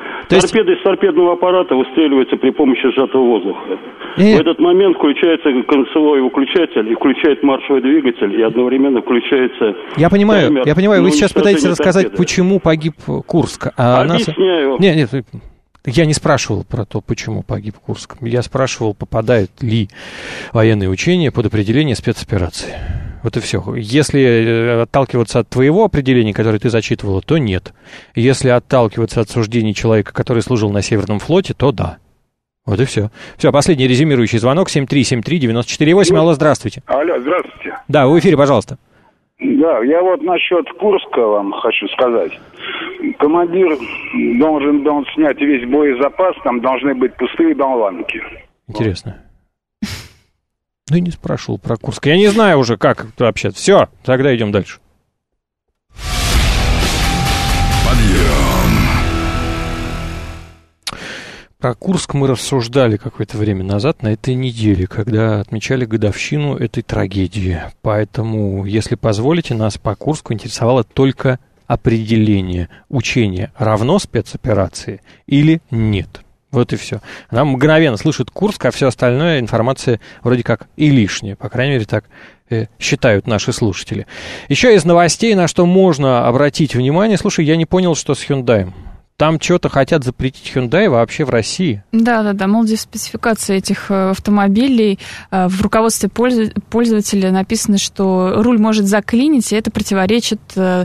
Торпеды из торпедного аппарата выстреливаются при помощи сжатого воздуха. В этот момент включается концевой выключатель и включает маршевый двигатель, и одновременно включается... Я понимаю, вы сейчас пытаетесь рассказать, почему погиб Курск. Объясняю. Нет, я не спрашивал про то, почему погиб Курск. Я спрашивал, попадают ли военные учения под определение спецоперации. Вот и все. Если отталкиваться от твоего определения, которое ты зачитывала, то нет. Если отталкиваться от суждений человека, который служил на Северном флоте, то да. Вот и все. Все, последний резюмирующий звонок. 7373948. Алло, здравствуйте. Алло, здравствуйте. Да, вы в эфире, пожалуйста. Да, я вот насчет Курска вам хочу сказать. Командир должен снять весь боезапас, там должны быть пустые болванки. Интересно. Ну и не спрашивал про Курск. Я не знаю уже, как общаться. Все, тогда идем дальше. Подъем. Про Курск мы рассуждали какое-то время назад, на этой неделе, когда отмечали годовщину этой трагедии. Поэтому, если позволите, нас по Курску интересовало только определение. Учение равно спецоперации или нет? Вот и все. Она мгновенно слышит Курск, а все остальное информация вроде как и лишняя. По крайней мере, так считают наши слушатели. Еще из новостей, на что можно обратить внимание. Слушай, я не понял, что с Hyundai. Там что-то хотят запретить Hyundai вообще в России. Да, мол, спецификация этих автомобилей. В руководстве пользователя написано, что руль может заклинить, и это противоречит...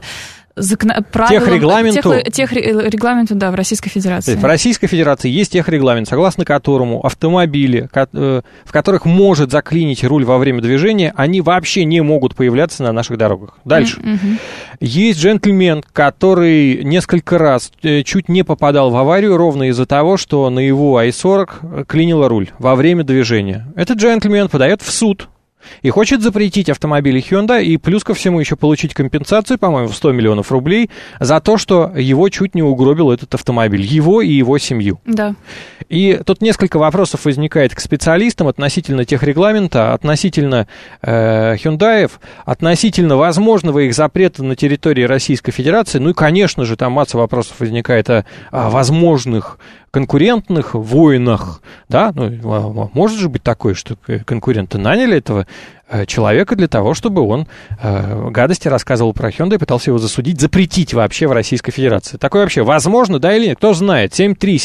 техрегламенту, да, в Российской Федерации. В Российской Федерации есть техрегламент, согласно которому автомобили, в которых может заклинить руль во время движения, они вообще не могут появляться на наших дорогах. Дальше. Есть джентльмен, который несколько раз чуть не попадал в аварию ровно из-за того, что на его i40 клинило руль во время движения. Этот джентльмен подает в суд и хочет запретить автомобили Hyundai и плюс ко всему еще получить компенсацию, по-моему, в 100 миллионов рублей за то, что его чуть не угробил этот автомобиль, его и его семью. Да. И тут несколько вопросов возникает к специалистам относительно техрегламента, относительно Hyundai'ев, относительно возможного их запрета на территории Российской Федерации. Ну и, конечно же, там масса вопросов возникает о возможных конкурентных войнах, да, ну, может же быть такое, что конкуренты наняли этого человека для того, чтобы он гадости рассказывал про Hyundai, пытался его засудить, запретить вообще в Российской Федерации. Такое вообще возможно, да или нет? Кто знает?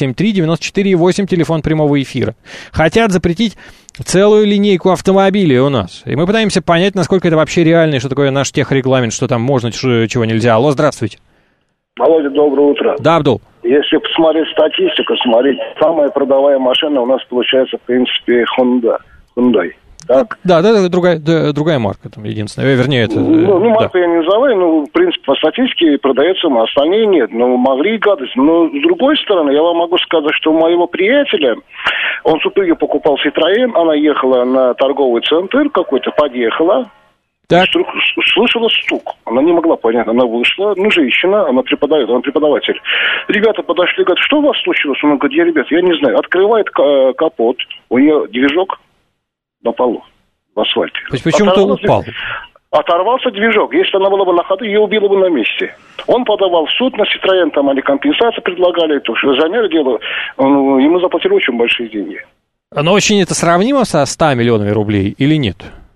7373948, телефон прямого эфира. Хотят запретить целую линейку автомобилей у нас. И мы пытаемся понять, насколько это вообще реально, и что такое наш техрегламент, что там можно, чего нельзя. Алло, здравствуйте. Володя, доброе утро. Да, Абдул. Если посмотреть статистику, самая продаваемая машина у нас получается, в принципе, Hyundai. Так? Да, другая марка, там, единственная. Вернее, это... марку я не называю, в принципе, по статистике продается, а остальные нет. Могли и гадость. Но, с другой стороны, я вам могу сказать, что у моего приятеля, он супруге покупал Citroёn, она ехала на торговый центр какой-то, подъехала, так. Вдруг слышала стук. Она не могла понять. Она вышла, женщина, она преподаватель. Ребята подошли, говорят, что у вас случилось? Она говорит, я не знаю. Открывает капот, у нее движок на полу, в асфальте. То есть почему-то упал? Оторвался движок. Если она была бы на ходу, ее убило бы на месте. Он подавал в суд на Citroёn, там они компенсации предлагали, замеры делали. Ему заплатили очень большие деньги. Но очень это сравнимо со 100 миллионами рублей или нет?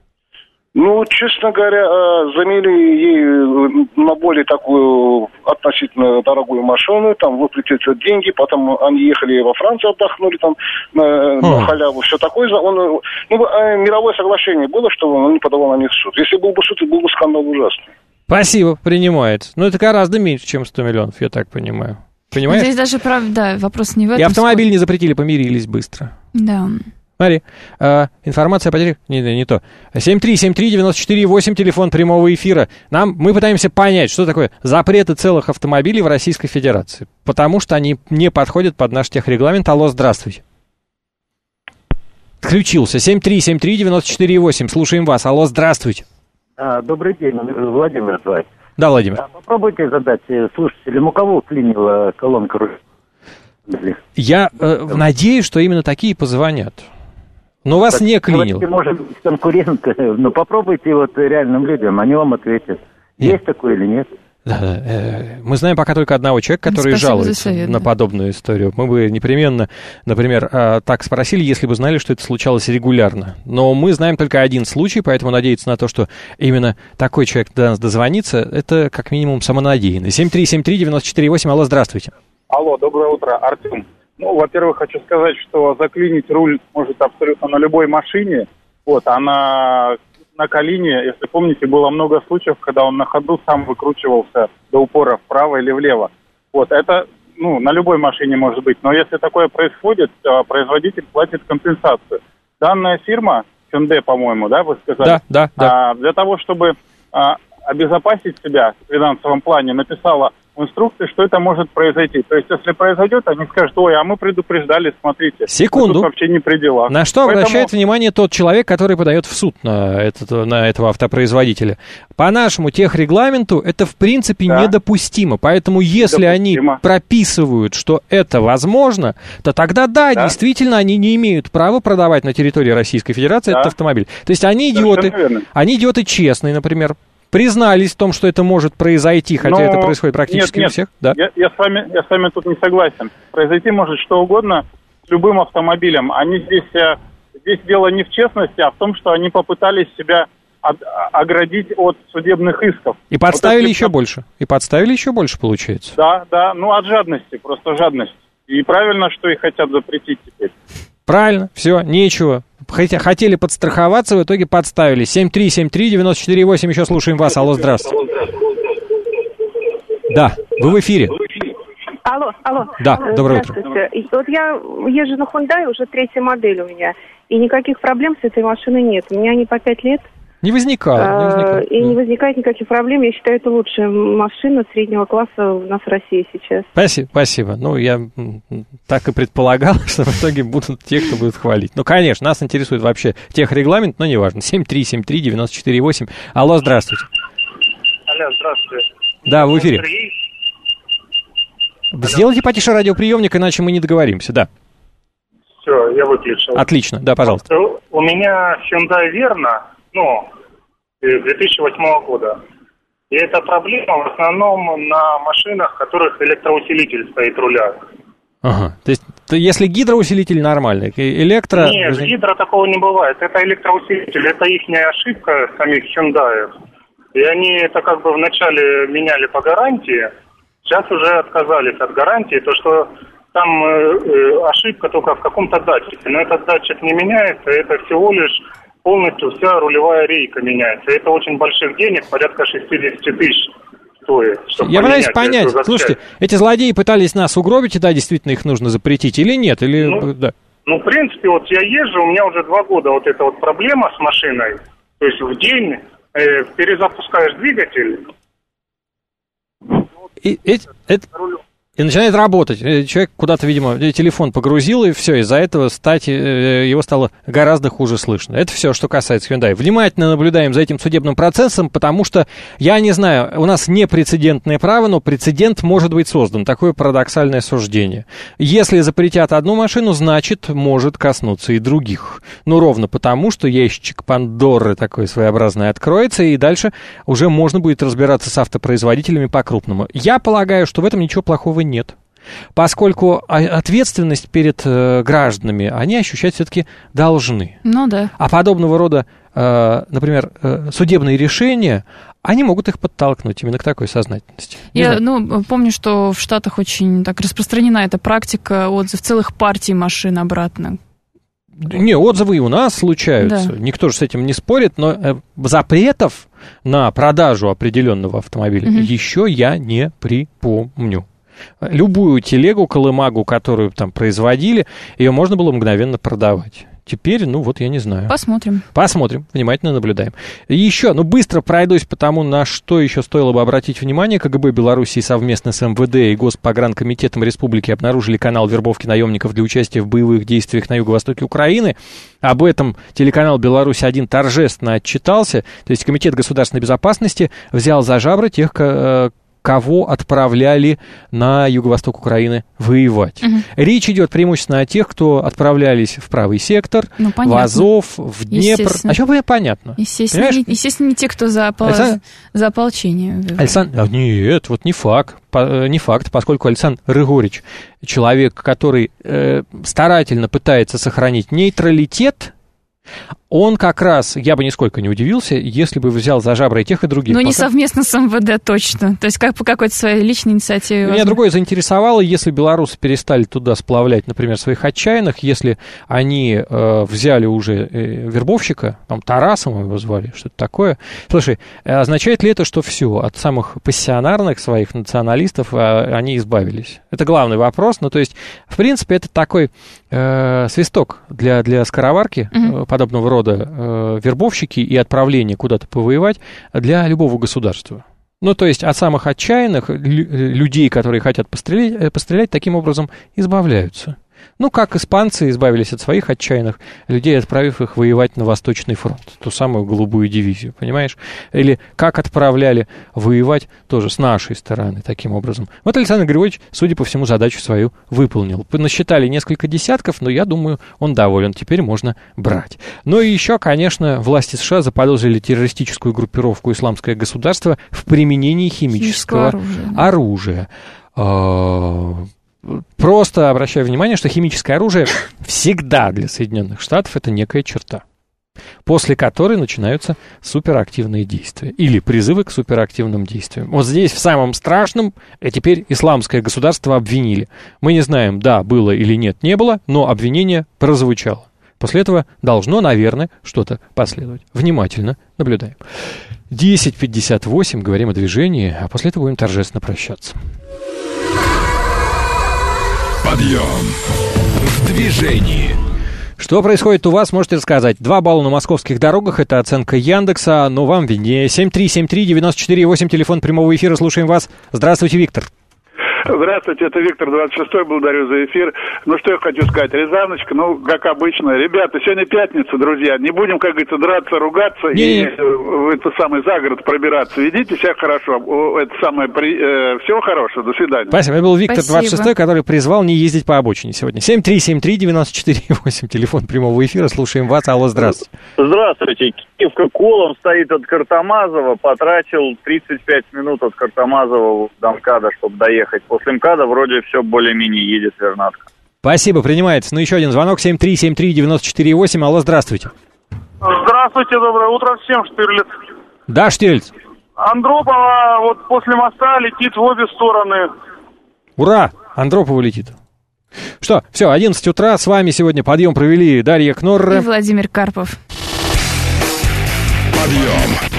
Честно говоря, заменили ей на более такую относительно дорогую машину, там выплатили деньги, потом они ехали во Францию, отдохнули там на халяву, все такое. Мировое соглашение было, что он не подавал на них в суд. Если был бы суд, был бы скандал ужасный. Спасибо, принимается. Это гораздо меньше, чем 100 миллионов, я так понимаю. Понимаешь? Здесь даже, правда, вопрос не в этом. И автомобиль не запретили, помирились быстро. Да. Смотри, информация о потерях... Не то. 7373948, телефон прямого эфира. Мы пытаемся понять, что такое запреты целых автомобилей в Российской Федерации. Потому что они не подходят под наш техрегламент. Алло, здравствуйте. Отключился. 7373948, слушаем вас. Алло, здравствуйте. Добрый день, Владимир звать. Да, Владимир. Попробуйте задать слушателям, у кого клинила колонка руля? Я надеюсь, что именно такие позвонят. Но вас так, не клинил. Может быть, конкурент, но попробуйте реальным людям, они вам ответят. Есть такое или нет? Мы знаем пока только одного человека, который жалуется на подобную историю. Мы бы непременно, например, так спросили, если бы знали, что это случалось регулярно. Но мы знаем только один случай, поэтому надеяться на то, что именно такой человек до нас дозвонится, это как минимум самонадеянно. 7373948, алло, здравствуйте. Алло, доброе утро, Артем. Ну, во-первых, хочу сказать, что заклинить руль может абсолютно на любой машине. Вот, а на Калине, если помните, было много случаев, когда он на ходу сам выкручивался до упора вправо или влево. Вот, это, на любой машине может быть. Но если такое происходит, производитель платит компенсацию. Данная фирма, Hyundai, по-моему, да, вы сказали? Да. Для того, чтобы обезопасить себя в финансовом плане, написала в инструкции, что это может произойти. То есть, если произойдет, они скажут: ой, а мы предупреждали, смотрите. Секунду. Тут вообще не при делах. На что обращает внимание тот человек, который подает в суд на этого автопроизводителя? По нашему техрегламенту это, в принципе, недопустимо. Поэтому, если они прописывают, что это возможно, то тогда, действительно, они не имеют права продавать на территории Российской Федерации этот автомобиль. То есть, они идиоты честные, например, признались в том, что это может произойти, хотя это происходит практически у всех. Да? Я с вами тут не согласен. Произойти может что угодно с любым автомобилем. Здесь дело не в честности, а в том, что они попытались себя оградить от судебных исков. И подставили еще больше. Получается. Да, от жадности, просто жадность. И правильно, что их хотят запретить теперь. Правильно, все, нечего. Хотели подстраховаться, в итоге подставили. 7373948, еще слушаем вас. Алло, здравствуйте. Да, вы в эфире. Алло. Да, доброе утро. Вот я езжу на Hyundai, уже 3-я модель у меня, и никаких проблем с этой машиной нет. У меня они по 5 лет. Не возникало. И не возникает никаких проблем. Я считаю, это лучшая машина среднего класса у нас в России сейчас. Спасибо. Я так и предполагал, что в итоге будут те, кто будет хвалить. Конечно, нас интересует вообще техрегламент, но неважно. 7373948. Алло, здравствуйте. Алло, здравствуйте. Да, в эфире. Сделайте потише радиоприемник, иначе мы не договоримся, да. Все, я выключил. Отлично, да, пожалуйста. У меня Hyundai Verna, 2008 года. И эта проблема в основном на машинах, в которых электроусилитель стоит в рулях. Ага, то есть если гидроусилитель нормальный, Нет, гидро такого не бывает. Это электроусилитель, это ихняя ошибка самих Hyundai. И они это вначале меняли по гарантии, сейчас уже отказались от гарантии, то что там ошибка только в каком-то датчике. Но этот датчик не меняется, это всего лишь полностью вся рулевая рейка меняется. Это очень больших денег, порядка 60 тысяч стоит. Я пытаюсь понять, слушайте, эти злодеи пытались нас угробить, и действительно их нужно запретить или нет? В принципе, я езжу, у меня уже 2 года эта проблема с машиной. То есть в день перезапускаешь двигатель. И начинает работать. Человек куда-то, видимо, телефон погрузил, и все, из-за этого его стало гораздо хуже слышно. Это все, что касается Hyundai. Внимательно наблюдаем за этим судебным процессом, потому что, я не знаю, у нас не прецедентное право, но прецедент может быть создан. Такое парадоксальное суждение. Если запретят одну машину, значит, может коснуться и других. Ровно потому, что ящичек Пандоры такой своеобразный откроется, и дальше уже можно будет разбираться с автопроизводителями по-крупному. Я полагаю, что в этом ничего плохого нет, поскольку ответственность перед гражданами они ощущать все-таки должны. Да. А подобного рода, например, судебные решения, они могут их подтолкнуть именно к такой сознательности. Я помню, что в Штатах очень так распространена эта практика отзыв целых партий машин обратно. Отзывы и у нас случаются, никто же с этим не спорит, но запретов на продажу определенного автомобиля еще я не припомню. Любую телегу, колымагу, которую там производили, ее можно было мгновенно продавать. Теперь, я не знаю. Посмотрим, внимательно наблюдаем. Еще, быстро пройдусь по тому, на что еще стоило бы обратить внимание. КГБ Белоруссии совместно с МВД и Госпогранкомитетом Республики обнаружили канал вербовки наемников для участия в боевых действиях на юго-востоке Украины. Об этом телеканал «Беларусь-1» торжественно отчитался. То есть Комитет государственной безопасности взял за жабры тех, кого отправляли на юго-восток Украины воевать. Речь идет преимущественно о тех, кто отправлялись в правый сектор, в Азов, в Днепр. А что понятно? Естественно, не те, кто за ополчение. Нет, вот не факт, поскольку Александр Григорьевич человек, который старательно пытается сохранить нейтралитет, он как раз, я бы нисколько не удивился, если бы взял за жабры и тех, и других. Но не совместно с МВД точно. То есть как по какой-то своей личной инициативе. Меня другое заинтересовало, если белорусы перестали туда сплавлять, например, своих отчаянных, если они взяли уже вербовщика, там Тарасова его звали, что-то такое. Слушай, означает ли это, что все, от самых пассионарных своих националистов они избавились? Это главный вопрос. Ну, то есть, в принципе, это такой свисток для скороварки подобного рода вербовщики и отправление куда-то повоевать для любого государства. Ну, то есть от самых отчаянных людей, которые хотят пострелять, таким образом избавляются. Ну, как испанцы избавились от своих отчаянных людей, отправив их воевать на Восточный фронт, ту самую голубую дивизию, понимаешь? Или как отправляли воевать тоже с нашей стороны таким образом. Вот Александр Григорьевич, судя по всему, задачу свою выполнил. Насчитали несколько десятков, но я думаю, он доволен, теперь можно брать. Ну и еще, конечно, власти США заподозрили террористическую группировку «Исламское государство» в применении химического оружия. Просто обращаю внимание, что химическое оружие всегда для Соединенных Штатов это некая черта, после которой начинаются суперактивные действия или призывы к суперактивным действиям. Вот здесь в самом страшном теперь исламское государство обвинили. Мы не знаем, да, было или нет, не было, но обвинение прозвучало. После этого должно, наверное, что-то последовать. Внимательно наблюдаем. 10:58, говорим о движении, а после этого будем торжественно прощаться. Подъем в движении. Что происходит у вас, можете рассказать. 2 балла на московских дорогах, это оценка Яндекса, но вам виднее. 7373948, телефон прямого эфира, слушаем вас. Здравствуйте, Виктор. Здравствуйте, это Виктор, 26-й, благодарю за эфир. Ну, что я хочу сказать, Рязаночка, ну, как обычно. Ребята, сегодня пятница, друзья, не будем, как говорится, драться, ругаться и в это самое за город пробираться. Ведите себя хорошо, это самое, всего хорошего, до свидания. Спасибо, это был Виктор, 26-й, который призвал не ездить по обочине сегодня. 7373948, телефон прямого эфира, слушаем вас, алло, здравствуйте. Здравствуйте, Киевка колом стоит от Картамазова, потратил 35 минут от Картамазова до МКАДа, чтобы доехать. После МКАДа вроде все более-менее едет вернатка. Спасибо, принимается. Ну, еще один звонок, 7373948, алло, здравствуйте. Здравствуйте, доброе утро всем, Штирлиц. Да, Штирлиц. Андропова вот после моста летит в обе стороны. Ура! Андропова летит. Что, все, 11 утра, с вами сегодня подъем провели Дарья Кнорра и Владимир Карпов. Подъем